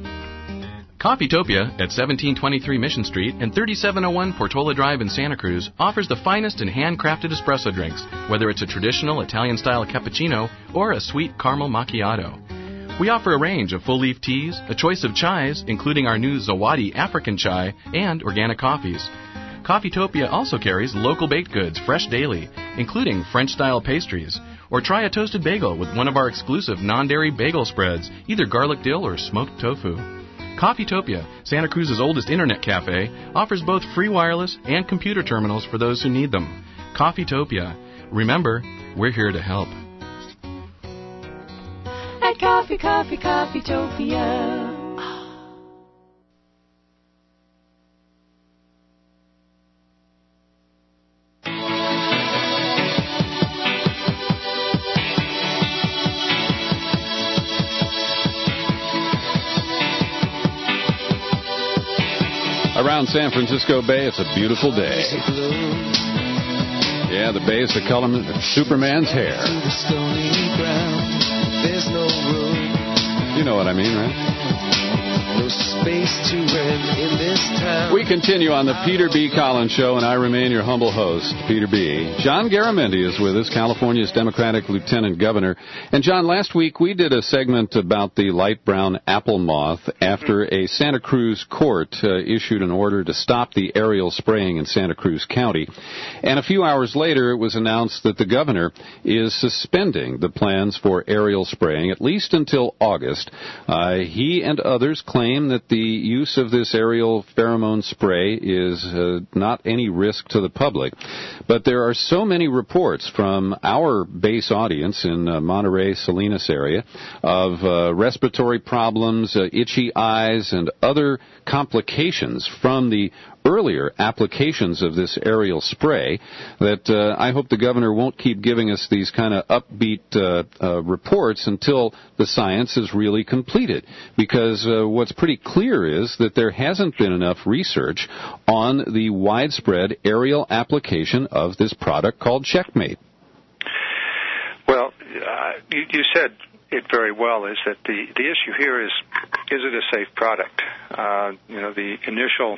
Speaker 21: Coffeetopia at seventeen twenty-three Mission Street and thirty-seven oh one Portola Drive in Santa Cruz offers the finest in handcrafted espresso drinks, whether it's a traditional Italian-style cappuccino or a sweet caramel macchiato. We offer a range of full-leaf teas, a choice of chais, including our new Zawadi African chai, and organic coffees. Coffeetopia also carries local baked goods fresh daily, including French-style pastries. Or try a toasted bagel with one of our exclusive non-dairy bagel spreads, either garlic dill or smoked tofu. Coffeetopia, Santa Cruz's oldest internet cafe, offers both free wireless and computer terminals for those who need them. Coffeetopia. Remember, we're here to help.
Speaker 20: At Coffee, Coffee, Coffeetopia.
Speaker 28: Around San Francisco Bay, it's a beautiful day. Yeah, the bay is the color of Superman's hair. You know what I mean, right?
Speaker 2: No space to rent in this town.
Speaker 28: We continue on the Peter B. Collins Show, and I remain your humble host, Peter B. John Garamendi is with us, California's Democratic Lieutenant Governor. And, John, last week we did a segment about the light brown apple moth after a Santa Cruz court uh, issued an order to stop the aerial spraying in Santa Cruz County. And a few hours later, it was announced that the governor is suspending the plans for aerial spraying, at least until August. Uh, he and others claim that the use of this aerial pheromone spray is uh, not any risk to the public. But there are so many reports from our base audience in uh, Monterey, Salinas area of uh, respiratory problems, uh, itchy eyes, and other complications from the earlier applications of this aerial spray that uh, I hope the governor won't keep giving us these kind of upbeat uh, uh, reports until the science is really completed. Because uh, what's pretty clear is that there hasn't been enough research on the widespread aerial application of this product called Checkmate.
Speaker 11: Well, uh, you, you said it very well, is that the, the issue here is, is it a safe product? Uh, you know, the initial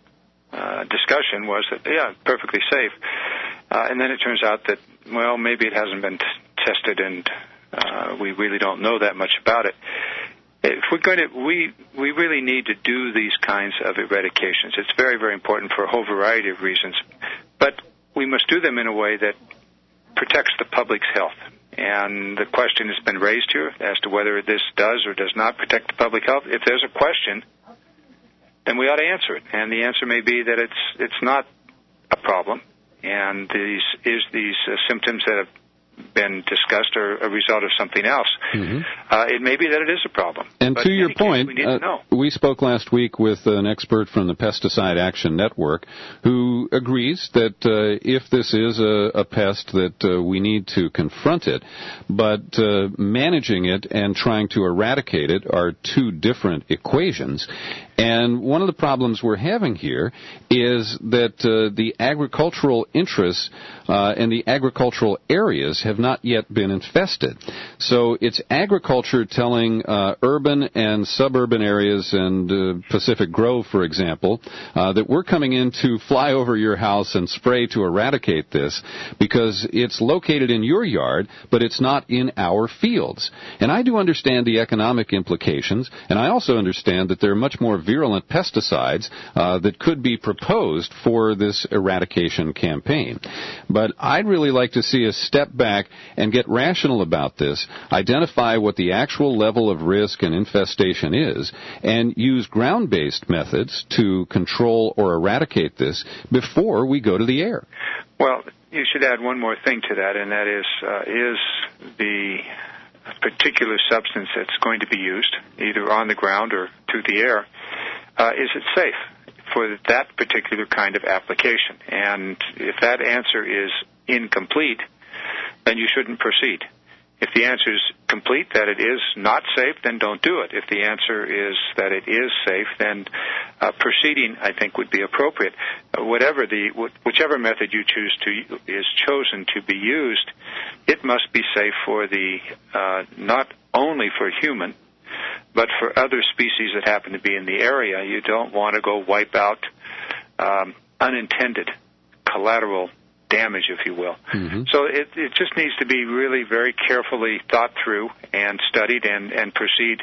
Speaker 11: Uh, discussion was that, yeah, perfectly safe. Uh, and then it turns out that, well, maybe it hasn't been t- tested and uh, we really don't know that much about it. If we're going to, we, we really need to do these kinds of eradications. It's very, very important for a whole variety of reasons. But we must do them in a way that protects the public's health. And the question has been raised here as to whether this does or does not protect the public health. If there's a question, then we ought to answer it. And the answer may be that it's it's not a problem, and these is these uh, symptoms that have been discussed are a result of something else. Mm-hmm. Uh, it may be that it is a problem.
Speaker 28: And
Speaker 11: but
Speaker 28: to your point,
Speaker 11: case, we, need
Speaker 28: uh,
Speaker 11: to know.
Speaker 28: we spoke last week with an expert from the Pesticide Action Network who agrees that uh, if this is a, a pest, that uh, we need to confront it, but uh, managing it and trying to eradicate it are two different equations. And one of the problems we're having here is that uh, the agricultural interests uh, and the agricultural areas have not yet been infested. So it's agriculture telling uh, urban and suburban areas and uh, Pacific Grove, for example, uh, that we're coming in to fly over your house and spray to eradicate this because it's located in your yard, but it's not in our fields. And I do understand the economic implications, and I also understand that there are much more virulent pesticides uh, that could be proposed for this eradication campaign. But I'd really like to see us step back and get rational about this, identify what the actual level of risk and infestation is, and use ground-based methods to control or eradicate this before we go to the air.
Speaker 11: Well, you should add one more thing to that, and that is, uh, is the particular substance that's going to be used, either on the ground or through the air, uh, is it safe for that particular kind of application? And if that answer is incomplete, then you shouldn't proceed. If the answer is complete, that it is not safe, then don't do it. If the answer is that it is safe, then uh, proceeding, I think, would be appropriate. Uh, whatever the, wh- whichever method you choose to is chosen to be used, it must be safe for the uh, not only for human, but for other species that happen to be in the area. You don't want to go wipe out um, unintended collateral damage, if you will. Mm-hmm. So it, it just needs to be really very carefully thought through and studied and, and proceed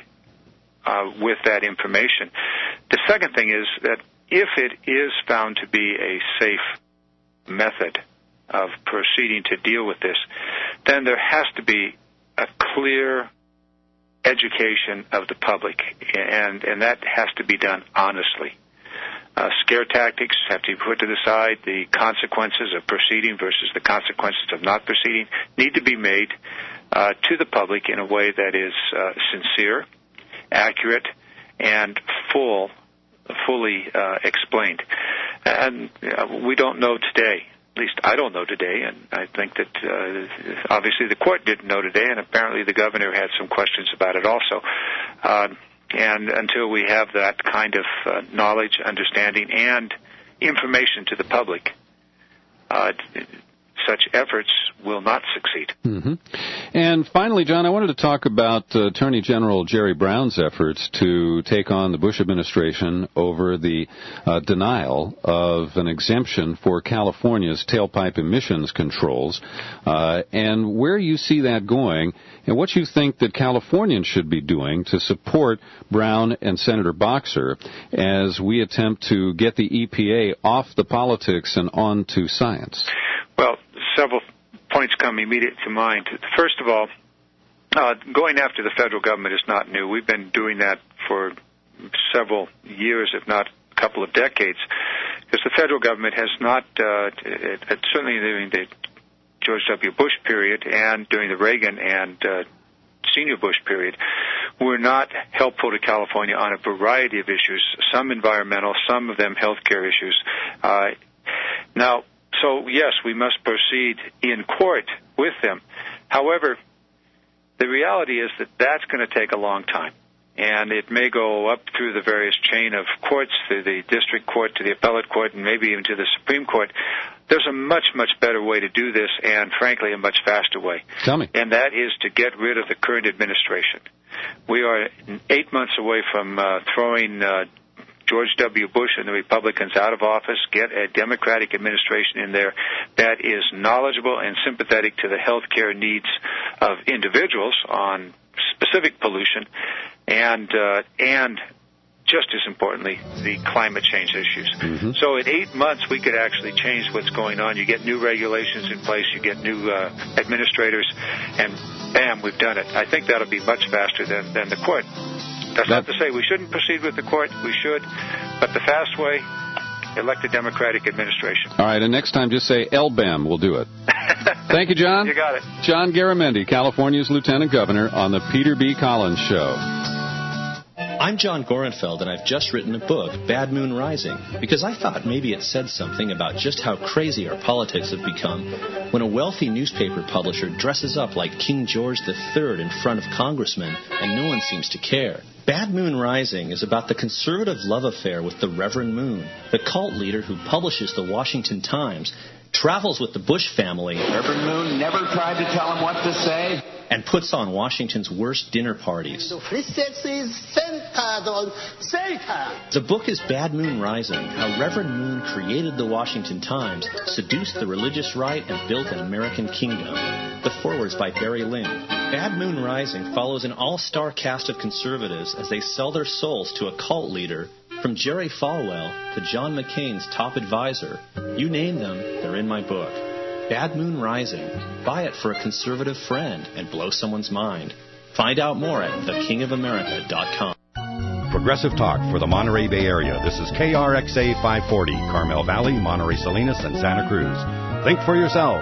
Speaker 11: uh, with that information. The second thing is that if it is found to be a safe method of proceeding to deal with this, then there has to be a clear education of the public, and, and that has to be done honestly. Uh, scare tactics have to be put to the side. The consequences of proceeding versus the consequences of not proceeding need to be made uh, to the public in a way that is uh, sincere, accurate, and full, fully uh, explained. And uh, we don't know today. At least I don't know today, and I think that uh, obviously the court didn't know today, and apparently the governor had some questions about it also. Uh, And until we have that kind of uh, knowledge, understanding, and information to the public, uh, such efforts will not succeed.
Speaker 28: Mm-hmm. And finally, John, I wanted to talk about uh, Attorney General Jerry Brown's efforts to take on the Bush administration over the uh, denial of an exemption for California's tailpipe emissions controls, uh, and where you see that going, and what you think that Californians should be doing to support Brown and Senator Boxer as we attempt to get the E P A off the politics and on to science.
Speaker 11: Well, several points come immediate to mind. First of all, uh, going after the federal government is not new. We've been doing that for several years, if not a couple of decades, because the federal government has not, uh, it, it, certainly during the George W. Bush period and during the Reagan and uh, senior Bush period, were not helpful to California on a variety of issues, some environmental, some of them health care issues. Uh, now, so yes, we must proceed in court with them. However, the reality is that that's going to take a long time. And it may go up through the various chain of courts, through the district court, to the appellate court, and maybe even to the Supreme Court. There's a much, much better way to do this, and frankly, a much faster way.
Speaker 28: Tell me.
Speaker 11: And that is to get rid of the current administration. We are eight months away from uh, throwing uh, George W. Bush and the Republicans out of office, get a Democratic administration in there that is knowledgeable and sympathetic to the health care needs of individuals on specific pollution, and uh, and just as importantly, the climate change issues.
Speaker 28: Mm-hmm.
Speaker 11: So in eight months, we could actually change what's going on. You get new regulations in place, you get new uh, administrators, and bam, we've done it. I think that'll be much faster than, than the court. That's not to say we shouldn't proceed with the court. We should. But the fast way, elect a Democratic administration.
Speaker 28: All right, and next time just say L B A M will do it. Thank you, John.
Speaker 11: You got it.
Speaker 28: John Garamendi, California's Lieutenant Governor, on the Peter B. Collins Show.
Speaker 3: I'm John Gorenfeld, and I've just written a book, Bad Moon Rising, because I thought maybe it said something about just how crazy our politics have become when a wealthy newspaper publisher dresses up like King George the Third in front of congressmen, and no one seems to care. Bad Moon Rising is about the conservative love affair with the Reverend Moon, the cult leader who publishes the Washington Times, travels with the Bush family.
Speaker 4: Reverend Moon never tried to tell him what to say.
Speaker 3: And puts on Washington's worst dinner parties. The book is Bad Moon Rising, how Reverend Moon created the Washington Times, seduced the religious right, and built an American kingdom. The foreword's by Barry Lynn. Bad Moon Rising follows an all-star cast of conservatives as they sell their souls to a cult leader, from Jerry Falwell to John McCain's top advisor. You name them, they're in my book. Bad Moon Rising. Buy it for a conservative friend and blow someone's mind. Find out more at the king of america dot com.
Speaker 6: Progressive Talk for the Monterey Bay Area. This is K R X A five forty, Carmel Valley, Monterey Salinas, and Santa Cruz. Think for yourself.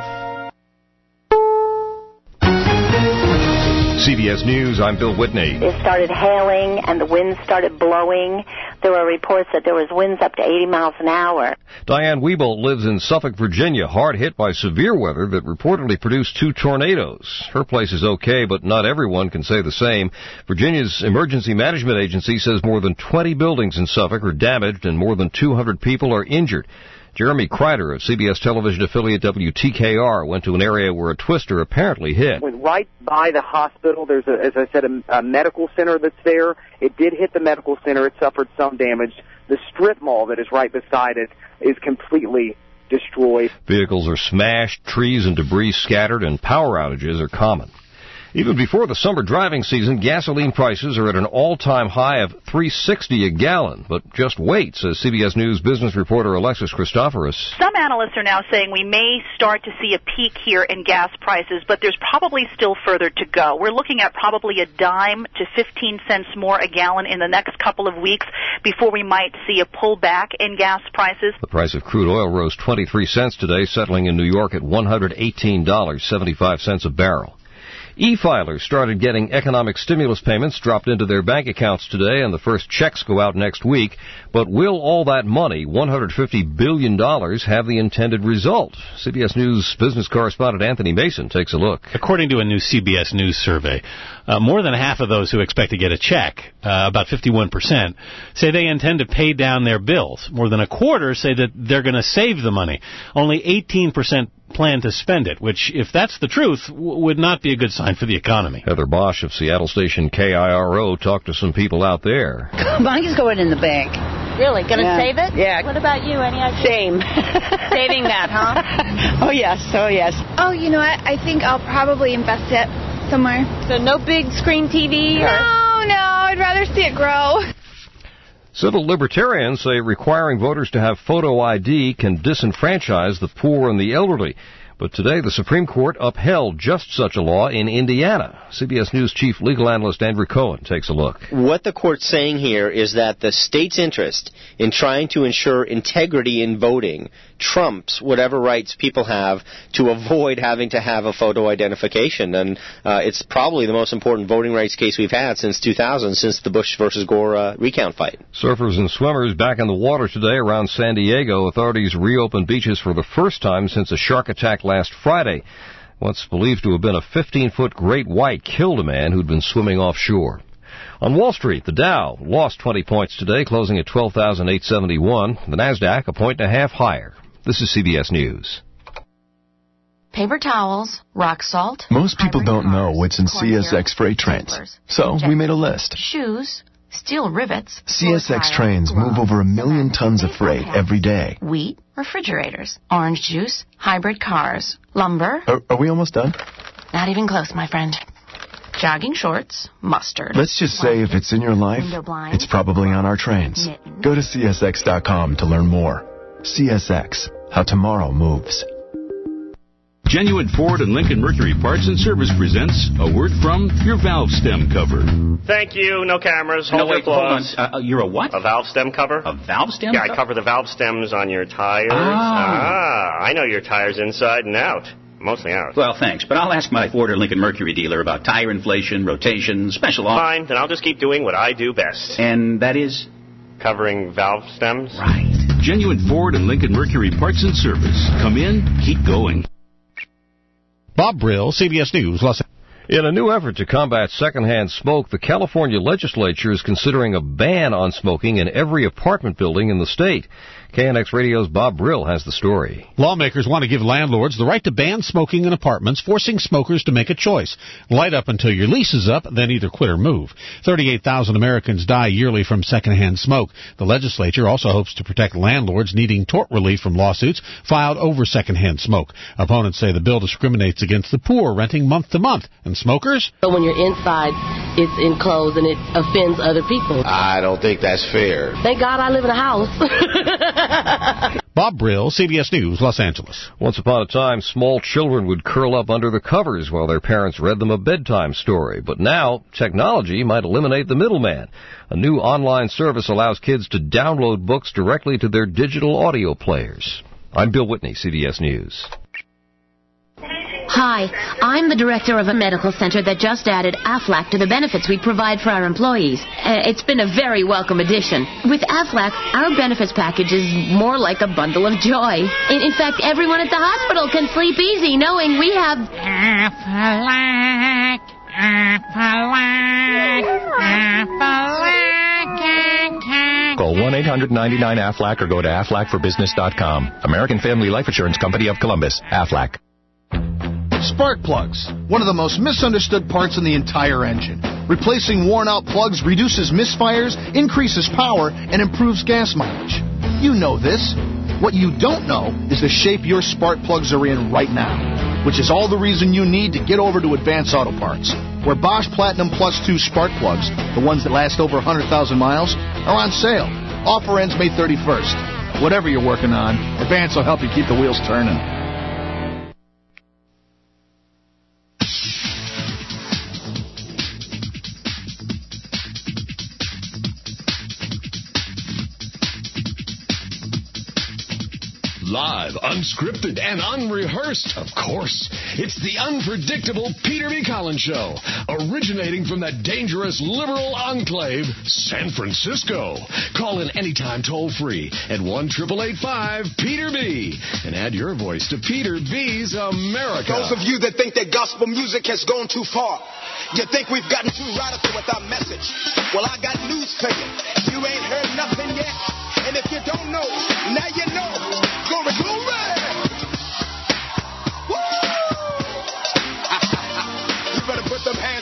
Speaker 7: C B S News, I'm Bill Whitney.
Speaker 10: It started hailing and the winds started blowing. There were reports that there was winds up to eighty miles an hour.
Speaker 7: Diane Wiebold lives in Suffolk, Virginia, hard hit by severe weather that reportedly produced two tornadoes. Her place is okay, but not everyone can say the same. Virginia's Emergency Management Agency says more than twenty buildings in Suffolk are damaged and more than two hundred people are injured. Jeremy Kreider of C B S television affiliate W T K R went to an area where a twister apparently hit.
Speaker 22: Went right by the hospital. There's, a, as I said, a, a medical center that's there. It did hit the medical center. It suffered some damage. The strip mall that is right beside it is completely destroyed.
Speaker 7: Vehicles are smashed, trees and debris scattered, and power outages are common. Even before the summer driving season, gasoline prices are at an all-time high of three dollars and sixty cents a gallon. But just wait, says C B S News business reporter Alexis Christoforous.
Speaker 23: Some analysts are now saying we may start to see a peak here in gas prices, but there's probably still further to go. We're looking at probably a dime to fifteen cents more a gallon in the next couple of weeks before we might see a pullback in gas prices.
Speaker 7: The price of crude oil rose twenty-three cents today, settling in New York at one hundred eighteen dollars and seventy-five cents a barrel. E-filers started getting economic stimulus payments dropped into their bank accounts today, and the first checks go out next week. But will all that money, one hundred fifty billion dollars, have the intended result? C B S News business correspondent Anthony Mason takes a look.
Speaker 24: According to a new C B S News survey, uh, more than half of those who expect to get a check, uh, about fifty-one percent, say they intend to pay down their bills. More than a quarter say that they're going to save the money. Only eighteen percent plan to spend it, which, if that's the truth, w- would not be a good sign for the economy.
Speaker 7: Heather Bosch of Seattle station K I R O talked to some people out there.
Speaker 1: Mine's going in the bank.
Speaker 5: Really? Going to
Speaker 1: Yeah.
Speaker 5: save it?
Speaker 1: Yeah.
Speaker 5: What about you? Any idea?
Speaker 1: Same.
Speaker 5: Saving that, huh?
Speaker 1: Oh, yes. Oh, yes.
Speaker 12: Oh, you know what? I think I'll probably invest it somewhere.
Speaker 5: So no big screen T V?
Speaker 12: No,
Speaker 5: Or?
Speaker 12: no. I'd rather see it grow.
Speaker 7: Civil libertarians say requiring voters to have photo I D can disenfranchise the poor and the elderly. But today, the Supreme Court upheld just such a law in Indiana. C B S News chief legal analyst Andrew Cohen takes a look.
Speaker 13: What the court's saying here is that the state's interest in trying to ensure integrity in voting trumps whatever rights people have to avoid having to have a photo identification. And uh, it's probably the most important voting rights case we've had since two thousand, since the Bush versus Gore uh, recount fight.
Speaker 7: Surfers and swimmers back in the water today around San Diego. Authorities reopened beaches for the first time since a shark attack last Friday. What's believed to have been a fifteen-foot great white killed a man who'd been swimming offshore. On Wall Street, the Dow lost twenty points today, closing at twelve thousand eight hundred seventy-one. The Nasdaq a point and a half higher. This is C B S News.
Speaker 16: Paper towels, rock salt.
Speaker 17: Most people don't know what's in C S X freight trains, so we made a list.
Speaker 16: Shoes, steel rivets.
Speaker 17: C S X trains move over a million tons of freight every day.
Speaker 16: Wheat, refrigerators, orange juice, hybrid cars, lumber.
Speaker 17: Are, are we almost done?
Speaker 16: Not even close, my friend. Jogging shorts, mustard.
Speaker 17: Let's just say if it's in your life,
Speaker 16: window blinds,
Speaker 17: it's probably on our trains.
Speaker 16: mittens.
Speaker 17: Go to C S X dot com to learn more. C S X, how tomorrow moves.
Speaker 25: Genuine Ford and Lincoln Mercury Parts and Service presents a word from your valve stem cover.
Speaker 26: Thank you. No cameras. Hold
Speaker 27: no,
Speaker 26: your
Speaker 27: wait, hold on.
Speaker 26: applause.
Speaker 27: Uh, you're a what?
Speaker 26: A valve stem cover.
Speaker 27: A valve stem?
Speaker 26: Yeah, I
Speaker 27: co-
Speaker 26: cover the valve stems on your tires.
Speaker 27: Ah.
Speaker 26: ah, I know your tires inside and out. Mostly out.
Speaker 27: Well, thanks, but I'll ask my Ford or Lincoln Mercury dealer about tire inflation, rotation, special offers.
Speaker 26: Fine, then I'll just keep doing what I do best.
Speaker 27: And that is?
Speaker 26: Covering valve stems.
Speaker 27: Right.
Speaker 25: Genuine Ford and Lincoln Mercury Parts and Service. Come in, keep going.
Speaker 24: Bob Brill, C B S News, Los Angeles.
Speaker 7: In a new effort to combat secondhand smoke, the California legislature is considering a ban on smoking in every apartment building in the state. K N X Radio's Bob Brill has the story.
Speaker 24: Lawmakers want to give landlords the right to ban smoking in apartments, forcing smokers to make a choice. Light up until your lease is up, then either quit or move. thirty-eight thousand Americans die yearly from secondhand smoke. The legislature also hopes to protect landlords needing tort relief from lawsuits filed over secondhand smoke. Opponents say the bill discriminates against the poor renting month to month, and smokers?
Speaker 30: So when you're inside, it's enclosed and it offends other people.
Speaker 31: I don't think that's fair.
Speaker 30: Thank God I live in a house.
Speaker 24: Bob Brill, C B S News, Los Angeles.
Speaker 7: Once upon a time, small children would curl up under the covers while their parents read them a bedtime story. But now, technology might eliminate the middleman. A new online service allows kids to download books directly to their digital audio players. I'm Bill Whitney, C B S News.
Speaker 32: Hi, I'm the director of a medical center that just added Aflac to the benefits we provide for our employees. Uh, it's been a very welcome addition. With Aflac, our benefits package is more like a bundle of joy. In, in fact, everyone at the hospital can sleep easy knowing we have Aflac, Aflac, Aflac.
Speaker 33: Call one eight hundred ninety-nine AFLAC or go to aflac for business dot com. American Family Life Insurance Company of Columbus. Aflac.
Speaker 34: Spark plugs, one of the most misunderstood parts in the entire engine. Replacing worn-out plugs reduces misfires, increases power, and improves gas mileage. You know this. What you don't know is the shape your spark plugs are in right now, which is all the reason you need to get over to Advance Auto Parts, where Bosch Platinum Plus two spark plugs, the ones that last over one hundred thousand miles, are on sale. Offer ends May thirty-first. Whatever you're working on, Advance will help you keep the wheels turning.
Speaker 29: Live, unscripted, and unrehearsed, of course. It's the unpredictable Peter B. Collins Show, originating from the dangerous liberal enclave, San Francisco. Call in anytime toll-free at one eight eight five Peter B. and add your voice to Peter B's America.
Speaker 35: Those of you that think that gospel music has gone too far, you think we've gotten too radical with our message. Well, I got news for you. You ain't heard nothing yet. And if you don't know, now you know. Glory, glory!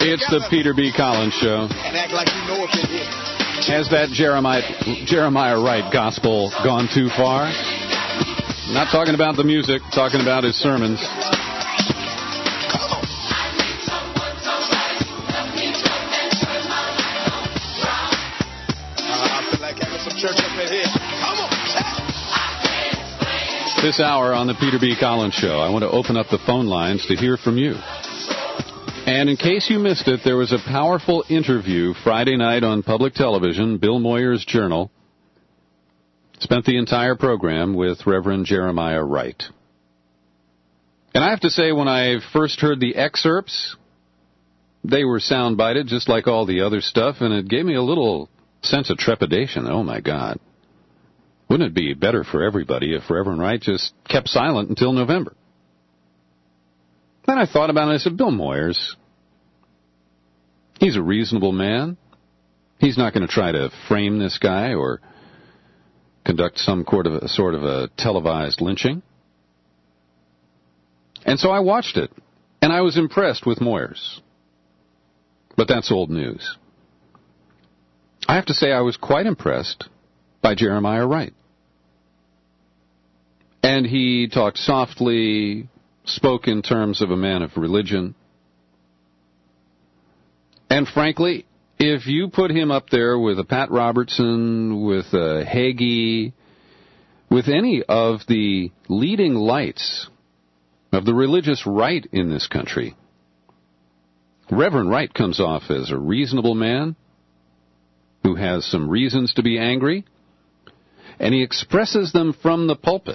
Speaker 2: It's the Peter B. Collins Show.
Speaker 35: And act like you know if it is.
Speaker 2: Has that Jeremiah, Jeremiah Wright gospel gone too far? Not talking about the music, talking about his sermons. This hour on the Peter B. Collins Show, I want to open up the phone lines to hear from you. And in case you missed it, there was a powerful interview Friday night on public television, Bill Moyer's Journal. Spent the entire program with Reverend Jeremiah Wright. And I have to say, when I first heard the excerpts, they were sound-bited just like all the other stuff, and it gave me a little sense of trepidation. Oh, my God. Wouldn't it be better for everybody if Reverend Wright just kept silent until November? Then I thought about it, and I said, Bill Moyers, he's a reasonable man. He's not going to try to frame this guy or conduct some sort of, a, sort of a televised lynching. And so I watched it, and I was impressed with Moyers. But that's old news. I have to say I was quite impressed by Jeremiah Wright. And he talked softly, spoke in terms of a man of religion. And frankly, if you put him up there with a Pat Robertson, with a Hagee, with any of the leading lights of the religious right in this country, Reverend Wright comes off as a reasonable man who has some reasons to be angry, and he expresses them from the pulpit.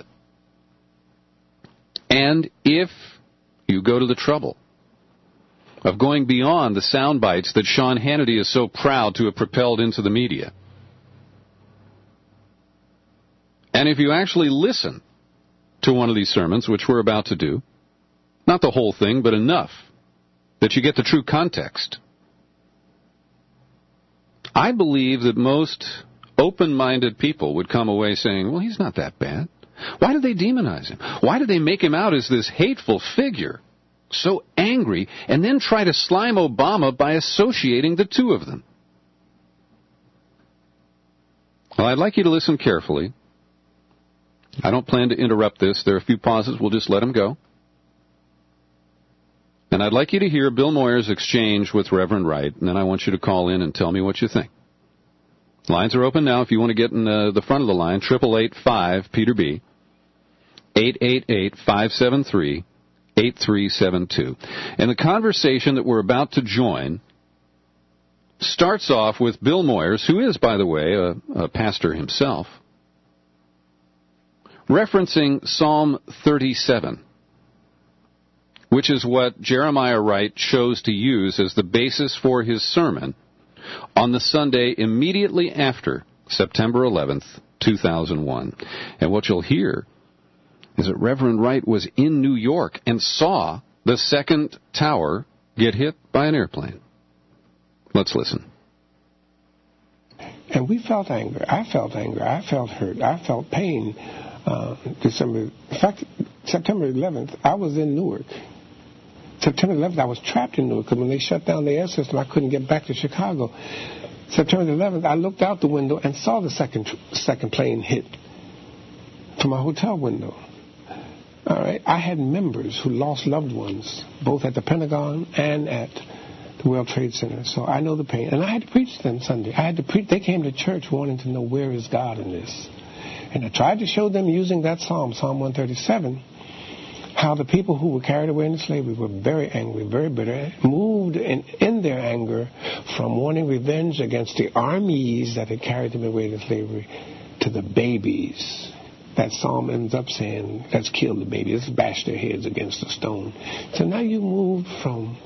Speaker 2: And if you go to the trouble of going beyond the sound bites that Sean Hannity is so proud to have propelled into the media, and if you actually listen to one of these sermons, which we're about to do, not the whole thing, but enough that you get the true context, I believe that most open-minded people would come away saying, well, he's not that bad. Why did they demonize him? Why did they make him out as this hateful figure, so angry, and then try to slime Obama by associating the two of them? Well, I'd like you to listen carefully. I don't plan to interrupt this. There are a few pauses. We'll just let them go. And I'd like you to hear Bill Moyer's exchange with Reverend Wright, and then I want you to call in and tell me what you think. Lines are open now if you want to get in the, the front of the line, eight eight eight five Peter B, eight eight eight, five seven three, eight three seven two. And the conversation that we're about to join starts off with Bill Moyers, who is, by the way, a, a pastor himself, referencing Psalm thirty-seven, which is what Jeremiah Wright chose to use as the basis for his sermon on the Sunday immediately after September eleventh, two thousand one. And what you'll hear is that Reverend Wright was in New York and saw the second tower get hit by an airplane. Let's listen.
Speaker 3: And we felt anger. I felt anger. I felt hurt. I felt pain. Uh, December, in fact, September eleventh, I was in Newark. September eleventh, I was trapped in Newark because when they shut down the air system, I couldn't get back to Chicago. September eleventh, I looked out the window and saw the second second plane hit from my hotel window. All right, I had members who lost loved ones, both at the Pentagon and at the World Trade Center. So I know the pain, and I had to preach to them Sunday. I had to preach. They came to church wanting to know where is God in this, and I tried to show them using that psalm, Psalm one thirty-seven. How the people who were carried away into slavery were very angry, very bitter, moved in, in their anger from wanting revenge against the armies that had carried them away into slavery to the babies. That psalm ends up saying, let's kill the babies, let's bash their heads against a stone. So now you move from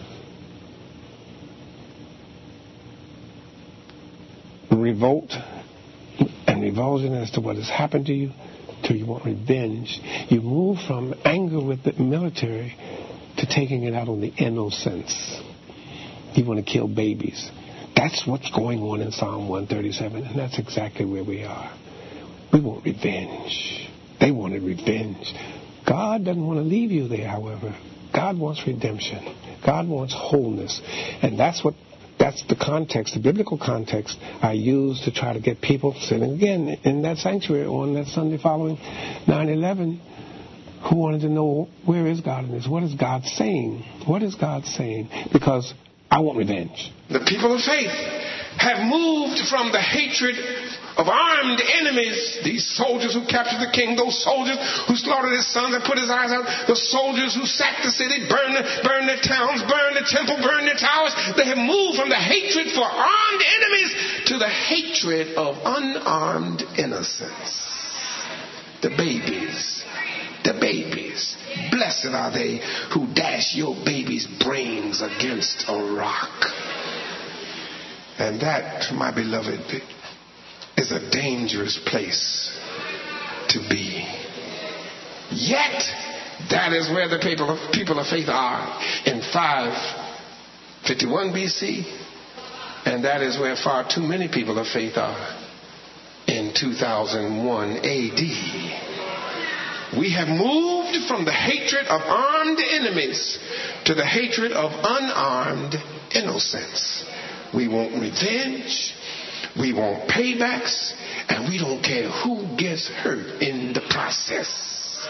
Speaker 3: revolt and revulsion as to what has happened to you till you want revenge. You move from anger with the military to taking it out on the innocents. You want to kill babies. That's what's going on in Psalm one thirty-seven, and that's exactly where we are. We want revenge. They wanted revenge. God doesn't want to leave you there, however. God God wants redemption. God wants wholeness. And that's what that's the context, the biblical context I use to try to get people sitting again in that sanctuary on that Sunday following nine eleven who wanted to know, where is God in this? What is God saying? What is God saying? Because I want revenge.
Speaker 4: The people of faith have moved from the hatred of armed enemies, these soldiers who captured the king, those soldiers who slaughtered his sons and put his eyes out, the soldiers who sacked the city, burned, the, burned their towns, burned the temple, burned their towers. They have moved from the hatred for armed enemies to the hatred of unarmed innocents. The babies, the babies. Blessed are they who dash your baby's brains against a rock. And that, my beloved, is a dangerous place to be. Yet, that is where the people of, people of faith are in five fifty-one B C, and that is where far too many people of faith are in two thousand one A D. We have moved from the hatred of armed enemies to the hatred of unarmed innocents. We want revenge. We want paybacks, and we don't care who gets hurt in the process.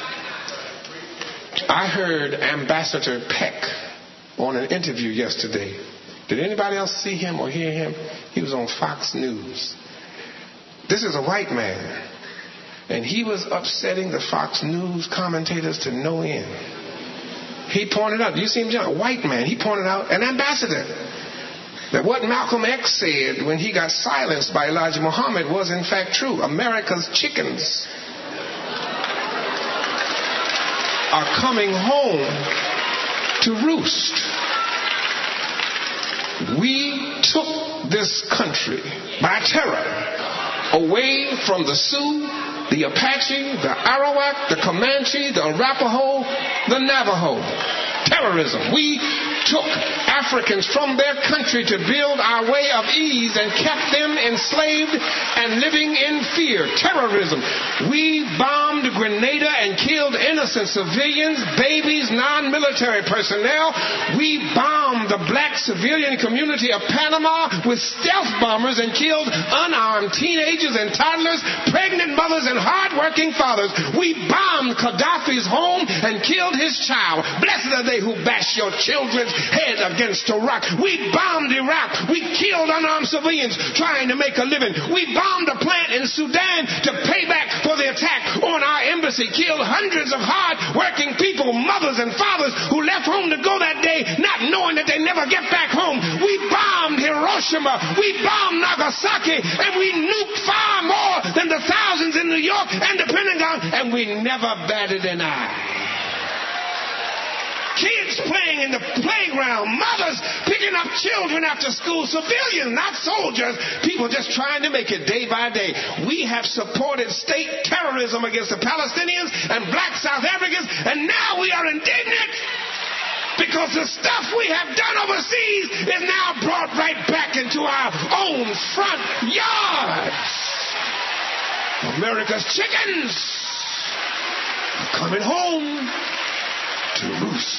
Speaker 4: I heard Ambassador Peck on an interview yesterday. Did anybody else see him or hear him? He was on Fox News. This is a white man, and he was upsetting the Fox News commentators to no end. He pointed out, do you see him, John? A white man. He pointed out an ambassador. That what Malcolm X said when he got silenced by Elijah Muhammad was in fact true. America's chickens are coming home to roost. We took this country by terror away from the Sioux, the Apache, the Arawak, the Comanche, the Arapaho, the Navajo. Terrorism. We took Africans from their country to build our way of ease and kept them enslaved and living in fear. Terrorism. We bombed Grenada and killed innocent civilians, babies, non-military personnel. We bombed the black civilian community of Panama with stealth bombers and killed unarmed teenagers and toddlers, pregnant mothers and hard-working fathers. We bombed Gaddafi's home and killed his child. Blessed are they who bash your children's head against a rock. We bombed Iraq. We killed unarmed civilians trying to make a living. We bombed a plant in Sudan to pay back for the attack on our embassy. Killed hundreds of hard-working people, mothers and fathers who left home to go that day not knowing that they never get back home. We bombed Hiroshima. We bombed Nagasaki. And we nuked far more than the thousands in New York and the Pentagon. And we never batted an eye. Kids playing in the playground, mothers picking up children after school, civilians, not soldiers, people just trying to make it day by day. We have supported state terrorism against the Palestinians and black South Africans, and now we are indignant because the stuff we have done overseas is now brought right back into our own front yards. America's chickens are coming home to roost.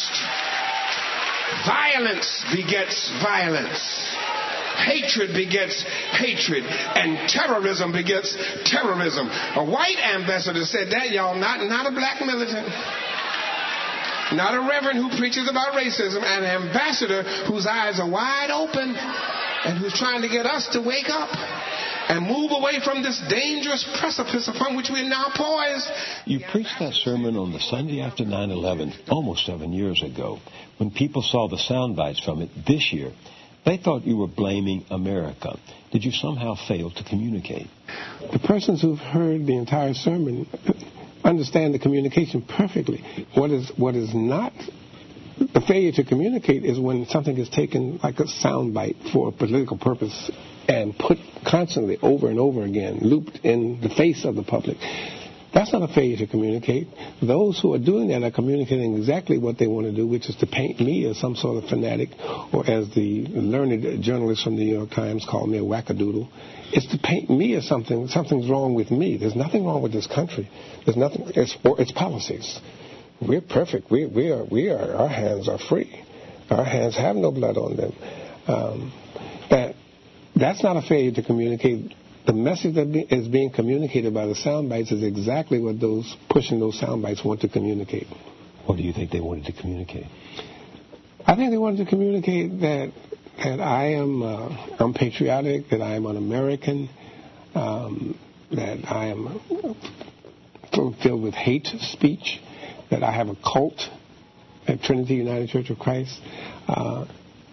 Speaker 4: Violence begets violence. Hatred begets hatred. And terrorism begets terrorism. A white ambassador said that, y'all, not, not a black militant. Not a reverend who preaches about racism. An ambassador whose eyes are wide open and who's trying to get us to wake up and move away from this dangerous precipice upon which we are now poised.
Speaker 6: You preached that sermon on the Sunday after nine eleven, almost seven years ago. When people saw the sound bites from it this year, they thought you were blaming America. Did you somehow fail to communicate?
Speaker 3: The persons who've heard the entire sermon understand the communication perfectly. What is what is not the failure to communicate is when something is taken like a sound bite for a political purpose and put constantly over and over again, looped in the face of the public. That's not a failure to communicate. Those who are doing that are communicating exactly what they want to do, which is to paint me as some sort of fanatic, or as the learned journalist from the New York Times called me, a wackadoodle. It's to paint me as something, something's wrong with me. There's nothing wrong with this country. There's nothing, it's, or its policies. we're perfect. We we are we are our hands are free. Our hands have no blood on them. Um, that that's not a failure to communicate. The message that be, is being communicated by the sound bites is exactly what those pushing those sound bites want to communicate.
Speaker 6: What do you think they wanted to communicate?
Speaker 3: I think they wanted to communicate that that I am uh, I'm patriotic, that I am an American, um, that I am filled with hate speech, that I have a cult at Trinity United Church of Christ. Uh,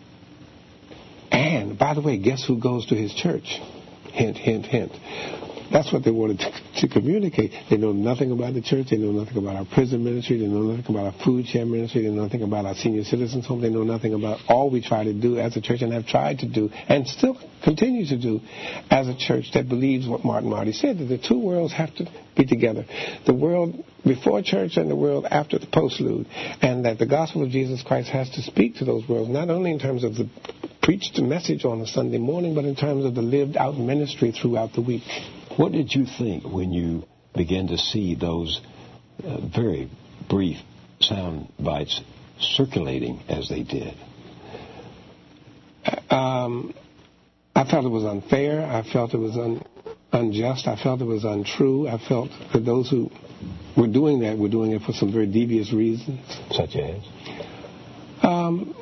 Speaker 3: and, by the way, guess who goes to his church? Hint, hint, hint. That's what they wanted to, to communicate. They know nothing about the church. They know nothing about our prison ministry. They know nothing about our food share ministry. They know nothing about our senior citizens home. They know nothing about all we try to do as a church and have tried to do and still continue to do as a church that believes what Martin Marty said, that the two worlds have to be together. The world before church and the world after the postlude. And that the gospel of Jesus Christ has to speak to those worlds, not only in terms of the preached message on a Sunday morning, but in terms of the lived out ministry throughout the week.
Speaker 6: What did you think when you began to see those uh, very brief sound bites circulating as they did?
Speaker 3: Um, I felt it was unfair. I felt it was un- unjust. I felt it was untrue. I felt that those who were doing that were doing it for some very devious reasons.
Speaker 6: Such as?
Speaker 3: Um,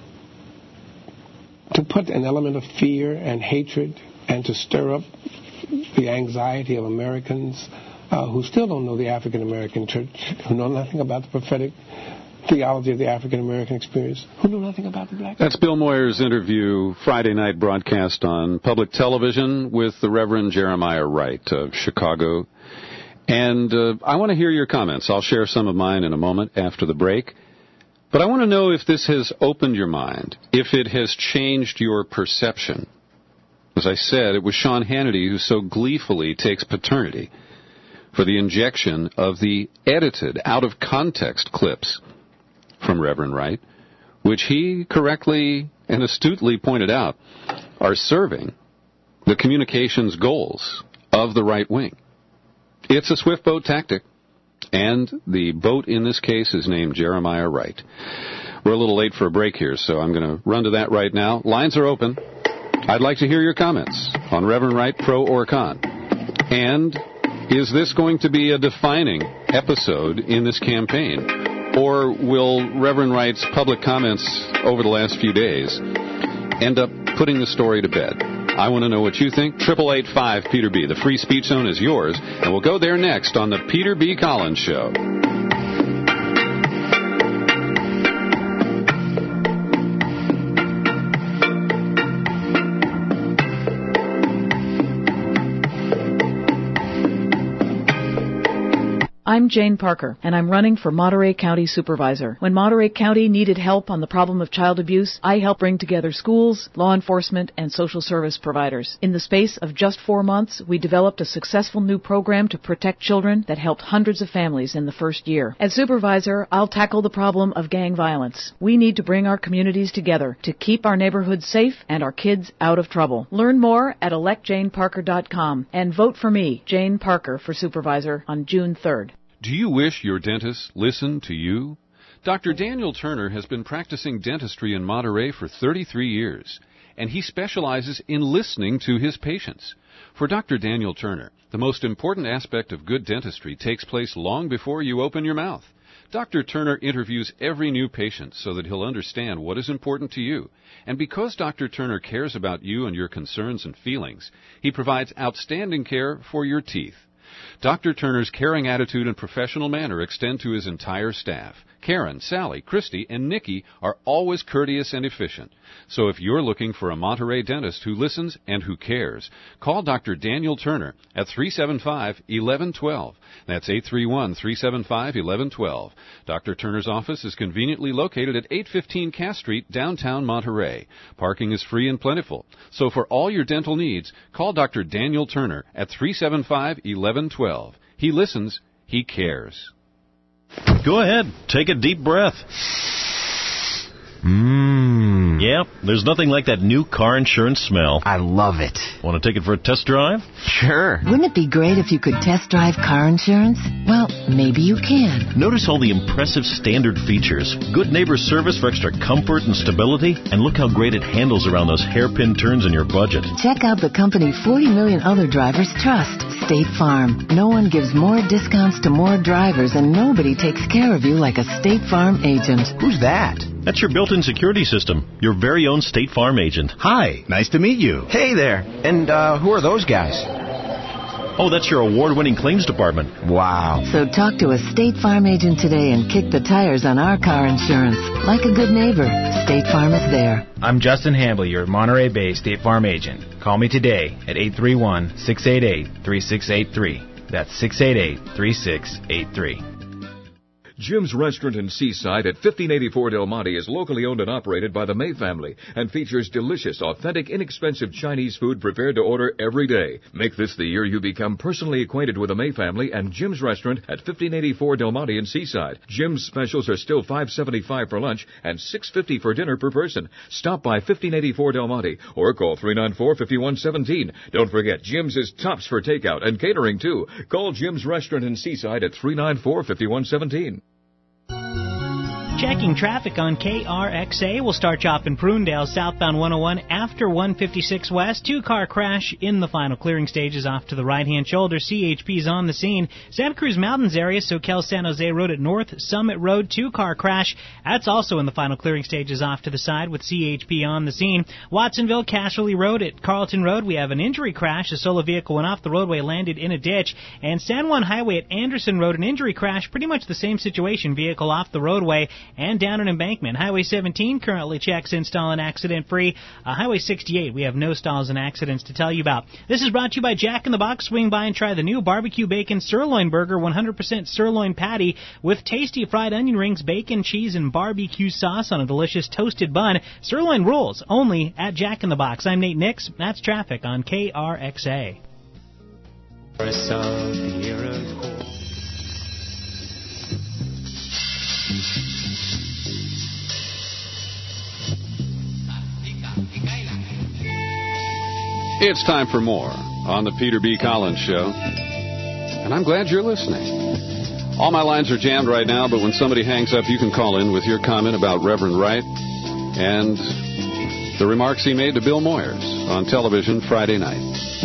Speaker 3: to put an element of fear and hatred and to stir up the anxiety of Americans uh, who still don't know the African American church, who know nothing about the prophetic theology of the African American experience, who know nothing about the black.
Speaker 2: That's Bill Moyer's interview, Friday night broadcast on public television with the Reverend Jeremiah Wright of Chicago. And uh, I want to hear your comments. I'll share some of mine in a moment after the break. But I want to know if this has opened your mind, if it has changed your perception. As I said, it was Sean Hannity who so gleefully takes paternity for the injection of the edited, out-of-context clips from Reverend Wright, which he correctly and astutely pointed out are serving the communications goals of the right wing. It's a swift boat tactic, and the boat in this case is named Jeremiah Wright. We're a little late for a break here, so I'm going to run to that right now. Lines are open. I'd like to hear your comments on Reverend Wright, pro or con. And is this going to be a defining episode in this campaign? Or will Reverend Wright's public comments over the last few days end up putting the story to bed? I want to know what you think. eight eight eight five Peter B. The free speech zone is yours, and we'll go there next on the Peter B. Collins Show.
Speaker 1: I'm Jane Parker, and I'm running for Monterey County Supervisor. When Monterey County needed help on the problem of child abuse, I helped bring together schools, law enforcement, and social service providers. In the space of just four months, we developed a successful new program to protect children that helped hundreds of families in the first year. As Supervisor, I'll tackle the problem of gang violence. We need to bring our communities together to keep our neighborhoods safe and our kids out of trouble. Learn more at elect jane parker dot com and vote for me, Jane Parker, for Supervisor on June third.
Speaker 2: Do you wish your dentist listened to you? Doctor Daniel Turner has been practicing dentistry in Monterey for thirty-three years, and he specializes in listening to his patients. For Doctor Daniel Turner, the most important aspect of good dentistry takes place long before you open your mouth. Doctor Turner interviews every new patient so that he'll understand what is important to you. And because Doctor Turner cares about you and your concerns and feelings, he provides outstanding care for your teeth. Doctor Turner's caring attitude and professional manner extend to his entire staff. Karen, Sally, Christy, and Nikki are always courteous and efficient. So if you're looking for a Monterey dentist who listens and who cares, call Doctor Daniel Turner at three seven five, one one one two. That's eight three one, three seven five, one one one two. Doctor Turner's office is conveniently located at eight fifteen Cass Street, downtown Monterey. Parking is free and plentiful. So for all your dental needs, call Doctor Daniel Turner at three seven five, one one one two. He listens. He cares.
Speaker 5: Go ahead. Take a deep breath. Mmm. Yep, there's nothing like that new car insurance smell.
Speaker 8: I love it.
Speaker 5: Want to take it for a test drive?
Speaker 8: Sure.
Speaker 9: Wouldn't it be great if you could test drive car insurance? Well, maybe you can.
Speaker 5: Notice all the impressive standard features. Good neighbor service for extra comfort and stability. And look how great it handles around those hairpin turns in your budget.
Speaker 9: Check out the company forty million other drivers trust, State Farm. No one gives more discounts to more drivers, and nobody takes care of you like a State Farm agent.
Speaker 8: Who's that?
Speaker 5: That's your built-in security system. Your very own State Farm agent.
Speaker 8: Hi, nice to meet you. Hey there. And uh, who are those guys?
Speaker 5: Oh, that's your award-winning claims department.
Speaker 8: Wow.
Speaker 9: So talk to a State Farm agent today and kick the tires on our car insurance. Like a good neighbor, State Farm is there.
Speaker 10: I'm Justin Hambley, your Monterey Bay State Farm agent. Call me today at eight three one, six eight eight, three six eight three. That's six eight eight, three six eight three.
Speaker 11: Jim's Restaurant in Seaside at fifteen eighty-four Del Monte is locally owned and operated by the May family and features delicious, authentic, inexpensive Chinese food prepared to order every day. Make this the year you become personally acquainted with the May family and Jim's Restaurant at fifteen eighty-four Del Monte in Seaside. Jim's specials are still five seventy-five for lunch and six fifty for dinner per person. Stop by fifteen eighty-four Del Monte or call three nine four, five one one seven. Don't forget, Jim's is tops for takeout and catering too. Call Jim's Restaurant in Seaside at three nine four, five one one seven.
Speaker 12: Checking traffic on K R X A. We'll start you off in Prunedale, southbound one oh one after one fifty-six West. Two-car crash in the final clearing stages off to the right-hand shoulder. C H P's on the scene. Santa Cruz Mountains area, SoCal San Jose Road at North Summit Road. Two-car crash. That's also in the final clearing stages off to the side with C H P on the scene. Watsonville, Casserly Road at Carlton Road. We have an injury crash. A solo vehicle went off the roadway, landed in a ditch. And San Juan Highway at Anderson Road, an injury crash. Pretty much the same situation. Vehicle off the roadway and down an embankment. Highway seventeen currently checks install and accident-free. Uh, Highway sixty-eight, we have no stalls and accidents to tell you about. This is brought to you by Jack in the Box. Swing by and try the new barbecue bacon sirloin burger, one hundred percent sirloin patty with tasty fried onion rings, bacon, cheese, and barbecue sauce on a delicious toasted bun. Sirloin rules only at Jack in the Box. I'm Nate Nix. That's traffic on K R X A.
Speaker 2: It's time for more on the Peter B. Collins Show, and I'm glad you're listening. All my lines are jammed right now, but when somebody hangs up, you can call in with your comment about Reverend Wright and the remarks he made to Bill Moyers on television Friday night.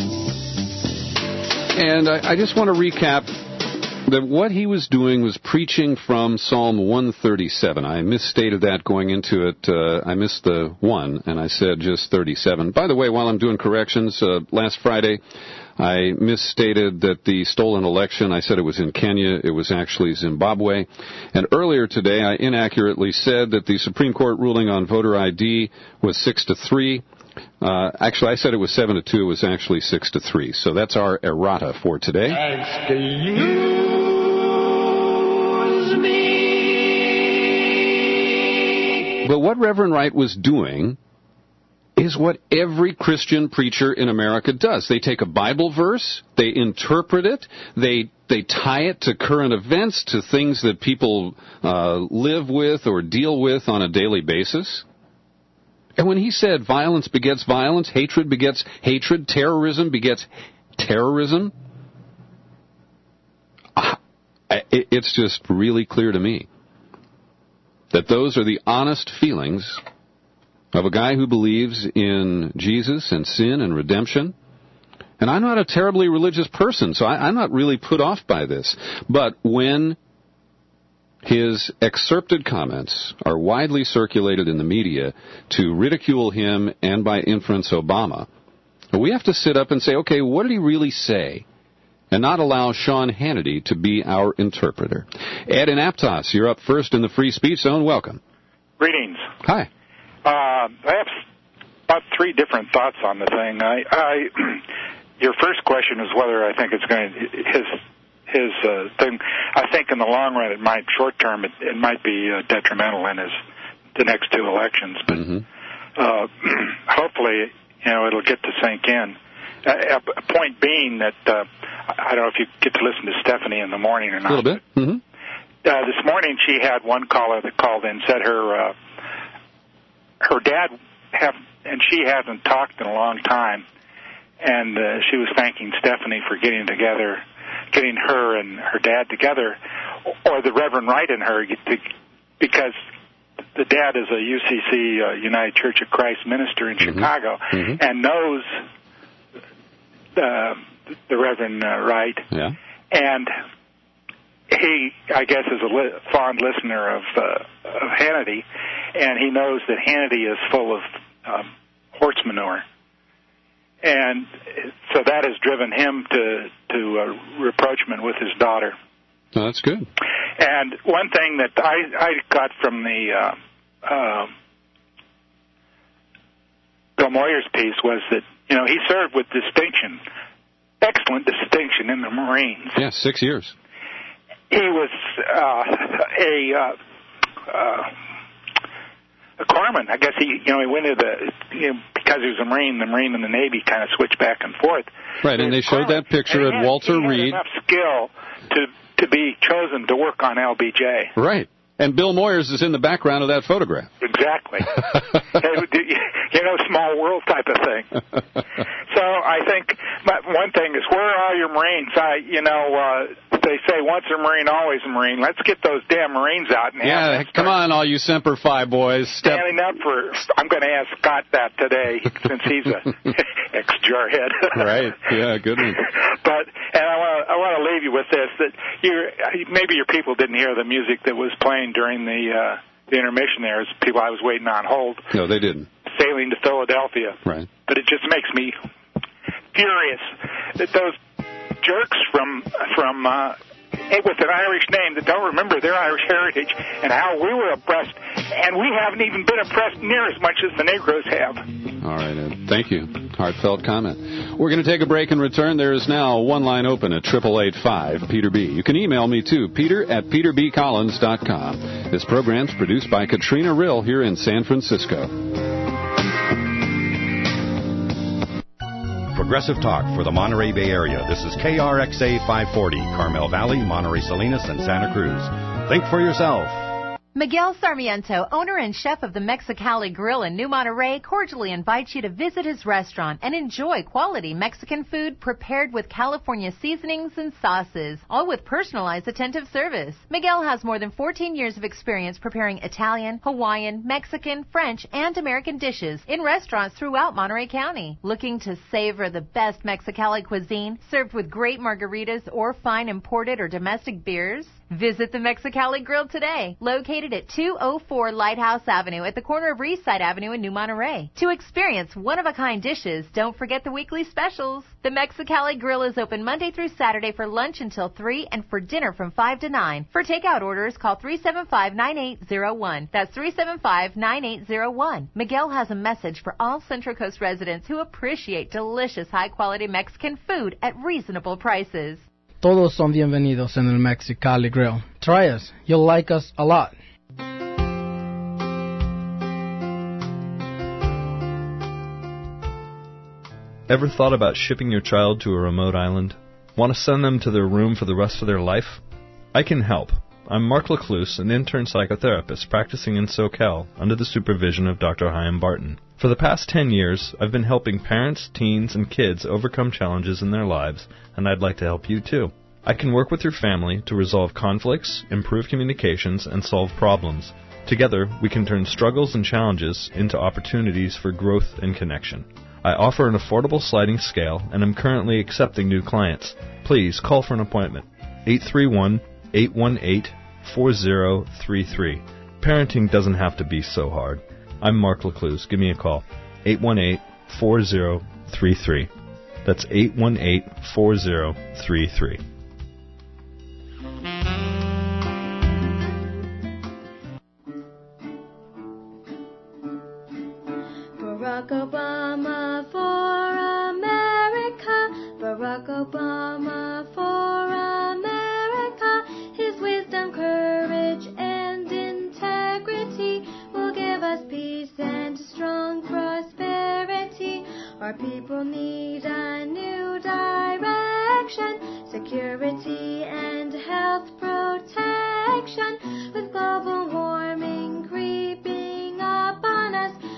Speaker 2: And I, I just want to recap that what he was doing was preaching from Psalm one thirty-seven. I misstated that going into it. Uh, I missed the one, and I said just thirty-seven. By the way, while I'm doing corrections, uh, last Friday I misstated that the stolen election, I said it was in Kenya. It was actually Zimbabwe. And earlier today I inaccurately said that the Supreme Court ruling on voter I D was six to three. Uh, actually, I said it was seven to two. It was actually six to three. So that's our errata for today. But what Reverend Wright was doing is what every Christian preacher in America does. They take a Bible verse, they interpret it, they they tie it to current events, to things that people uh, live with or deal with on a daily basis. And when he said violence begets violence, hatred begets hatred, terrorism begets terrorism, it's just really clear to me that those are the honest feelings of a guy who believes in Jesus and sin and redemption. And I'm not a terribly religious person, so I, I'm not really put off by this. But when his excerpted comments are widely circulated in the media to ridicule him and, by inference, Obama, we have to sit up and say, okay, what did he really say? And not allow Sean Hannity to be our interpreter. Ed in Aptos, you're up first in the Free Speech Zone. Welcome.
Speaker 14: Greetings.
Speaker 2: Hi.
Speaker 14: Uh, I have about three different thoughts on the thing. I, I, your first question is whether I think it's going to, his his uh, thing. I think in the long run, it might, short term, it, it might be uh, detrimental in his the next two elections. But mm-hmm. uh, hopefully, you know, it'll get to sink in. Uh, a point being that uh, I don't know if you get to listen to Stephanie in the morning or not.
Speaker 2: A little bit. Mm-hmm.
Speaker 14: Uh, this morning she had one caller that called in, said her uh, her dad have and she hasn't talked in a long time, and uh, she was thanking Stephanie for getting together, getting her and her dad together, or the Reverend Wright and her, to, because the dad is a U C C, uh, United Church of Christ minister in mm-hmm. Chicago, mm-hmm. and knows uh, the Reverend uh, Wright,
Speaker 2: yeah.
Speaker 14: and he, I guess, is a li- fond listener of, uh, of Hannity, and he knows that Hannity is full of um, horse manure. And so that has driven him to, to uh, rapprochement with his daughter.
Speaker 2: Oh, that's good.
Speaker 14: And one thing that I, I got from the uh, uh, Bill Moyer's piece was that, you know, he served with distinction, excellent distinction in the Marines.
Speaker 2: Yeah, six years.
Speaker 14: He was uh, a uh, uh, a corpsman. I guess he, you know, he went into the, you know, because he was a Marine, the Marine and the Navy kind of switched back and forth.
Speaker 2: Right, and they showed that picture at Walter Reed.
Speaker 14: He had enough skill to to be chosen to work on L B J.
Speaker 2: Right. And Bill Moyers is in the background of that photograph.
Speaker 14: Exactly. You know, small world type of thing. So I think one thing is, where are your Marines? I, you know, uh, they say once a Marine, always a Marine. Let's get those damn Marines out. And
Speaker 2: yeah, come on, all you Semper Fi boys. Step.
Speaker 14: Standing up for, I'm going to ask Scott that today, since he's a ex-jarhead.
Speaker 2: Right, yeah, good one.
Speaker 14: But, and I want to I want to leave you with this, that you maybe your people didn't hear the music that was playing during the, uh, the intermission there. As people I was waiting on hold.
Speaker 2: No, they didn't.
Speaker 14: Sailing to Philadelphia.
Speaker 2: Right.
Speaker 14: But it just makes me furious that those jerks from from uh, with an Irish name that don't remember their Irish heritage and how we were oppressed, and we haven't even been oppressed near as much as the Negroes have.
Speaker 2: All right, Ed. Thank you. Heartfelt comment. We're going to take a break and return. There is now one line open at eight eight eight five Peter B. You can email me too, peter at peter b collins dot com. This program's produced by Katrina Rill here in San Francisco.
Speaker 13: Progressive Talk for the Monterey Bay Area. This is K R X A five forty, Carmel Valley, Monterey Salinas, and Santa Cruz. Think for yourself.
Speaker 15: Miguel Sarmiento, owner and chef of the Mexicali Grill in New Monterey, cordially invites you to visit his restaurant and enjoy quality Mexican food prepared with California seasonings and sauces, all with personalized attentive service. Miguel has more than fourteen years of experience preparing Italian, Hawaiian, Mexican, French, and American dishes in restaurants throughout Monterey County. Looking to savor the best Mexicali cuisine served with great margaritas or fine imported or domestic beers? Visit the Mexicali Grill today, located at two oh four Lighthouse Avenue at the corner of Eastside Avenue in New Monterey. To experience one-of-a-kind dishes, don't forget the weekly specials. The Mexicali Grill is open Monday through Saturday for lunch until three and for dinner from five to nine. For takeout orders, call three seven five, nine eight zero one. That's three seven five, nine eight zero one. Miguel has a message for all Central Coast residents who appreciate delicious, high-quality Mexican food at reasonable prices.
Speaker 16: Todos son bienvenidos en el Mexicali Grill. Try us. You'll like us a lot.
Speaker 17: Ever thought about shipping your child to a remote island? Want to send them to their room for the rest of their life? I can help. I'm Mark Lecluse, an intern psychotherapist practicing in SoCal under the supervision of Doctor Chaim Barton. For the past ten years, I've been helping parents, teens, and kids overcome challenges in their lives, and I'd like to help you too. I can work with your family to resolve conflicts, improve communications, and solve problems. Together, we can turn struggles and challenges into opportunities for growth and connection. I offer an affordable sliding scale, and I'm currently accepting new clients. Please call for an appointment. eight three one, eight one eight, four zero three three. Parenting doesn't have to be so hard. I'm Mark Lecluse. Give me a call. eight one eight, four zero three three. That's eight one eight, four zero three three.
Speaker 18: Barack Obama for America. Barack Obama for America. His wisdom, courage, and integrity will give us peace and strong prosperity. Our people need a new direction, security and health protection. With global warming creeping up on us,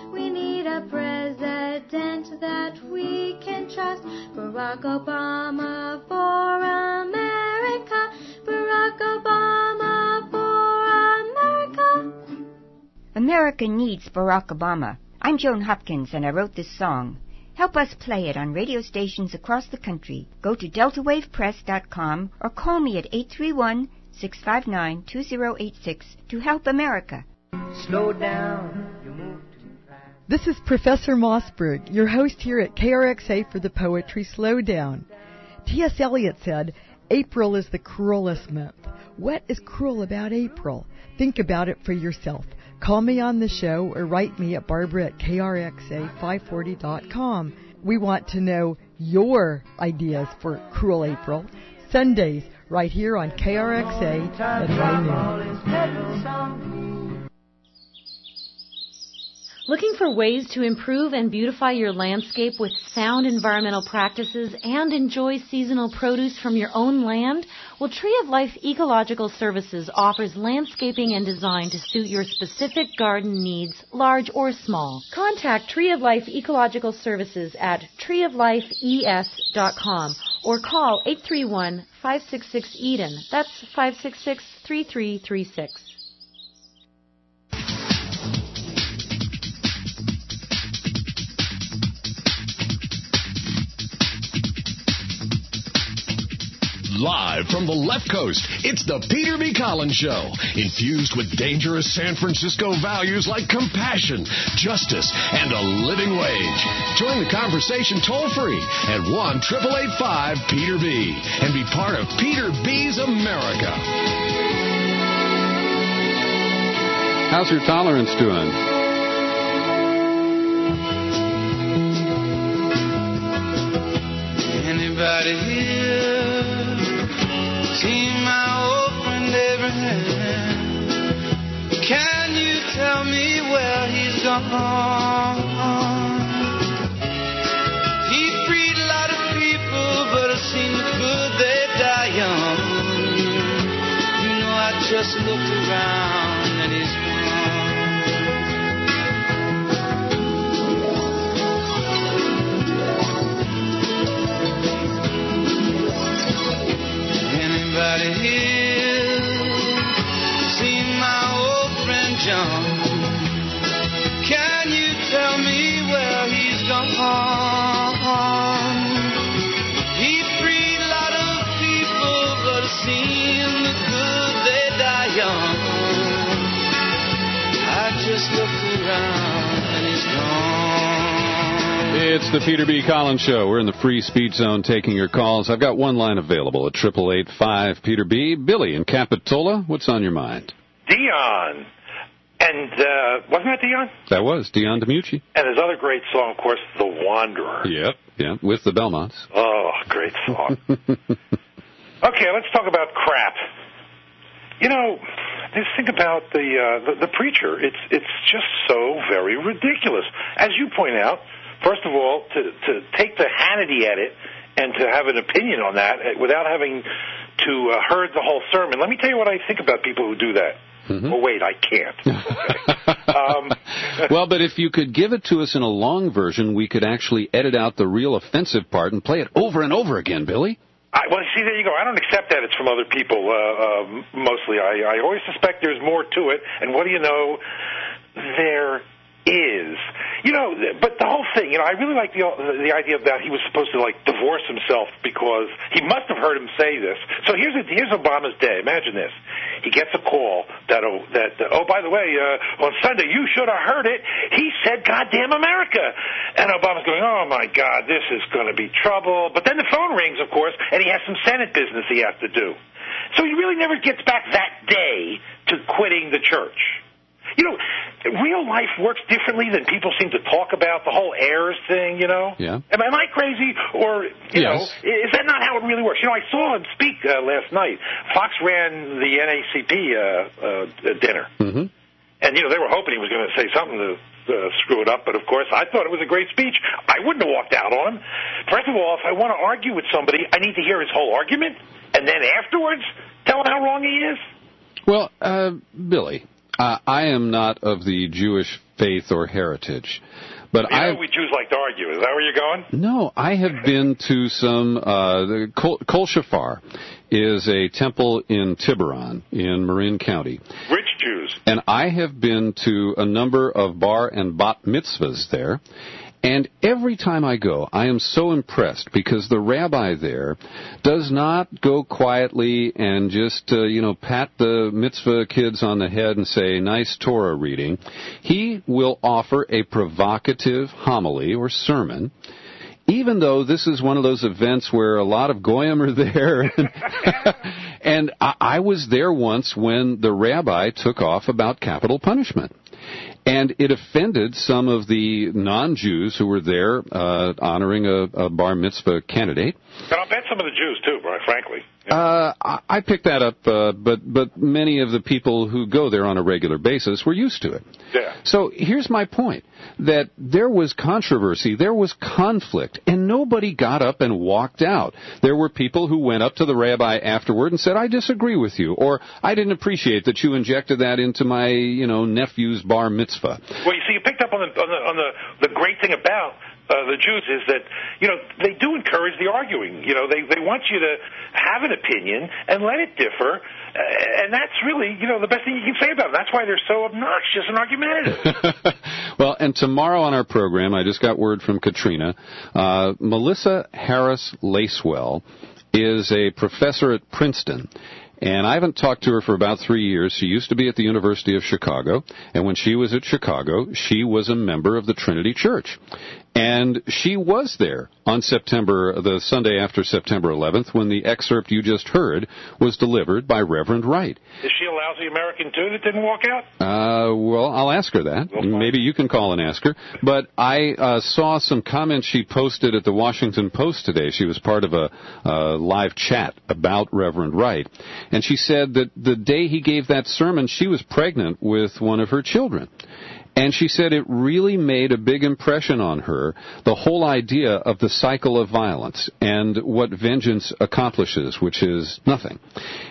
Speaker 18: Barack Obama for America. Barack Obama for America.
Speaker 7: America needs Barack Obama. I'm Joan Hopkins, and I wrote this song. Help us play it on radio stations across the country. Go to delta wave press dot com or call me at eight three one, six five nine, two zero eight six to help America.
Speaker 19: Slow down, you move too fast.
Speaker 20: This is Professor Mossberg, your host here at K R X A for the Poetry Slowdown. T S Eliot said, April is the cruelest month. What is cruel about April? Think about it for yourself. Call me on the show or write me at Barbara at K R X A five forty dot com. We want to know your ideas for Cruel April. Sundays, right here on K R X A at high noon.
Speaker 21: Looking for ways to improve and beautify your landscape with sound environmental practices and enjoy seasonal produce from your own land? Well, Tree of Life Ecological Services offers landscaping and design to suit your specific garden needs, large or small. Contact Tree of Life Ecological Services at tree of life e s dot com or call eight three one, five six six, Eden. That's five six six, three three three six.
Speaker 29: Live from the left coast, it's the Peter B. Collins Show, infused with dangerous San Francisco values like compassion, justice, and a living wage. Join the conversation toll-free at one eight eight eight five Peter B. and be part of Peter B's America.
Speaker 2: How's your tolerance doing?
Speaker 22: Anybody here seen my old friend Abraham? Can you tell me where he's gone? He freed a lot of people, but it seems good they die young. You know, I just looked around and he's Anybody here seen my old friend John? Can you tell me where he's gone? He freed a lot of people, but it seemed good they die young. I just looked around and he's gone.
Speaker 2: It's the Peter B. Collins Show. We're in the free speech zone taking your calls. I've got one line available at eight eight eight five Peter B. Billy in Capitola, what's on your mind?
Speaker 23: Dion. And uh, wasn't that Dion?
Speaker 2: That was Dion DiMucci.
Speaker 23: And his other great song, of course, The Wanderer.
Speaker 2: Yep, yeah, with the Belmonts.
Speaker 23: Oh, great song. Okay, let's talk about crap. You know, just think about the, uh, the the preacher. It's it's just so very ridiculous. As you point out, first of all, to, to take the Hannity at it and to have an opinion on that without having to uh, heard the whole sermon. Let me tell you what I think about people who do that. Mm-hmm. Oh, wait, I can't. um,
Speaker 2: well, but if you could give it to us in a long version, we could actually edit out the real offensive part and play it over and over again, Billy.
Speaker 23: I, well, see, there you go. I don't accept that it's from other people, uh, uh, mostly. I, I always suspect there's more to it, and what do you know? There is. You know, but the whole thing, you know, I really like the the idea that he was supposed to, like, divorce himself because he must have heard him say this. So here's a, here's Obama's day. Imagine this. He gets a call that, oh, that, uh, oh by the way, uh, on Sunday, you should have heard it. He said, goddamn America. And Obama's going, oh, my God, this is going to be trouble. But then the phone rings, of course, and he has some Senate business he has to do. So he really never gets back that day to quitting the church. You know, real life works differently than people seem to talk about, the whole heirs thing, you know?
Speaker 2: Yeah.
Speaker 23: Am, am I crazy? Or, you
Speaker 2: yes.
Speaker 23: know, is that not how it really works? You know, I saw him speak uh, last night. Fox ran the N A C P uh, uh, dinner.
Speaker 2: Mm-hmm.
Speaker 23: And, you know, they were hoping he was going to say something to uh, screw it up. But, of course, I thought it was a great speech. I wouldn't have walked out on him. First of all, if I want to argue with somebody, I need to hear his whole argument. And then afterwards, tell him how wrong he is.
Speaker 2: Well, uh, Billy... Uh, I am not of the Jewish faith or heritage, But
Speaker 23: you know,
Speaker 2: I
Speaker 23: we Jews like to argue. Is that where you're going?
Speaker 2: no, I have been to some. Uh, the Kol, Kol Shafar is a temple in Tiburon in Marin County.
Speaker 23: Rich Jews.
Speaker 2: And I have been to a number of bar and bat mitzvahs there. And every time I go, I am so impressed because the rabbi there does not go quietly and just, uh, you know, pat the mitzvah kids on the head and say, nice Torah reading. He will offer a provocative homily or sermon, even though this is one of those events where a lot of goyim are there. And I, I was there once when the rabbi took off about capital punishment. And it offended some of the non-Jews who were there uh, honoring a, a bar mitzvah candidate.
Speaker 23: And I'll bet some of the Jews, too, right, frankly.
Speaker 2: Uh, I, I picked that up, uh, but but many of the people who go there on a regular basis were used to it.
Speaker 23: Yeah.
Speaker 2: So here's my point, that there was controversy, there was conflict, and nobody got up and walked out. There were people who went up to the rabbi afterward and said, I disagree with you, or I didn't appreciate that you injected that into my, you know, nephew's bar mitzvah.
Speaker 23: Well, you see, you picked up on the on the, on the, the great thing about Uh, the Jews is that, you know, they do encourage the arguing. You know, they, they want you to have an opinion and let it differ, uh, and that's really, you know, the best thing you can say about them. That's why they're so obnoxious and argumentative.
Speaker 2: Well, and tomorrow on our program, I just got word from Katrina, uh, Melissa Harris Lacewell is a professor at Princeton. And I haven't talked to her for about three years. She used to be at the University of Chicago, and when she was at Chicago, she was a member of the Trinity Church. And she was there on September, the Sunday after September eleventh, when the excerpt you just heard was delivered by Reverend Wright.
Speaker 23: Is she a lousy American, too, that didn't walk out?
Speaker 2: Uh, well, I'll ask her that. Maybe you can call and ask her. But I uh, saw some comments she posted at the Washington Post today. She was part of a uh, live chat about Reverend Wright. And she said that the day he gave that sermon, she was pregnant with one of her children. And she said it really made a big impression on her, the whole idea of the cycle of violence and what vengeance accomplishes, which is nothing.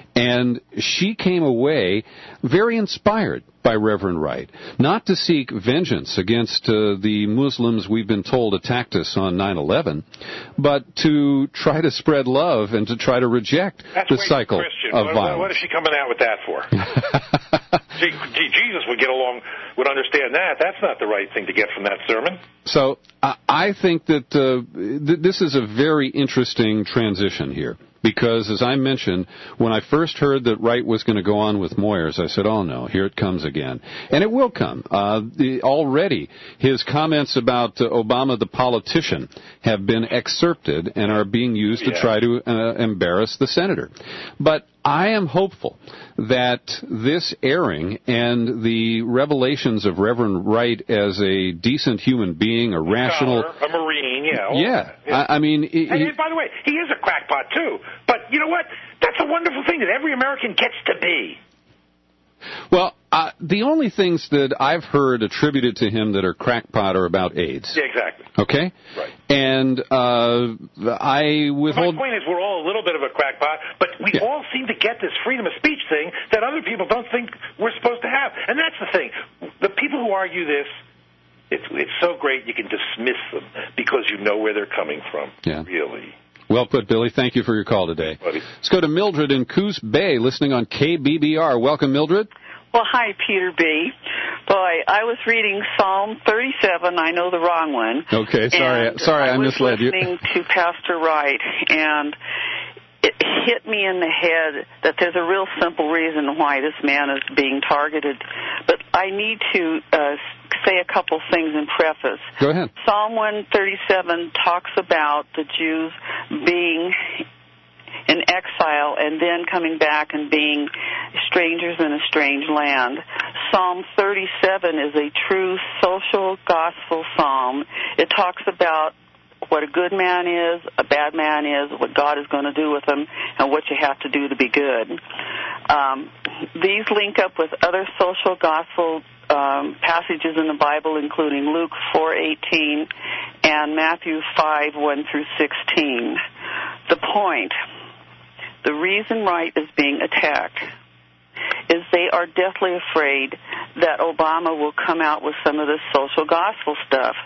Speaker 2: And she came away very inspired by Reverend Wright, not to seek vengeance against uh, the Muslims we've been told attacked us on nine eleven, but to try to spread love and to try to reject
Speaker 23: That's
Speaker 2: the
Speaker 23: way
Speaker 2: cycle
Speaker 23: Christian.
Speaker 2: of
Speaker 23: what,
Speaker 2: violence.
Speaker 23: What is she coming out with that for? Gee, gee, Jesus would get along, would understand that. That's not the right thing to get from that sermon.
Speaker 2: So uh, I think that uh, th- this is a very interesting transition here. Because, as I mentioned, when I first heard that Wright was going to go on with Moyers, I said, oh, no, here it comes again. And it will come. Uh, the, already, his comments about uh, Obama the politician have been excerpted and are being used yeah. to try to uh, embarrass the senator. But I am hopeful that this airing and the revelations of Reverend Wright as a decent human being, a, a rational...
Speaker 23: Scholar, a Marine, yeah.
Speaker 2: Yeah. yeah. I, I mean... It,
Speaker 23: and, and by the way, he is a crackpot, too. But you know what? That's a wonderful thing that every American gets to be.
Speaker 2: Well, uh, the only things that I've heard attributed to him that are crackpot are about AIDS.
Speaker 23: Yeah, exactly.
Speaker 2: Okay?
Speaker 23: Right.
Speaker 2: And uh, I withhold...
Speaker 23: My point is we're all a little bit of a crackpot, but we yeah. all seem to get this freedom of speech thing that other people don't think we're supposed to have. And that's the thing. The people who argue this, it's, it's so great you can dismiss them because you know where they're coming from.
Speaker 2: Yeah.
Speaker 23: Really.
Speaker 2: Well put, Billy. Thank you for your call today.
Speaker 23: Buddy.
Speaker 2: Let's go to Mildred in Coos Bay, listening on K B B R. Welcome, Mildred.
Speaker 1: Well, hi, Peter B. Boy, I was reading Psalm thirty-seven. I know the wrong one.
Speaker 2: Okay, sorry, sorry, I,
Speaker 1: I
Speaker 2: misled you.
Speaker 1: I was listening to Pastor Wright, and it hit me in the head that there's a real simple reason why this man is being targeted. But I need to uh, say a couple things in preface.
Speaker 2: Go ahead.
Speaker 1: Psalm one thirty-seven talks about the Jews being in exile and then coming back and being strangers in a strange land. Psalm thirty-seven is a true social gospel psalm. It talks about what a good man is, a bad man is, what God is going to do with them, and what you have to do to be good. Um, these link up with other social gospel um, passages in the Bible, including Luke four eighteen and Matthew five one through sixteen. The point, the reason Wright is being attacked is they are deathly afraid that Obama will come out with some of this social gospel stuff.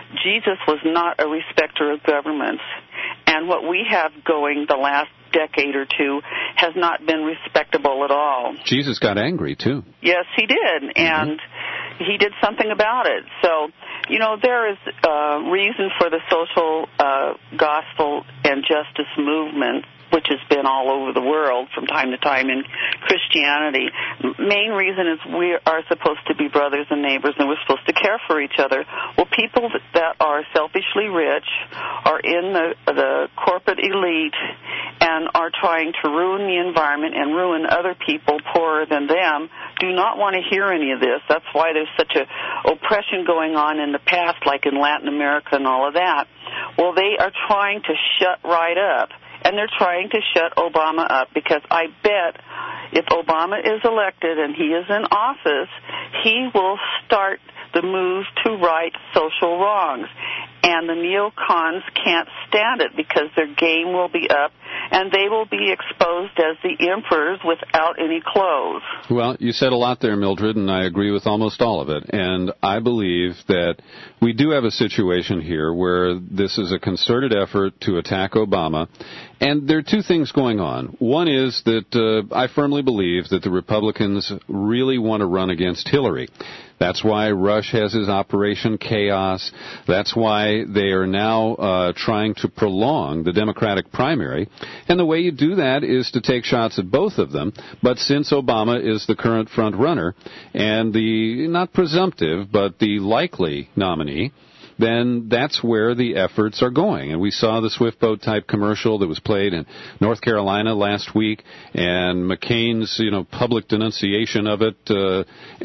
Speaker 1: Jesus was not a respecter of governments. And what we have going the last decade or two has not been respectable at all.
Speaker 2: Jesus got angry, too.
Speaker 1: Yes, he did, and mm-hmm. he did something about it. So, you know, there is uh, reason for the social uh, gospel and justice movement, which has been all over the world from time to time in Christianity. Main reason is we are supposed to be brothers and neighbors, and we're supposed to care for each other. Well, people that are selfishly rich, are in the, the corporate elite, and are trying to ruin the environment and ruin other people poorer than them, do not want to hear any of this. That's why there's such a oppression going on in the past, like in Latin America and all of that. Well, they are trying to shut right up. And they're trying to shut Obama up, because I bet if Obama is elected and he is in office, he will start the move to right social wrongs. And the neocons can't stand it, because their game will be up, and they will be exposed as the emperors without any clothes.
Speaker 2: Well, you said a lot there, Mildred, and I agree with almost all of it. And I believe that we do have a situation here where this is a concerted effort to attack Obama. And there are two things going on. One is that uh, I firmly believe that the Republicans really want to run against Hillary. That's why Rush has his Operation Chaos. That's why they are now uh, trying to prolong the Democratic primary. And the way you do that is to take shots at both of them. But since Obama is the current front runner and the, not presumptive, but the likely nominee, then that's where the efforts are going. And we saw the Swift Boat type commercial that was played in North Carolina last week, and McCain's, you know, public denunciation of it. Uh,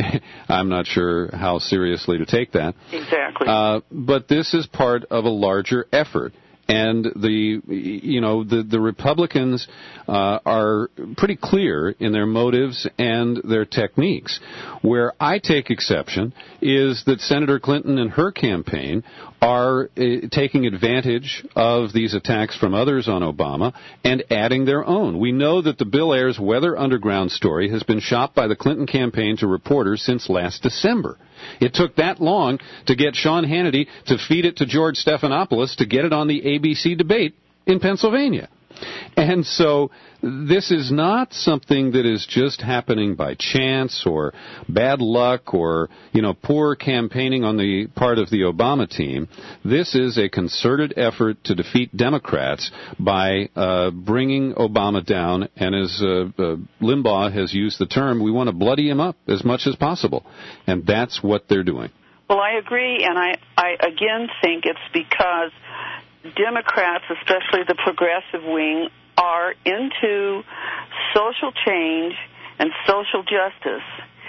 Speaker 2: I'm not sure how seriously to take that.
Speaker 1: Exactly.
Speaker 2: Uh, but this is part of a larger effort. And the, you know, the, the Republicans uh, are pretty clear in their motives and their techniques. Where I take exception is that Senator Clinton and her campaign are uh, taking advantage of these attacks from others on Obama and adding their own. We know that the Bill Ayers Weather Underground story has been shot by the Clinton campaign to reporters since last December. It took that long to get Sean Hannity to feed it to George Stephanopoulos to get it on the A B C debate in Pennsylvania. And so this is not something that is just happening by chance or bad luck or, you know, poor campaigning on the part of the Obama team. This is a concerted effort to defeat Democrats by uh, bringing Obama down. And as uh, uh, Limbaugh has used the term, we want to bloody him up as much as possible. And that's what they're doing.
Speaker 1: Well, I agree, and I, I again think it's because Democrats, especially the progressive wing, are into social change and social justice.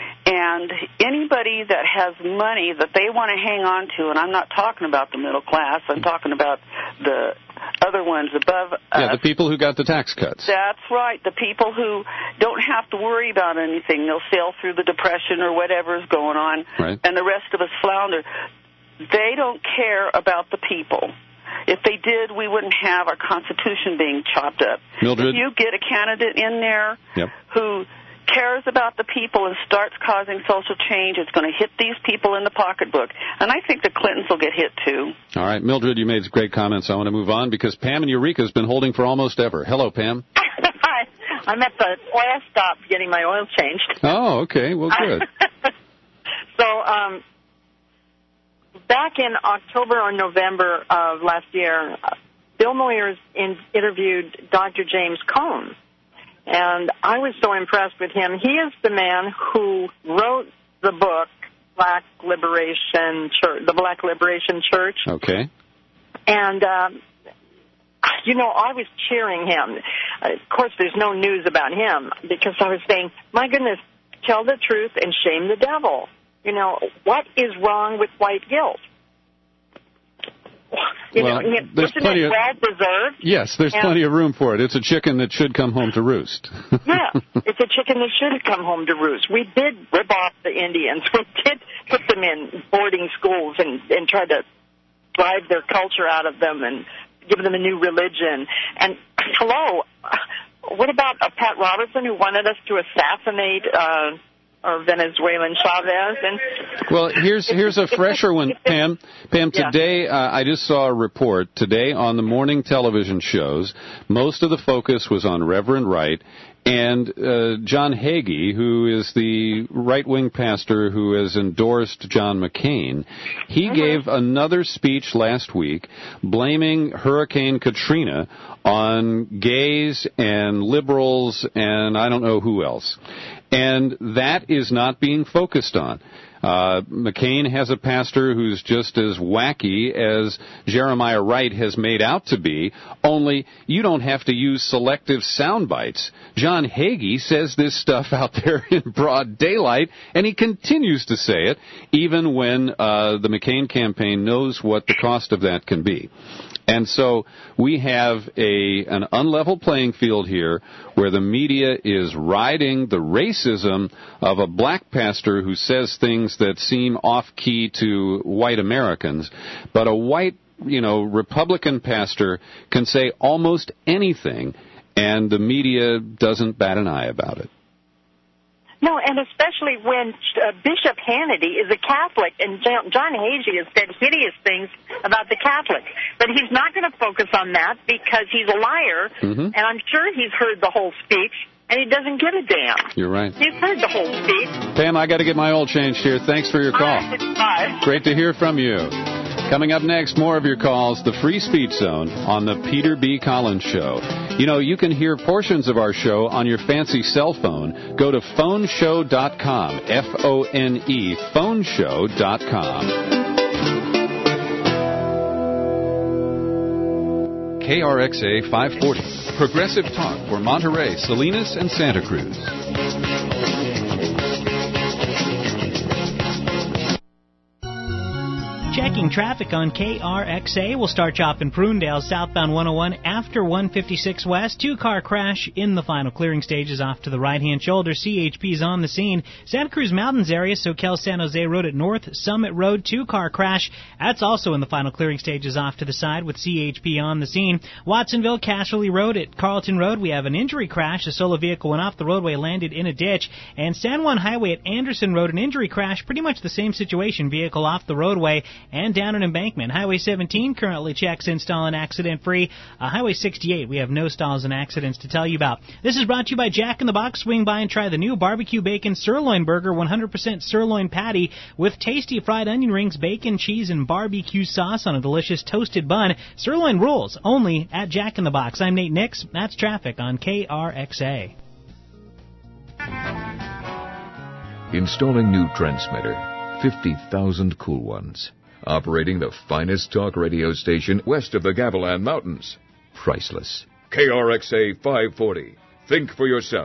Speaker 1: And anybody that has money that they want to hang on to, and I'm not talking about the middle class, I'm talking about the other ones above us.
Speaker 2: Yeah, the people who got the tax cuts.
Speaker 1: That's right, the people who don't have to worry about anything. They'll sail through the Depression or whatever's going on,
Speaker 2: right,
Speaker 1: and the rest of us flounder. They don't care about the people. If they did, we wouldn't have our Constitution being chopped up.
Speaker 2: Mildred?
Speaker 1: If you get a candidate in there
Speaker 2: yep.
Speaker 1: who cares about the people and starts causing social change, it's going to hit these people in the pocketbook. And I think the Clintons will get hit, too.
Speaker 2: All right, Mildred, you made great comments. I want to move on because Pam in Eureka has been holding for almost ever. Hello, Pam.
Speaker 3: Hi. I'm at the oil stop getting my oil changed.
Speaker 2: Oh, okay. Well, good.
Speaker 3: so, um... back in October or November of last year, uh, Bill Moyers in, interviewed Doctor James Cone, and I was so impressed with him. He is the man who wrote the book Black Liberation Church, the Black Liberation Church.
Speaker 2: Okay.
Speaker 3: And, um, you know, I was cheering him. Uh, of course, there's no news about him because I was saying, my goodness, tell the truth and shame the devil. You know, what is wrong with white guilt? You
Speaker 2: well,
Speaker 3: know,
Speaker 2: there's
Speaker 3: isn't
Speaker 2: plenty
Speaker 3: it
Speaker 2: of,
Speaker 3: well-deserved?
Speaker 2: Yes, there's
Speaker 3: and,
Speaker 2: plenty of room for it. It's a chicken that should come home to roost.
Speaker 3: Yeah, it's a chicken that should come home to roost. We did rip off the Indians. We did put them in boarding schools and, and try to drive their culture out of them and give them a new religion. And, hello, what about uh, Pat Robertson, who wanted us to assassinate uh, or Venezuelan Chavez. And
Speaker 2: well, here's here's a fresher one, Pam. Pam, today uh, I just saw a report today on the morning television shows. Most of the focus was on Reverend Wright. And uh, John Hagee, who is the right-wing pastor who has endorsed John McCain, he mm-hmm. gave another speech last week blaming Hurricane Katrina on gays and liberals and I don't know who else. And that is not being focused on. Uh, McCain has a pastor who's just as wacky as Jeremiah Wright has made out to be, only you don't have to use selective sound bites. John Hagee says this stuff out there in broad daylight, and he continues to say it, even when uh, the McCain campaign knows what the cost of that can be. And so we have a an unlevel playing field here where the media is riding the racism of a black pastor who says things that seem off-key to white Americans, but a white, you know, Republican pastor can say almost anything, and the media doesn't bat an eye about it.
Speaker 3: No, and especially when uh, Bishop Hannity is a Catholic, and John Hagee has said hideous things about the Catholics. But he's not going to focus on that because he's a liar,
Speaker 2: mm-hmm.
Speaker 3: and I'm sure he's heard the whole speech, and he doesn't give a damn.
Speaker 2: You're right.
Speaker 3: He's heard the whole speech.
Speaker 2: Pam, I got to get my oil changed here. Thanks for your call.
Speaker 3: Bye.
Speaker 2: Great to hear from you. Coming up next, more of your calls, the Free Speech Zone on the Peter B. Collins Show. You know, you can hear portions of our show on your fancy cell phone. Go to phone show dot com, F O N E, phone show dot com. K R X A five forty, Progressive Talk for Monterey, Salinas, and Santa Cruz.
Speaker 12: Checking traffic on K R X A. We'll start you off in Prunedale, southbound one oh one after one fifty-six West. Two-car crash in the final clearing stages off to the right-hand shoulder. C H P's on the scene. Santa Cruz Mountains area, Soquel San Jose Road at North Summit Road. Two-car crash. That's also in the final clearing stages off to the side with C H P on the scene. Watsonville, Casserly Road at Carlton Road. We have an injury crash. A solo vehicle went off the roadway, landed in a ditch. And San Juan Highway at Anderson Road, an injury crash. Pretty much the same situation. Vehicle off the roadway and down an embankment. Highway seventeen currently checks in, stalling accident-free. Uh, Highway sixty-eight, we have no stalls and accidents to tell you about. This is brought to you by Jack in the Box. Swing by and try the new barbecue bacon sirloin burger, one hundred percent sirloin patty with tasty fried onion rings, bacon, cheese, and barbecue sauce on a delicious toasted bun. Sirloin rules only at Jack in the Box. I'm Nate Nix. That's traffic on K R X A.
Speaker 11: Installing new transmitter, fifty thousand cool ones. Operating the finest talk radio station west of the Gavilan Mountains. Priceless. K R X A five forty. Think for yourself.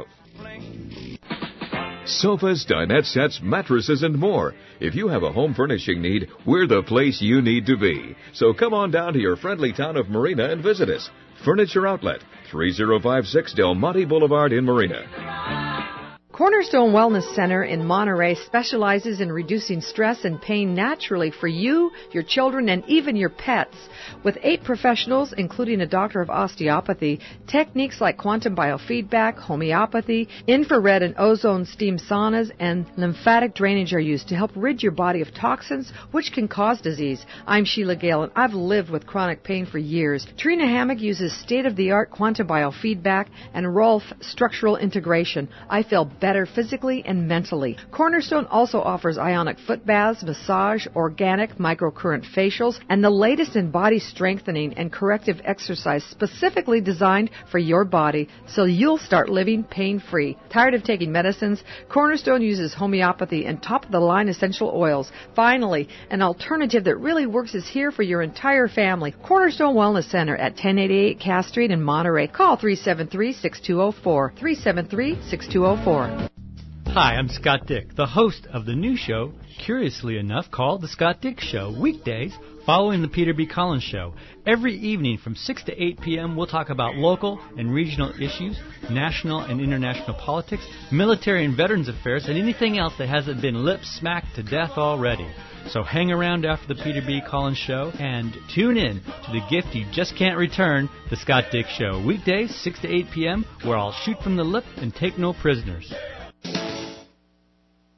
Speaker 11: Sofas, dinette sets, mattresses, and more. If you have a home furnishing need, we're the place you need to be. So come on down to your friendly town of Marina and visit us. Furniture Outlet, three oh five six Del Monte Boulevard in Marina.
Speaker 4: Cornerstone Wellness Center in Monterey specializes in reducing stress and pain naturally for you, your children, and even your pets. With eight professionals, including a doctor of osteopathy, techniques like quantum biofeedback, homeopathy, infrared and ozone steam saunas, and lymphatic drainage are used to help rid your body of toxins which can cause disease. I'm Sheila Gale, and I've lived with chronic pain for years. Trina Hammock uses state-of-the-art quantum biofeedback and Rolf structural integration. I feel better better physically and mentally. Cornerstone also offers ionic foot baths, massage, organic microcurrent facials, and the latest in body strengthening and corrective exercise specifically designed for your body so you'll start living pain-free. Tired of taking medicines? Cornerstone uses homeopathy and top-of-the-line essential oils. Finally, an alternative that really works is here for your entire family. Cornerstone Wellness Center at ten eighty-eight Cass Street in Monterey. Call three seven three, six two zero four, three seven three, six two zero four.
Speaker 5: Hi, I'm Scott Dick, the host of the new show, curiously enough, called The Scott Dick Show, weekdays following the Peter B. Collins Show. Every evening from six to eight p.m., we'll talk about local and regional issues, national and international politics, military and veterans affairs, and anything else that hasn't been lip-smacked to death already. So hang around after the Peter B. Collins Show and tune in to the gift you just can't return, The Scott Dick Show, weekdays, six to eight p.m., where I'll shoot from the lip and take no prisoners.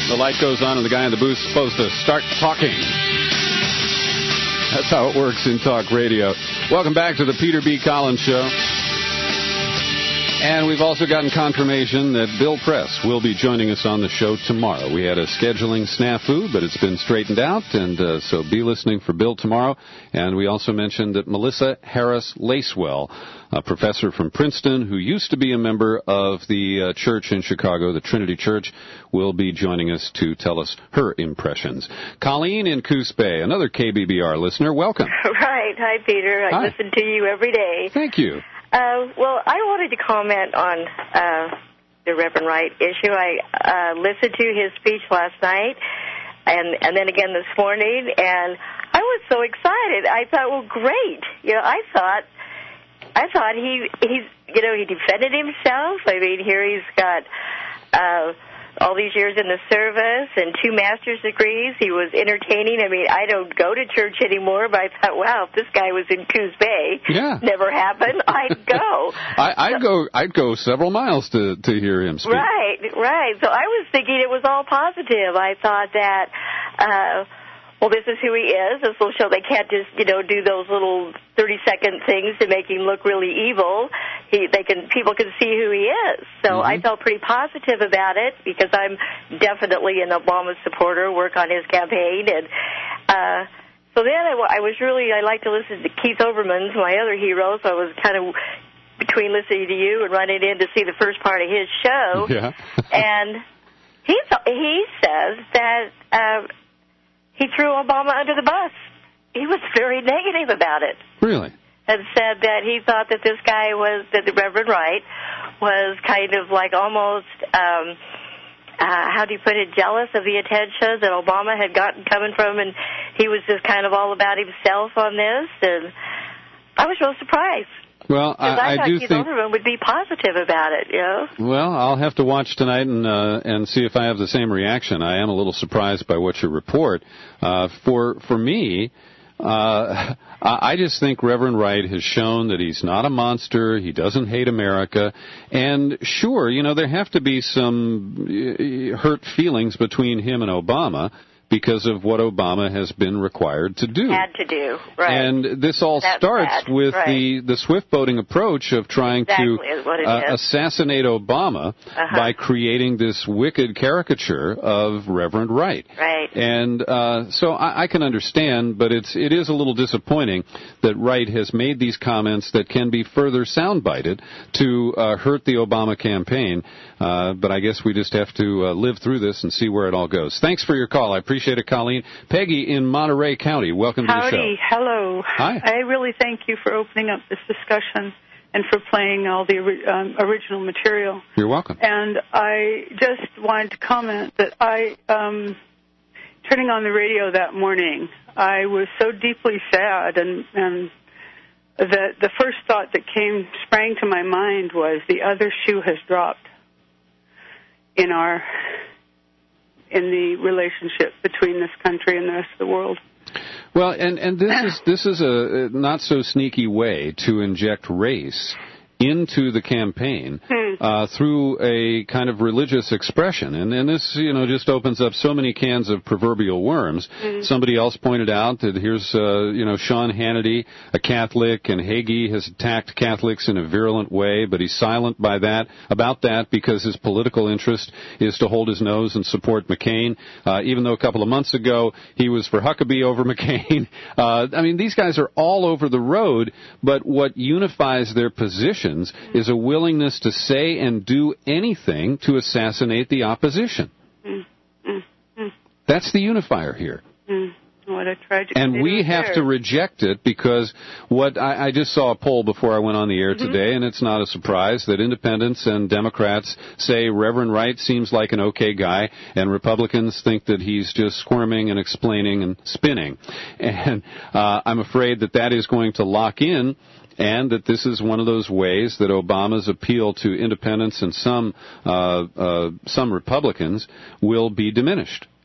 Speaker 2: the light goes on and the guy in the booth is supposed to start talking. That's how it works in talk radio. Welcome back to the Peter B. Collins Show. And we've also gotten confirmation that Bill Press will be joining us on the show tomorrow. We had a scheduling snafu, but it's been straightened out, and uh, so be listening for Bill tomorrow. And we also mentioned that Melissa Harris Lacewell, a professor from Princeton who used to be a member of the uh, church in Chicago, the Trinity Church, will be joining us to tell us her impressions. Colleen in Coos Bay, another K B B R listener, welcome.
Speaker 6: Right. Hi, Peter. I
Speaker 2: Hi.
Speaker 6: listen to you every day.
Speaker 2: Thank you.
Speaker 6: Uh, well, I wanted to comment on uh, the Reverend Wright issue. I uh, listened to his speech last night and and then again this morning, and I was so excited. I thought, well, great. You know, I thought I thought he he's you know he defended himself. I mean, here he's got uh, all these years in the service and two master's degrees. He was entertaining. I mean, I don't go to church anymore, but I thought, wow, if this guy was in Coos Bay,
Speaker 2: yeah.
Speaker 6: never happened, I'd go.
Speaker 2: I, I'd go. I'd go several miles to to hear him speak.
Speaker 6: Right, right. So I was thinking it was all positive. I thought that, uh, well, this is who he is. This will show they can't just, you know, do those little thirty-second things to make him look really evil. He, they can, people can see who he is. So mm-hmm. I felt pretty positive about it because I'm definitely an Obama supporter. Work on his campaign, and uh, so then I, I was really I like to listen to Keith Olbermann's my other hero. So I was kind of between listening to you and running in to see the first part of his show.
Speaker 2: Yeah.
Speaker 6: And he he says that. Uh, He threw Obama under the bus. He was very negative about it.
Speaker 2: Really?
Speaker 6: And said that he thought that this guy was, that the Reverend Wright was kind of like almost, um, uh, how do you put it, jealous of the attention that Obama had gotten coming from, and he was just kind of all about himself on this. And I was real surprised.
Speaker 2: Well, I,
Speaker 6: I,
Speaker 2: I
Speaker 6: thought
Speaker 2: do
Speaker 6: Keith
Speaker 2: think.
Speaker 6: Olbermann would be positive about it, you know.
Speaker 2: Well, I'll have to watch tonight and uh, and see if I have the same reaction. I am a little surprised by what you report. Uh, for for me, uh, I just think Reverend Wright has shown that he's not a monster. He doesn't hate America, and sure, you know, there have to be some hurt feelings between him and Obama, because of what Obama has been required to do.
Speaker 6: Had to do, right.
Speaker 2: And this all
Speaker 6: That's
Speaker 2: starts
Speaker 6: bad.
Speaker 2: with
Speaker 6: right.
Speaker 2: the, the swift-boating approach of trying
Speaker 6: exactly
Speaker 2: to
Speaker 6: what it
Speaker 2: uh,
Speaker 6: is.
Speaker 2: assassinate Obama
Speaker 6: uh-huh.
Speaker 2: by creating this wicked caricature of Reverend Wright.
Speaker 6: Right.
Speaker 2: And uh, so I, I can understand, but it's, it is a little disappointing that Wright has made these comments that can be further soundbited to uh, hurt the Obama campaign. Uh, but I guess we just have to uh, live through this and see where it all goes. Thanks for your call. I appreciate it, Colleen. Peggy in Monterey County, welcome
Speaker 8: Howdy.
Speaker 2: to the show.
Speaker 8: Hello.
Speaker 2: Hi.
Speaker 8: I really thank you for opening up this discussion and for playing all the um, original material.
Speaker 2: You're welcome.
Speaker 8: And I just wanted to comment that I, um, turning on the radio that morning, I was so deeply sad, and, and that the first thought that came, sprang to my mind was the other shoe has dropped in our, in the relationship between this country and the rest of the world.
Speaker 2: Well, and, and this is this is a not so sneaky way to inject race into the campaign uh, through a kind of religious expression. And, and this, you know, just opens up so many cans of proverbial worms. Mm-hmm. Somebody else pointed out that here's, uh, you know, Sean Hannity, a Catholic, and Hagee has attacked Catholics in a virulent way, but he's silent by that, about that because his political interest is to hold his nose and support McCain, uh, even though a couple of months ago he was for Huckabee over McCain. Uh, I mean, these guys are all over the road, but what unifies their position is a willingness to say and do anything to assassinate the opposition.
Speaker 8: Mm, mm, mm.
Speaker 2: That's the unifier here.
Speaker 8: Mm. What a tragic
Speaker 2: And we have to reject it because what I, I just saw a poll before I went on the air
Speaker 8: mm-hmm.
Speaker 2: today, and it's not a surprise that independents and Democrats say Reverend Wright seems like an okay guy, and Republicans think that he's just squirming and explaining and spinning. And uh, I'm afraid that that is going to lock in, and that this is one of those ways that Obama's appeal to independents and some uh, uh, some Republicans will be diminished.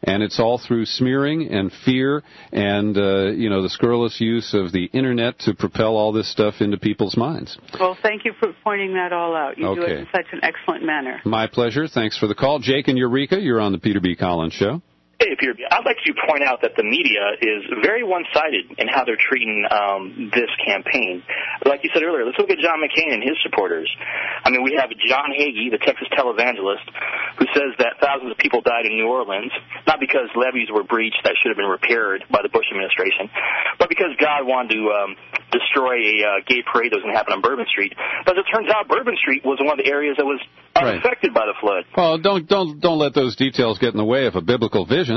Speaker 2: And it's all through smearing and fear and, uh, you know, the scurrilous use of the Internet to propel all this stuff into people's minds.
Speaker 8: Well, thank you for pointing that all out. You do it
Speaker 2: Okay.
Speaker 8: in such an excellent manner.
Speaker 2: My pleasure. Thanks for the call. Jake and Eureka, you're on the Peter B. Collins Show.
Speaker 9: Hey, Peter, I'd like to point out that the media is very one-sided in how they're treating um, this campaign. Like you said earlier, let's look at John McCain and his supporters. I mean, we have John Hagee, the Texas televangelist, who says that thousands of people died in New Orleans, not because levees were breached that should have been repaired by the Bush administration, but because God wanted to um, destroy a uh, gay parade that was going to happen on Bourbon Street. But as it turns out, Bourbon Street was one of the areas that was unaffected by the flood.
Speaker 2: Well, don't don't don't let those details get in the way of a biblical vision.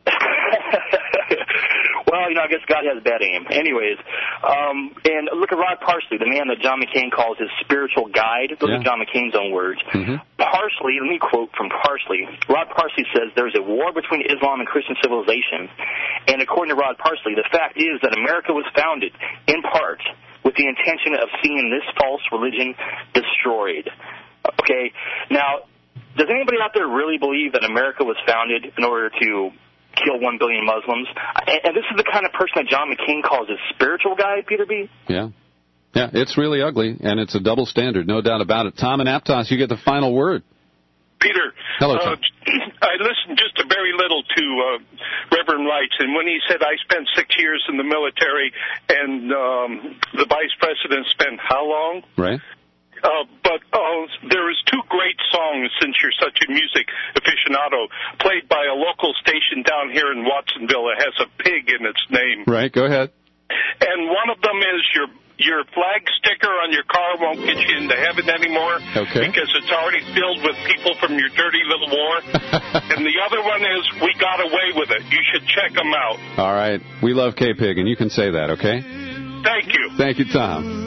Speaker 9: Well, you know, I guess God has bad aim. Anyways, um, and look at Rod Parsley, the man that John McCain calls his spiritual guide. Those
Speaker 2: Yeah.
Speaker 9: are John McCain's own words.
Speaker 2: Mm-hmm.
Speaker 9: Parsley, let me quote from Parsley. Rod Parsley says there's a war between Islam and Christian civilization. And according to Rod Parsley, the fact is that America was founded, in part, with the intention of seeing this false religion destroyed. Okay? Now, does anybody out there really believe that America was founded in order to kill one billion Muslims? And this is the kind of person that John McCain calls his spiritual guide, Peter B.
Speaker 2: Yeah. Yeah, it's really ugly, and it's a double standard, no doubt about it. Tom and Aptos, you get the final word.
Speaker 23: Peter,
Speaker 2: Hello,
Speaker 23: uh,
Speaker 2: Tom.
Speaker 23: I listened just a very little to uh, Reverend Lights, and when he said, I spent six years in the military, and um, the vice president spent how long?
Speaker 2: Right.
Speaker 23: Uh, but uh, there is two great songs, since you're such a music aficionado, played by a local station down here in Watsonville that has a pig in its name.
Speaker 2: Right, go ahead.
Speaker 23: And one of them is your your flag sticker on your car won't get you into heaven anymore.
Speaker 2: Okay.
Speaker 23: Because it's already filled with people from your dirty little war. And the other one is we got away with it. You should check them out.
Speaker 2: All right. We love K-Pig, and you can say that, okay?
Speaker 23: Thank you.
Speaker 2: Thank you, Tom.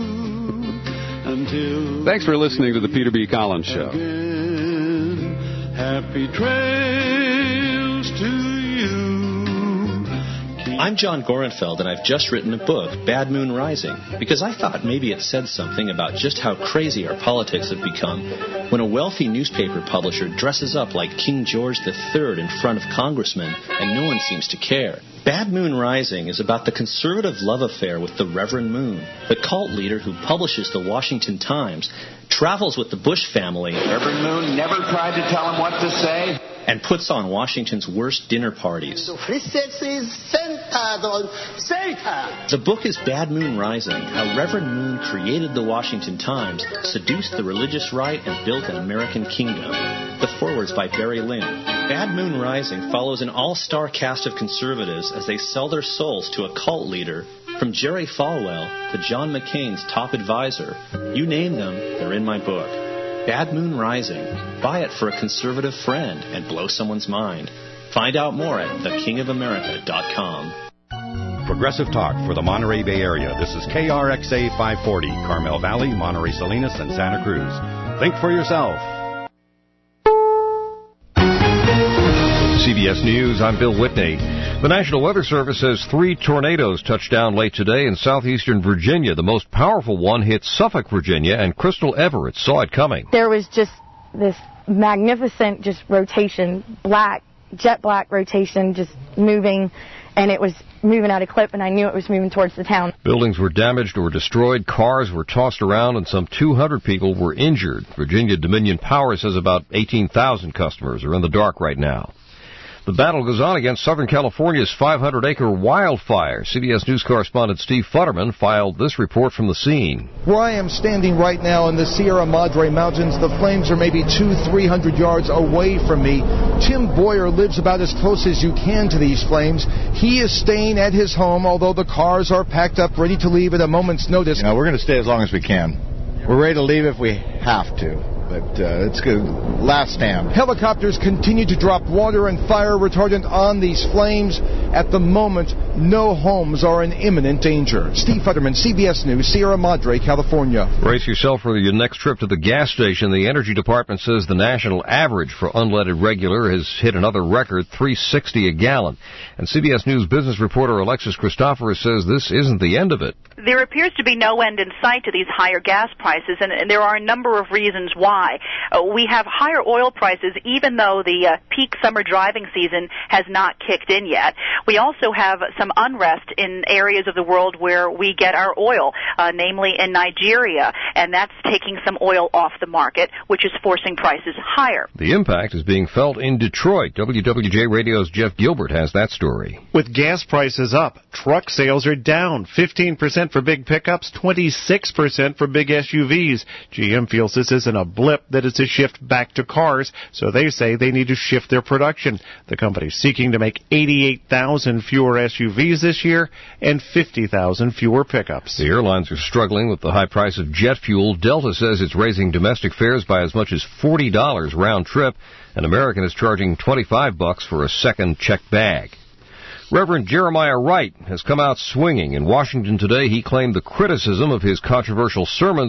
Speaker 2: Thanks for listening to the Peter B. Collins Show.
Speaker 10: Happy trails to you.
Speaker 13: I'm John Gorenfeld, and I've just written a book, Bad Moon Rising, because I thought maybe it said something about just how crazy our politics have become when a wealthy newspaper publisher dresses up like King George the Third in front of congressmen, and no one seems to care. Bad Moon Rising is about the conservative love affair with the Reverend Moon, the cult leader who publishes the Washington Times, travels with the Bush family.
Speaker 10: Reverend Moon never tried to tell him what to say.
Speaker 13: And puts on Washington's worst dinner parties. The book is Bad Moon Rising, how Reverend Moon created the Washington Times, seduced the religious right, and built an American kingdom. The foreword's by Barry Lynn. Bad Moon Rising follows an all-star cast of conservatives as they sell their souls to a cult leader, from Jerry Falwell to John McCain's top advisor. You name them, they're in my book. Bad Moon Rising. Buy it for a conservative friend and blow someone's mind. Find out more at the king of america dot com.
Speaker 14: Progressive Talk for the Monterey Bay Area. This is K R X A five forty, Carmel Valley, Monterey Salinas, and Santa Cruz. Think for yourself.
Speaker 24: C B S News, I'm Bill Whitney. The National Weather Service says three tornadoes touched down late today in southeastern Virginia. The most powerful one hit Suffolk, Virginia, and Crystal Everett saw it coming.
Speaker 25: There was just this magnificent just rotation, black, jet black rotation, just moving, and it was moving out of clip, and I knew it was moving towards the town.
Speaker 24: Buildings were damaged or destroyed, cars were tossed around, and some two hundred people were injured. Virginia Dominion Power says about eighteen thousand customers are in the dark right now. The battle goes on against Southern California's five hundred acre wildfire. C B S News correspondent Steve Futterman filed this report from the scene.
Speaker 26: Where I am standing right now in the Sierra Madre Mountains, the flames are maybe two, three hundred yards away from me. Tim Boyer lives about as close as you can to these flames. He is staying at his home, although the cars are packed up, ready to leave at a moment's notice.
Speaker 27: You know, we're going to stay as long as we can. We're ready to leave if we have to. But uh, it's good. Last stand.
Speaker 26: Helicopters continue to drop water and fire retardant on these flames. At the moment, no homes are in imminent danger. Steve Futterman, C B S News, Sierra Madre, California.
Speaker 24: Brace yourself for your next trip to the gas station. The Energy Department says the national average for unleaded regular has hit another record, three sixty a gallon. And C B S News business reporter Alexis Christoforous says this isn't the end of it.
Speaker 7: There appears to be no end in sight to these higher gas prices, and, and there are a number of reasons why. Uh, we have higher oil prices even though the uh, peak summer driving season has not kicked in yet. We also have some unrest in areas of the world where we get our oil, uh, namely in Nigeria, and that's taking some oil off the market, which is forcing prices higher.
Speaker 24: The impact is being felt in Detroit. W W J Radio's Jeff Gilbert has that story.
Speaker 15: With gas prices up, truck sales are down fifteen percent for big pickups, twenty-six percent for big S U Vs. G M feels this isn't a blip, that it's a shift back to cars, so they say they need to shift their production. The company's seeking to make eighty-eight thousand fewer S U Vs this year and fifty thousand fewer pickups.
Speaker 24: The airlines are struggling with the high price of jet fuel. Delta says it's raising domestic fares by as much as forty dollars round trip, and American is charging twenty-five bucks for a second checked bag. Reverend Jeremiah Wright has come out swinging. In Washington today, he claimed the criticism of his controversial sermons